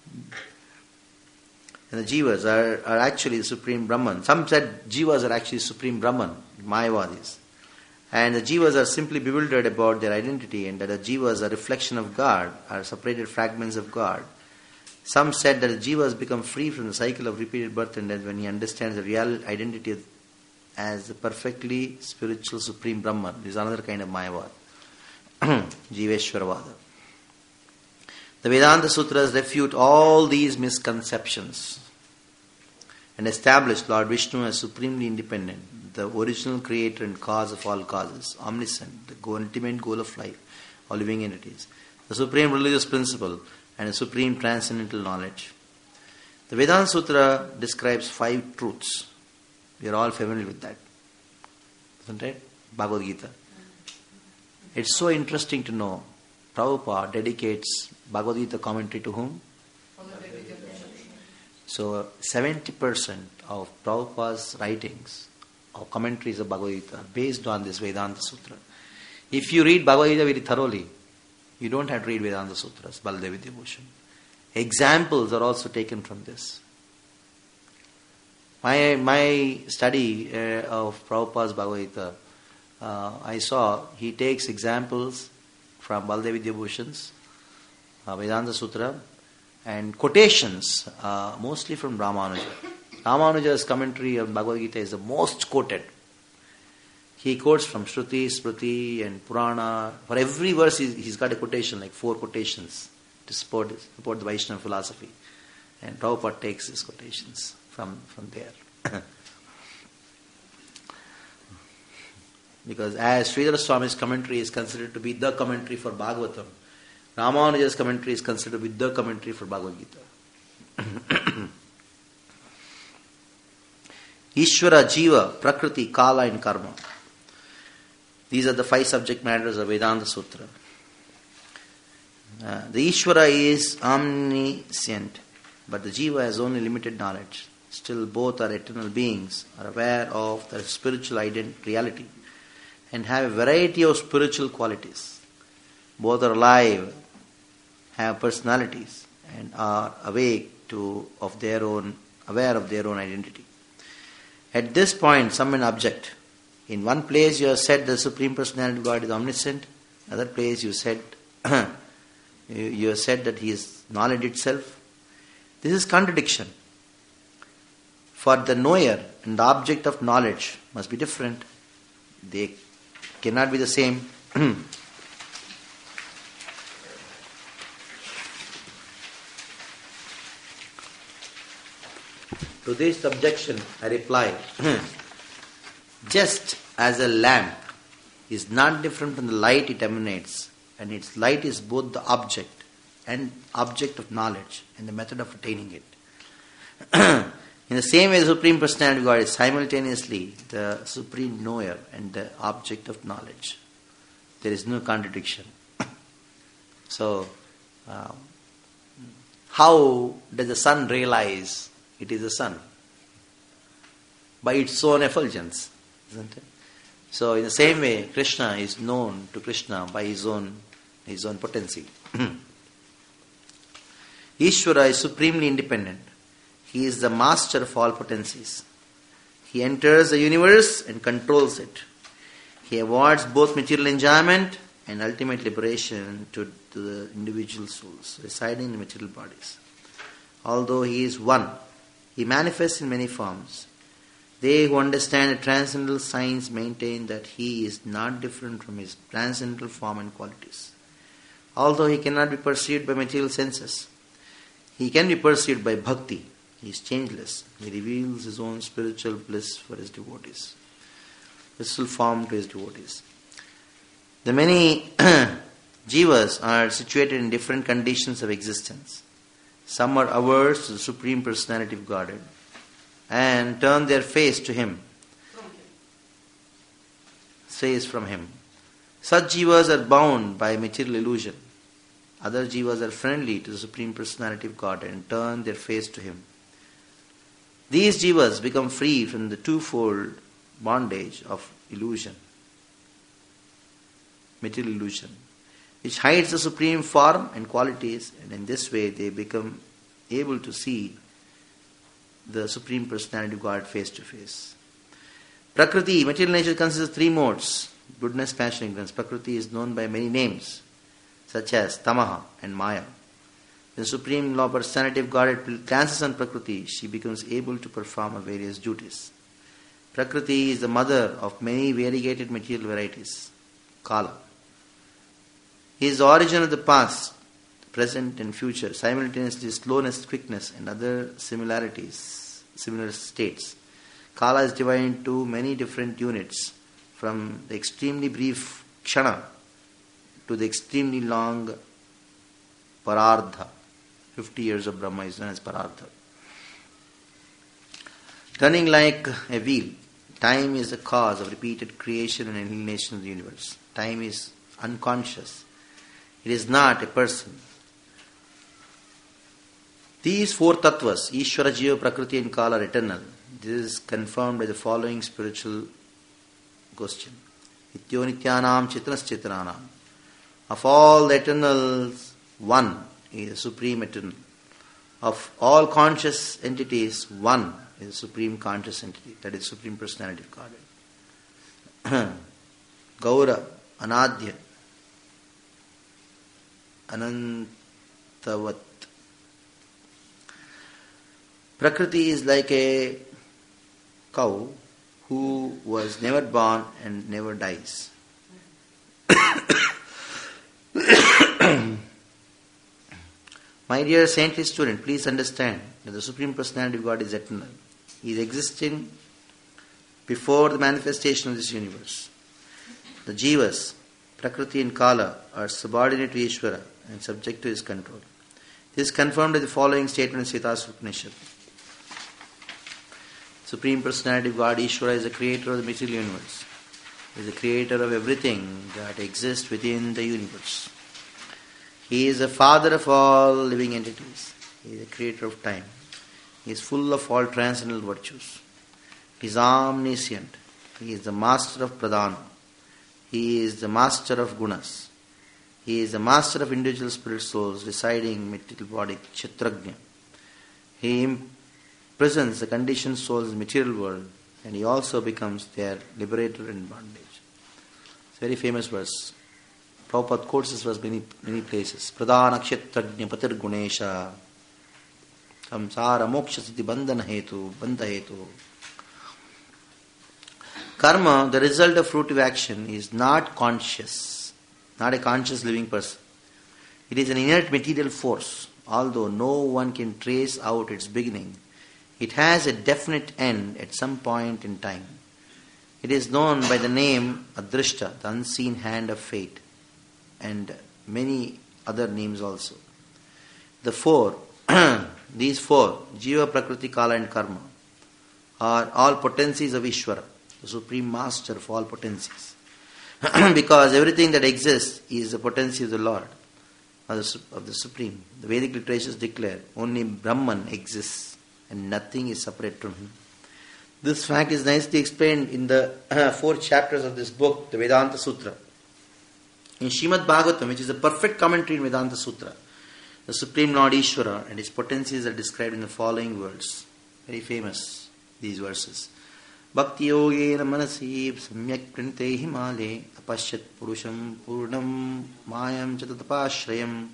the Jivas are actually the Supreme Brahman. Some said Jivas are actually Supreme Brahman, Mayavadis. And the Jivas are simply bewildered about their identity, and that the Jivas are a reflection of God, are separated fragments of God. Some said that the Jivas become free from the cycle of repeated birth and death when he understands the real identity as the perfectly spiritual Supreme Brahman. This is another kind of Mayavad. Jiveshwaravada. The Vedanta Sutras refute all these misconceptions and establish Lord Vishnu as supremely independent, the original creator and cause of all causes, omniscient, the ultimate goal of life, all living entities, the supreme religious principle, and the supreme transcendental knowledge. The Vedanta Sutra describes 5 truths. We are all familiar with that. Isn't it? Bhagavad Gita. It's so interesting to know Prabhupada dedicates Bhagavad Gita commentary to whom? So 70% of Prabhupada's writings or commentaries of Bhagavad Gita are based on this Vedanta Sutra. If you read Bhagavad Gita very thoroughly, you don't have to read Vedanta Sutras, Baladev Vidyabhushan. Examples are also taken from this. My study of Prabhupada's Bhagavad Gita, I saw he takes examples from Baladev Vidyabhushan's Vedanta Sutra and quotations mostly from Ramanuja. Ramanuja's commentary of Bhagavad Gita is the most quoted. He quotes from Shruti, Smriti and Purana. For every verse he's got a quotation, like 4 quotations to support the Vaishnava philosophy. And Prabhupada takes his quotations from there. Because as Sridhara Swami's commentary is considered to be the commentary for Bhagavatam, Ramanuja's commentary is considered to be the commentary for Bhagavad Gita. Ishvara, Jiva, Prakriti, Kala and Karma. These are the 5 subject matters of Vedanta Sutra. The Ishvara is omniscient, but the Jiva has only limited knowledge. Still both are eternal beings, are aware of their spiritual reality, and have a variety of spiritual qualities. Both are alive, have personalities, and are aware of their own identity. At this point, some may object. In one place you have said the Supreme Personality of God is omniscient. Other place you said you have said that He is knowledge itself. This is contradiction. For the knower and the object of knowledge must be different. They cannot be the same. To this objection I reply, just as a lamp is not different from the light it emanates, and its light is both the object and object of knowledge and the method of attaining it. In the same way, the Supreme Personality of God is simultaneously the supreme knower and the object of knowledge. There is no contradiction. So, how does the sun realize it is the sun? By its own effulgence, isn't it? So, in the same way, Krishna is known to Krishna by his own potency. Ishvara is supremely independent. He is the master of all potencies. He enters the universe and controls it. He awards both material enjoyment and ultimate liberation to the individual souls residing in material bodies. Although He is one, He manifests in many forms. They who understand the transcendental science maintain that He is not different from His transcendental form and qualities. Although He cannot be perceived by material senses, He can be perceived by bhakti. He is changeless. He reveals His own spiritual bliss for His devotees, spiritual form to His devotees. The many jivas are situated in different conditions of existence. Some are averse to the Supreme Personality of Godhead and turn their face to Him, says from Him. Such jivas are bound by material illusion. Other jivas are friendly to the Supreme Personality of God and turn their face to Him. These jivas become free from the twofold bondage of illusion, material illusion, which hides the supreme form and qualities, and in this way they become able to see the Supreme Personality of God face to face. Prakriti, material nature, consists of 3 modes: goodness, passion, ignorance. Prakriti is known by many names, such as Tamaha and Maya. The Supreme Law Personality of God glances on Prakriti, she becomes able to perform her various duties. Prakriti is the mother of many variegated material varieties, Kala. He is the origin of the past, present and future, simultaneously slowness, quickness and other similar states. Kala is divided into many different units, from the extremely brief Kshana to the extremely long Parardha. 50 years of Brahma is known as Parardha. Turning like a wheel, time is the cause of repeated creation and annihilation of the universe. Time is unconscious. It is not a person. These 4 tattvas, Ishvara, Jiva, Prakriti and Kala, are eternal. This is confirmed by the following spiritual question. Nityo nityanam chitanas chitananam. Of all the eternals, one is the supreme eternal. Of all conscious entities, one is the supreme conscious entity, that is Supreme Personality of Godhead. Gaura, Anadya, Anantavat. Prakriti is like a cow who was never born and never dies. My dear saintly student, please understand that the Supreme Personality of God is eternal. He is existing before the manifestation of this universe. the jivas, Prakriti and Kala, are subordinate to Ishvara and subject to his control. This is confirmed by the following statement in Svetasvatara Upanishad. Supreme Personality of God, Ishvara, is the creator of the material universe. He is the creator of everything that exists within the universe. He is the father of all living entities. He is the creator of time. He is full of all transcendental virtues. He is omniscient. He is the master of pradhana. He is the master of gunas. He is the master of individual spirit souls residing in material body, Kshetrajna. He imprisons the conditioned souls in the material world, and he also becomes their liberator in bondage. It's a very famous verse. Prabhupada quotes this verse many places. Pradhana Kshetrajna Patir Gunesha Samsara Moksha Siddhi Bandhana Hetu. Karma, the result of fruitive action, is not conscious, not a conscious living person. It is an inert material force. Although no one can trace out its beginning, it has a definite end at some point in time. It is known by the name Adrishta, the unseen hand of fate, and many other names also. These four, Jiva, Prakriti, Kala and Karma, are all potencies of Ishvara, the Supreme Master of all potencies. Because everything that exists is the potency of the Lord, of the Supreme. The Vedic literatures declare only Brahman exists and nothing is separate from him. This fact is nicely explained in the 4 chapters of this book, the Vedanta Sutra. In Srimad Bhagavatam, which is a perfect commentary in Vedanta Sutra, the Supreme Lord Ishvara and his potencies are described in the following words. Very famous, these verses. Bhakti yogena manasi samyak pranite himale apashyat purusham purnam mayam chatatapashrayam.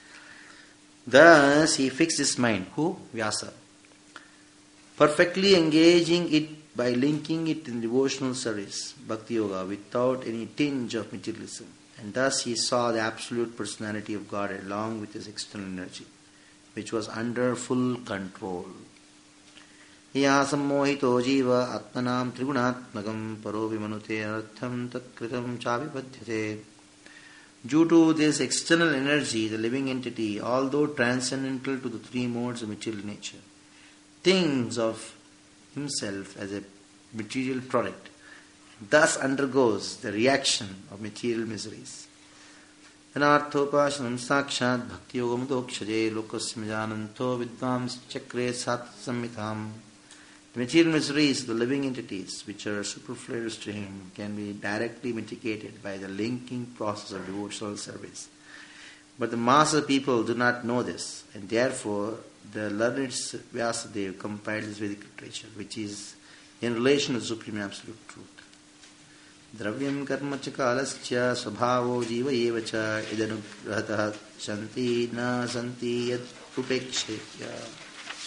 Thus he fixed his mind. Who? Vyasa. Perfectly engaging it by linking it in devotional service, Bhakti Yoga, without any tinge of materialism. And thus he saw the absolute personality of God along with his external energy, which was under full control. Ya sammohito jiva atmanam trigunatmakam paro vimanute artham tatkritam chavipadhyate. Due to this external energy, the living entity, although transcendental to the 3 modes of material nature, thinks of himself as a material product, thus undergoes the reaction of material miseries. Anarthopashanam sakshat bhakti yogamudokshaje lokasya jananto vidvams chakre sat samhitam. The material miseries of the living entities, which are superfluous to him, can be directly mitigated by the linking process of devotional service. But the mass of people do not know this, and therefore the learned Vyasadeva compiled this Vedic literature, which is in relation to Supreme Absolute Truth. Dravyam karma cha kalasya svabhavo jiva eva cha idanugrahataha shanti na santi yad upekshya.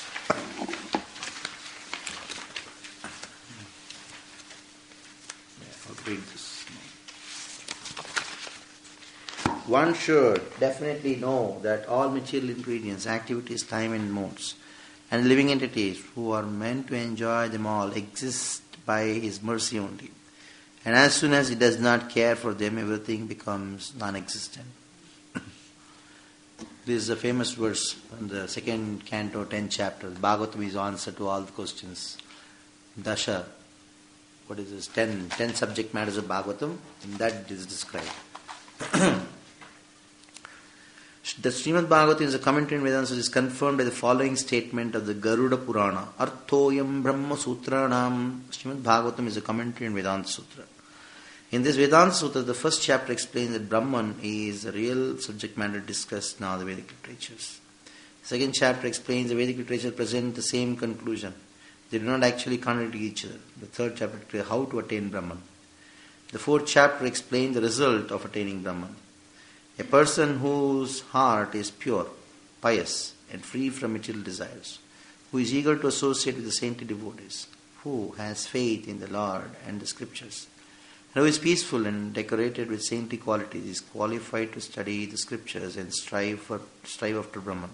One should definitely know that all material ingredients, activities, time and modes, and living entities who are meant to enjoy them all exist by his mercy only. And as soon as he does not care for them, everything becomes non-existent. This is a famous verse in the 2nd canto, 10th chapter. Bhagavatam is answer to all the questions. Dasha, what is this? 10 subject matters of Bhagavatam. In that it is described. The Srimad Bhagavatam is a commentary in Vedanta, which is confirmed by the following statement of the Garuda Purana. Arthoyam Brahma Sutranam. Srimad Bhagavatam is a commentary in Vedanta Sutra. In this Vedanta Sutra, the first chapter explains that Brahman is the real subject matter discussed in all the Vedic literatures. The second chapter explains the Vedic literature present the same conclusion. They do not actually contradict each other. The third chapter explains how to attain Brahman. The fourth chapter explains the result of attaining Brahman. A person whose heart is pure, pious, and free from material desires, who is eager to associate with the saintly devotees, who has faith in the Lord and the scriptures, and who is peaceful and decorated with saintly qualities, is qualified to study the scriptures and strive after Brahman.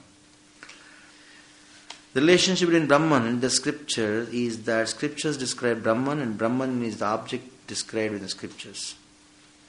The relationship between Brahman and the scripture is that scriptures describe Brahman and Brahman is the object described in the scriptures.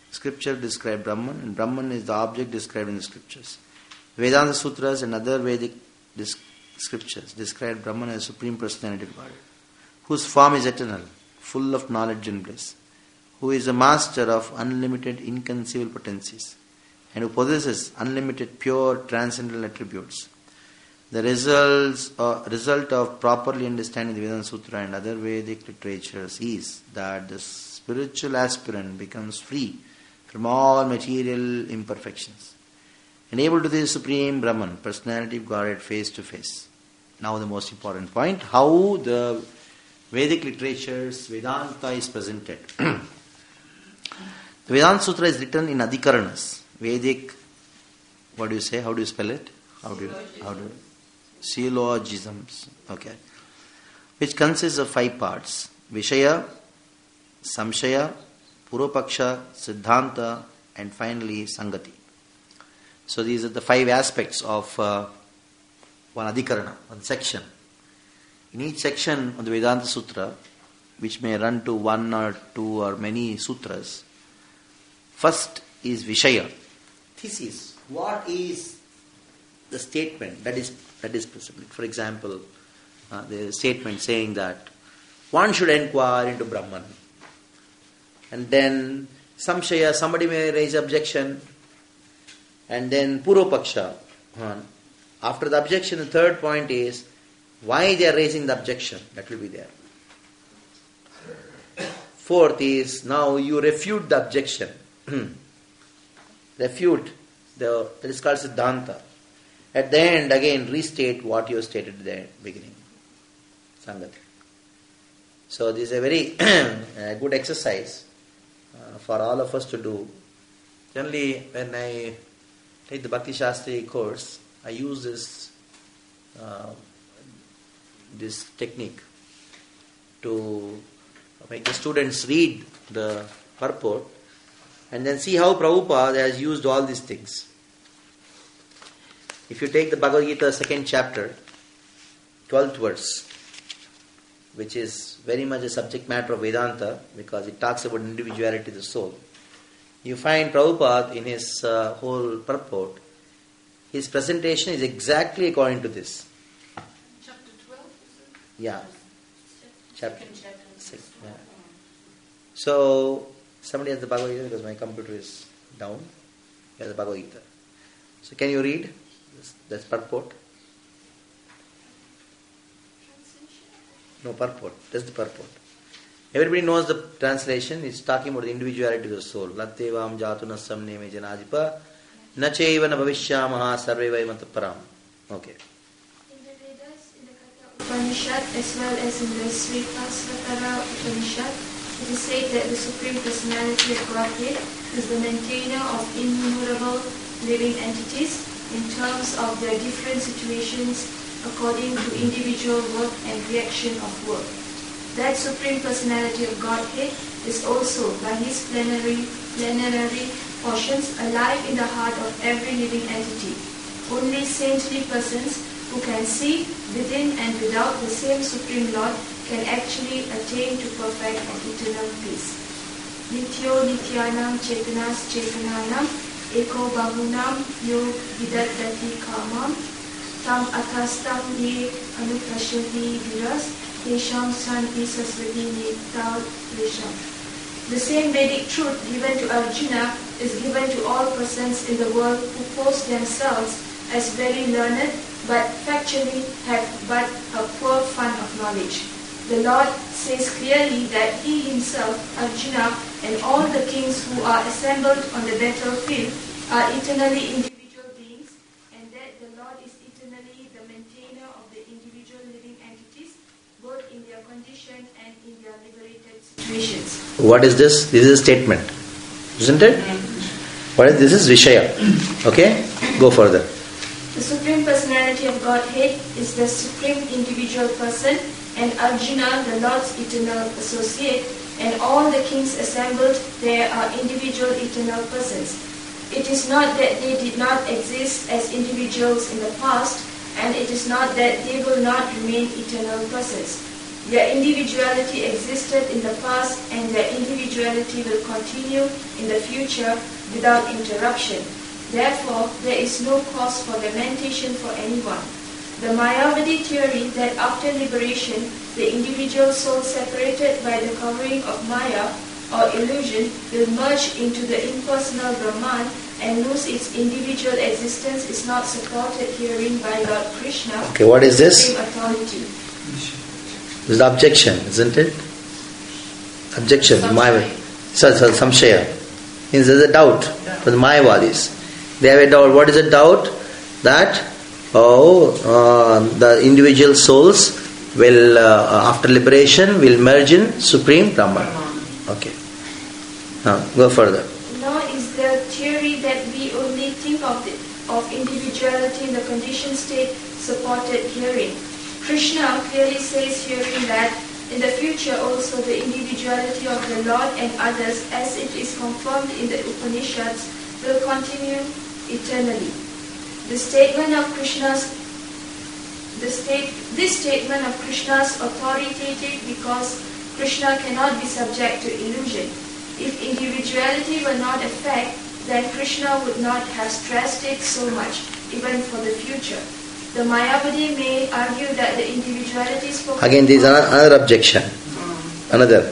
Scripture describe Brahman, and Brahman is the object described in the scriptures. Vedanta Sutras and other Vedic scriptures describe Brahman as Supreme Personality of God, whose form is eternal, full of knowledge and bliss, who is a master of unlimited inconceivable potencies, and who possesses unlimited pure transcendental attributes. The result of properly understanding the Vedanta Sutra and other Vedic literatures is that the spiritual aspirant becomes free from all material imperfections, and able to see the Supreme Brahman, personality of Godhead, face to face. Now the most important point, how the Vedic literatures, Vedanta is presented. The Vedanta Sutra is written in Adhikaranas. Vedic, what do you say? How do you spell it? How do you syllogisms, okay, which consists of 5 parts: Vishaya, Samshaya, Puropaksha, Siddhanta, and finally Sangati. So these are the 5 aspects of one Adhikarana, one section. In each section of the Vedanta Sutra, which may run to 1 or 2 or many sutras, first is Vishaya. Thesis. What is the statement that is present? For example, the statement saying that one should inquire into Brahman. And then Samshaya, somebody may raise objection. And then Puropaksha. After the objection, the third point is why they are raising the objection. That will be there. Fourth is now you refute the objection. Refute. That is called Siddhanta. At the end, again, restate what you stated at the beginning. Sangati. So this is a very good exercise for all of us to do. Generally, when I take the Bhakti Shastri course, I use this technique to make the students read the purport and then see how Prabhupada has used all these things. If you take the Bhagavad Gita 2nd chapter, 12th verse, which is very much a subject matter of Vedanta because it talks about individuality of the soul, you find Prabhupada in his whole purport, his presentation is exactly according to this. Chapter 12? Yeah. Chapter. Chapter 6. Yeah. So, somebody has the Bhagavad Gita because my computer is down. He has the Bhagavad Gita. So, can you read this purport? No, purport. That's the purport. Everybody knows the translation. It's talking about the individuality of the soul. Lattevam jatunasam neme janajipa nacheva na bhavishyamaha sarve vai mataparam. Okay. In the Vedas, in the Katha Upanishad, as well as in the Srivastava Upanishad, it is said that the Supreme Personality of Godhead is the maintainer of innumerable living entities in terms of their different situations according to individual work and reaction of work. That Supreme Personality of Godhead is also, by his plenary portions, alive in the heart of every living entity. Only saintly persons who can see within and without the same Supreme Lord can actually attain to perfect and eternal peace. Nityo nityanam chetanas chetananam eko bahunam yo vidattati kamam tam atastam ye anupashati viras tesham santi sasvati netal visham. The same Vedic truth given to Arjuna is given to all persons in the world who post themselves as very learned but factually have but a poor fund of knowledge. The Lord says clearly that he himself, Arjuna, and all the kings who are assembled on the battlefield are eternally individual beings, and that the Lord is eternally the maintainer of the individual living entities, both in their condition and in their liberated situations. What is this? This is a statement, isn't it? What is this? Is Vishaya. Okay? Go further. The Supreme Personality of Godhead is the supreme individual person, and Arjuna, the Lord's eternal associate, and all the kings assembled there are individual eternal persons. It is not that they did not exist as individuals in the past, and it is not that they will not remain eternal persons. Their individuality existed in the past and their individuality will continue in the future without interruption. Therefore, there is no cause for lamentation for anyone. The Mayavadi theory that after liberation, the individual soul separated by the covering of Maya or illusion will merge into the impersonal Brahman and lose its individual existence is not supported herein by Lord Krishna. Okay, what is this? Supreme authority. This is the objection, isn't it? Objection, Mayavadi. Samshaya. Means there is a doubt for the Mayavadis. They have a doubt. What is a doubt? That the individual souls will, after liberation, will merge in Supreme Brahman. Okay. Now, go further. Nor is the theory that we only think of individuality in the conditioned state supported herein. Krishna clearly says herein that in the future also the individuality of the Lord and others, as it is confirmed in the Upanishads, will continue eternally. This statement of Krishna's authoritative because Krishna cannot be subject to illusion. If individuality were not a fact, then Krishna would not have stressed it so much, even for the future. The Mayavadi may argue that the individuality spoken... Again, there is another objection. Another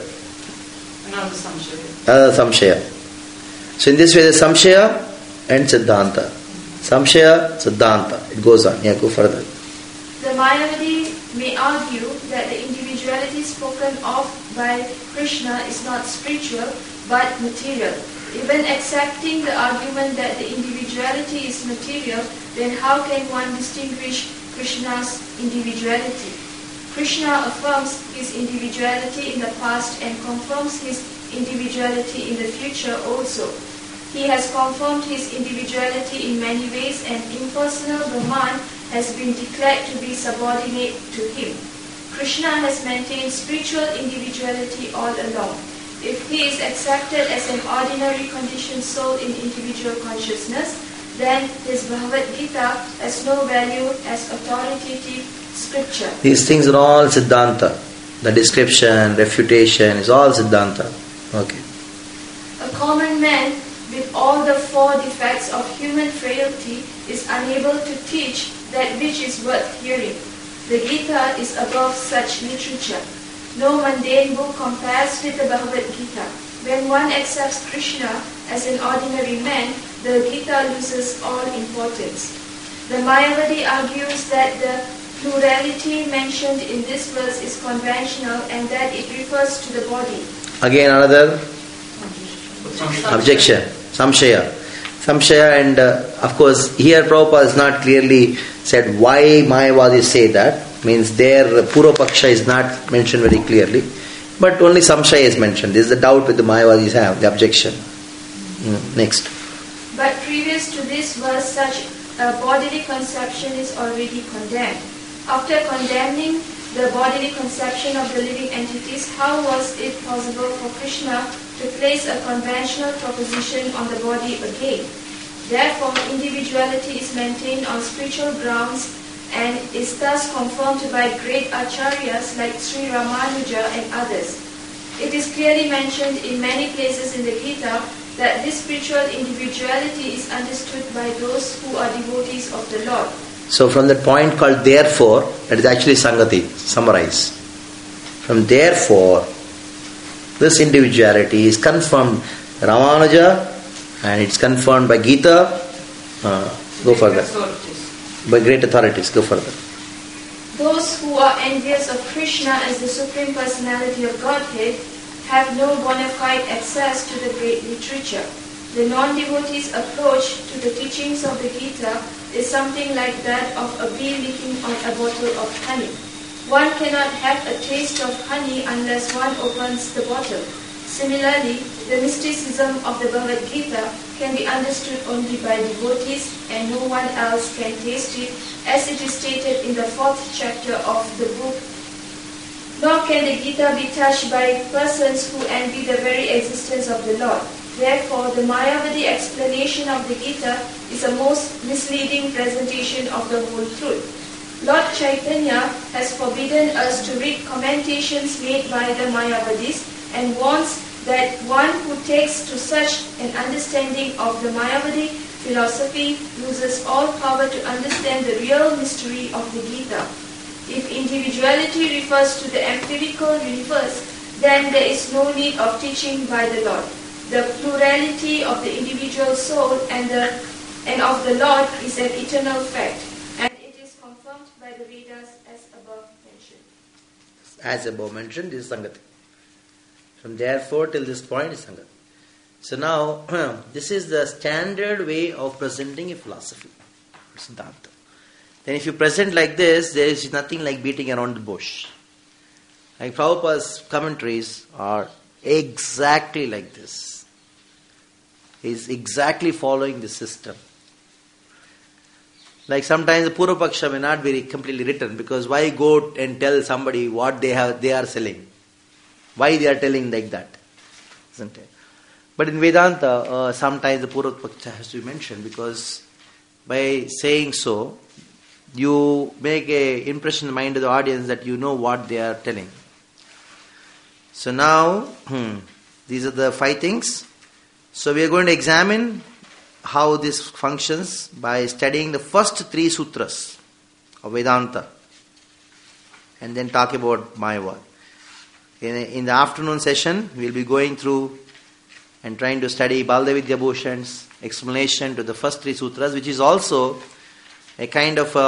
Samshaya. So in this way, there is Samshaya and Siddhanta. Samshaya, Siddhanta. It goes on. Yeah, go further. The Mayavadi may argue that the individuality spoken of by Krishna is not spiritual but material. Even accepting the argument that the individuality is material, then how can one distinguish Krishna's individuality? Krishna affirms his individuality in the past and confirms his individuality in the future also. He has confirmed his individuality in many ways, and impersonal Brahman has been declared to be subordinate to him. Krishna has maintained spiritual individuality all along. If he is accepted as an ordinary conditioned soul in individual consciousness, then his Bhagavad Gita has no value as authoritative scripture. These things are all Siddhanta. The description, refutation is all Siddhanta. Okay. A common man with all the four defects of human frailty is unable to teach that which is worth hearing. The Gita is above such literature. No mundane book compares with the Bhagavad Gita. When one accepts Krishna as an ordinary man, the Gita loses all importance. The Mayavadi argues that the plurality mentioned in this verse is conventional and that it refers to the body. Again another objection. Samshaya. And of course here Prabhupada has not clearly said why Mayavadis say that. Means their Purvapaksha is not mentioned very clearly. But only Samshaya is mentioned. This is the doubt that the Mayavadis have, the objection. Next. But previous to this verse, such a bodily conception is already condemned. After condemning the bodily conception of the living entities, how was it possible for Krishna to place a conventional proposition on the body again? Therefore, individuality is maintained on spiritual grounds and is thus confirmed by great acharyas like Sri Ramanuja and others. It is clearly mentioned in many places in the Gita that this spiritual individuality is understood by those who are devotees of the Lord. So from that point called therefore, that is actually Sangati, summarize. From therefore, this individuality is confirmed Ramanuja and it's confirmed by Gita. Go further. By great authorities. Go further. Those who are envious of Krishna as the Supreme Personality of Godhead have no bona fide access to the great literature. The non-devotee's approach to the teachings of the Gita is something like that of a bee licking on a bottle of honey. One cannot have a taste of honey unless one opens the bottle. Similarly, the mysticism of the Bhagavad Gita can be understood only by devotees and no one else can taste it, as it is stated in the 4th chapter of the book. Nor can the Gita be touched by persons who envy the very existence of the Lord. Therefore, the Mayavadi explanation of the Gita is a most misleading presentation of the whole truth. Lord Chaitanya has forbidden us to read commentations made by the Mayavadis and warns that one who takes to such an understanding of the Mayavadi philosophy loses all power to understand the real mystery of the Gita. If individuality refers to the empirical universe, then there is no need of teaching by the Lord. The plurality of the individual soul and of the Lord is an eternal fact, and it is confirmed by the Vedas as above mentioned. As above mentioned, this is Sangati. From therefore till this point is Sangati. So now, this is the standard way of presenting a philosophy. Siddhanta. Then if you present like this, there is nothing like beating around the bush. Like Prabhupada's commentaries are exactly like this. He is exactly following the system. Like sometimes the Purva Paksha may not be completely written, because why go and tell somebody what they are selling? Why they are telling like that? Isn't it? But in Vedanta, sometimes the Purva Paksha has to be mentioned, because by saying so, you make an impression in the mind of the audience that you know what they are telling. So now, these are the 5 things. So we are going to examine how this functions by studying the first 3 sutras of Vedanta and then talk about Mayavad. In the afternoon session, we will be going through and trying to study Baldevidya Bhushan's explanation to the first 3 sutras, which is also a kind of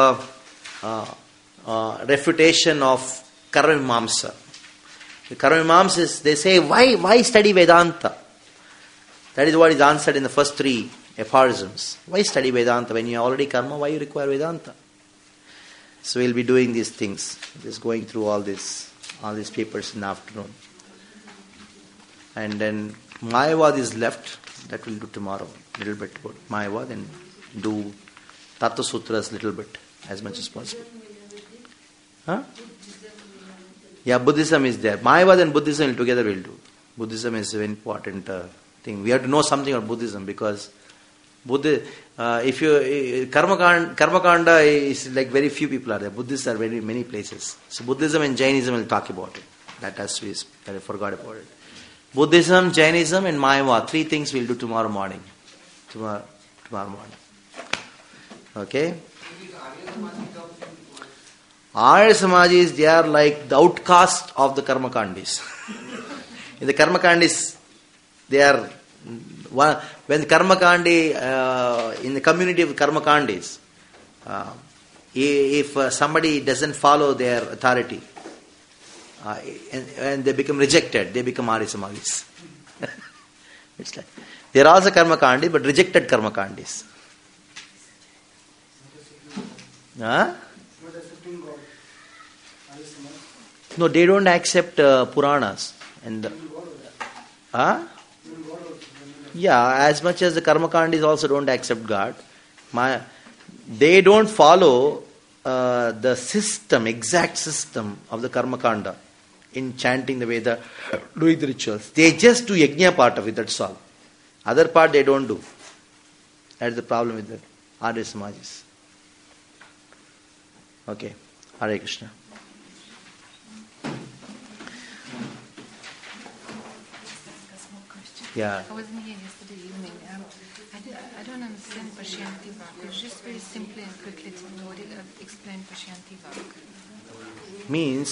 refutation of Karma-mimamsa. The Karma-mimamsa is, they say, why study Vedanta? That is what is answered in the first 3 aphorisms. Why study Vedanta? When you are already karma, why you require Vedanta? So we'll be doing these things. Just going through all these papers in the afternoon. And then Mayavad is left. That we'll do tomorrow. A little bit about Mayavad and do Tattva Sutras little bit, as much as possible. Huh? Yeah, Buddhism is there. Mayavad and Buddhism together we'll do. Buddhism is a very important thing. We have to know something about Buddhism, because Karmakanda is like very few people are there. Buddhists are very many places. So Buddhism and Jainism will talk about it. That has to be, I forgot about it. Buddhism, Jainism and Mayavad. 3 things we'll do tomorrow morning. Tomorrow morning. Okay? Arya Samajis, they are like the outcast of the Karmakandis. In the Karmakandis, they are when Karmakandi, in the community of Karmakandis, if somebody doesn't follow their authority and they become rejected, they become Arya Samajis. It's like they are also Karmakandi, but rejected Karmakandis. Huh? No, they don't accept Puranas. And yeah, as much as the Karmakandis also don't accept God. They don't follow the system, exact system of the Karmakanda in chanting the Veda, doing the rituals. They just do Yajna part of it, that's all. Other part they don't do. That's the problem with the Arya Samajis. Okay, Hare Krishna. Yeah. I wasn't here yesterday evening. I don't understand Pashyanti Vak. Just very simply and quickly explain Pashyanti Vak. Means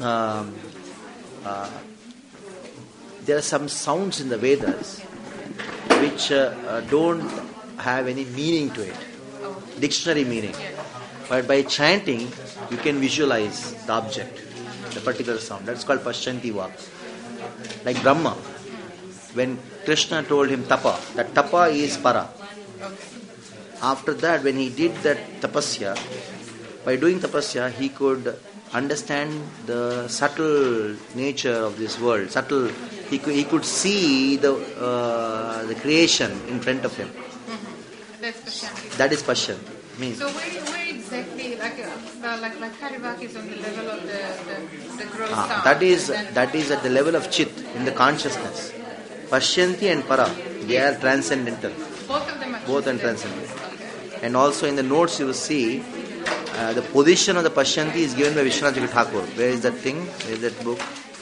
there are some sounds in the Vedas which don't have any meaning to it, dictionary meaning. But by chanting, you can visualize the object, the particular sound. That's called Pashyanti Vak. Like Brahma. When Krishna told him tapa, that tapa is para. After that, when he did that tapasya, by doing tapasya, he could understand the subtle nature of this world. He could see the creation in front of him. That's Pashyanti. That is Pashyanti. Means. So where exactly, like Harivak is on the level of the gross sound. That is at the level of Chit, in the consciousness. Pashyanti and Para, they are transcendental. Both of them are transcendental. Okay. And also in the notes you will see The position of the Pashyanti is given by Vishwanath Thakur. Where is that thing? Where is that book?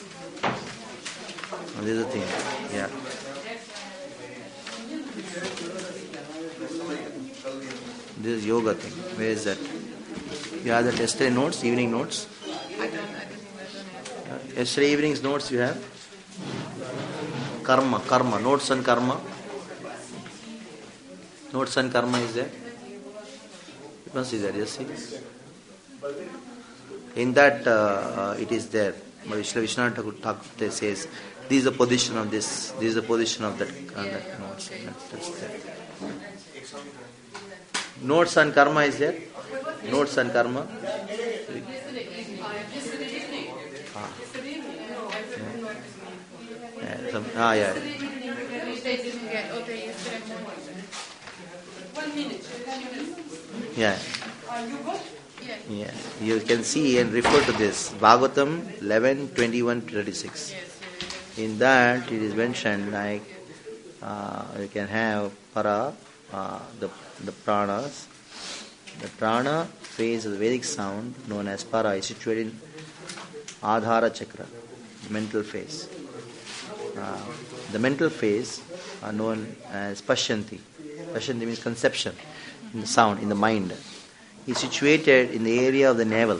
Oh, there is a thing. Yeah. This is yoga thing. Where is that? You have the yesterday notes, evening notes? Yesterday evening's notes you have? Karma, notes on karma. Notes on karma is there? It must be there, just see. In that it is there. Vishwanath Thakur says, this is the position of this, this is the position of that notes. That's there. Notes on karma is there? Notes on karma. Yeah. 1 minute. Yeah. You got? Yeah. You can see and refer to this. Bhagavatam 11:21-36. In that it is mentioned like you can have para, the pranas. The prana phase of the Vedic sound known as para is situated in Adhara Chakra, mental phase. The mental phase are known as Pashyanti. Pashyanti means conception in the sound, in the mind. Is situated in the area of the navel.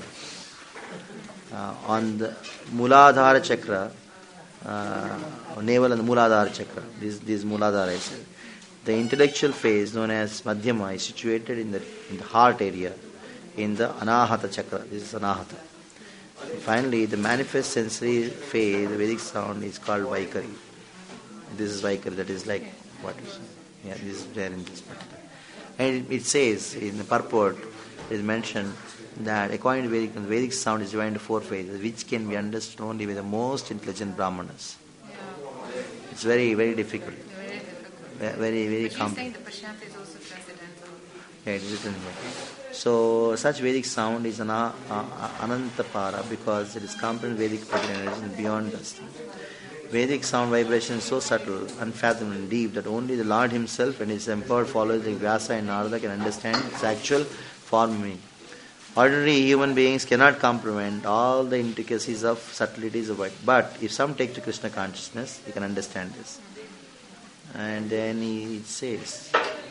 On the Muladhara Chakra, navel and the Muladhara Chakra. This Muladhara is. The intellectual phase known as Madhyama is situated in the heart area, in the Anahata Chakra. This is Anahata. Finally, the manifest sensory phase, the Vedic sound, is called Vaikari. This is Vaikari, that is like what is. Yeah, this is there in this particular. And it says in the purport, it is mentioned that according to Vedic sound is divided into 4 phases, which can be understood only by the most intelligent Brahmanas. It's very, very difficult. Very, very complex. Saying the Pashyanti is also transcendental. Yeah, it is written here. So, such Vedic sound is Anantapara because it is comprehended Vedic energy and beyond us. Vedic sound vibration is so subtle, unfathomable and deep that only the Lord Himself and His empowered followers like Vyasa and Narada can understand its actual form meaning. Ordinary human beings cannot comprehend all the intricacies of subtleties of it. But if some take to Krishna consciousness, he can understand this. And then he says,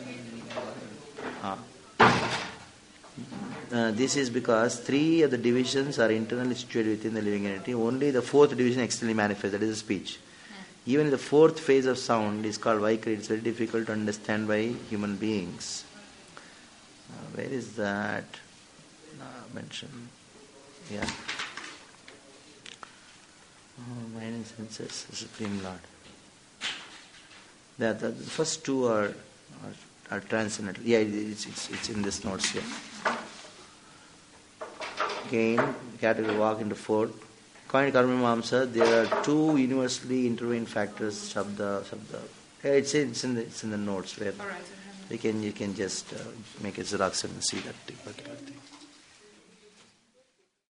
this is because 3 of the divisions are internally situated within the living entity. Only the 4th division externally manifests, that is the speech. Even the 4th phase of sound is called Vaikari. It's very difficult to understand by human beings. Where is that mentioned? Yeah. Mind and senses, the Supreme Lord. The first 2 are transcendental. Yeah, it's in this notes here. Again, category walk into 4. According to Karma Mimamsa, there are 2 universally intervened factors, Shabda. Yeah, it's in the notes where you can just make a Xerox and see that particular thing.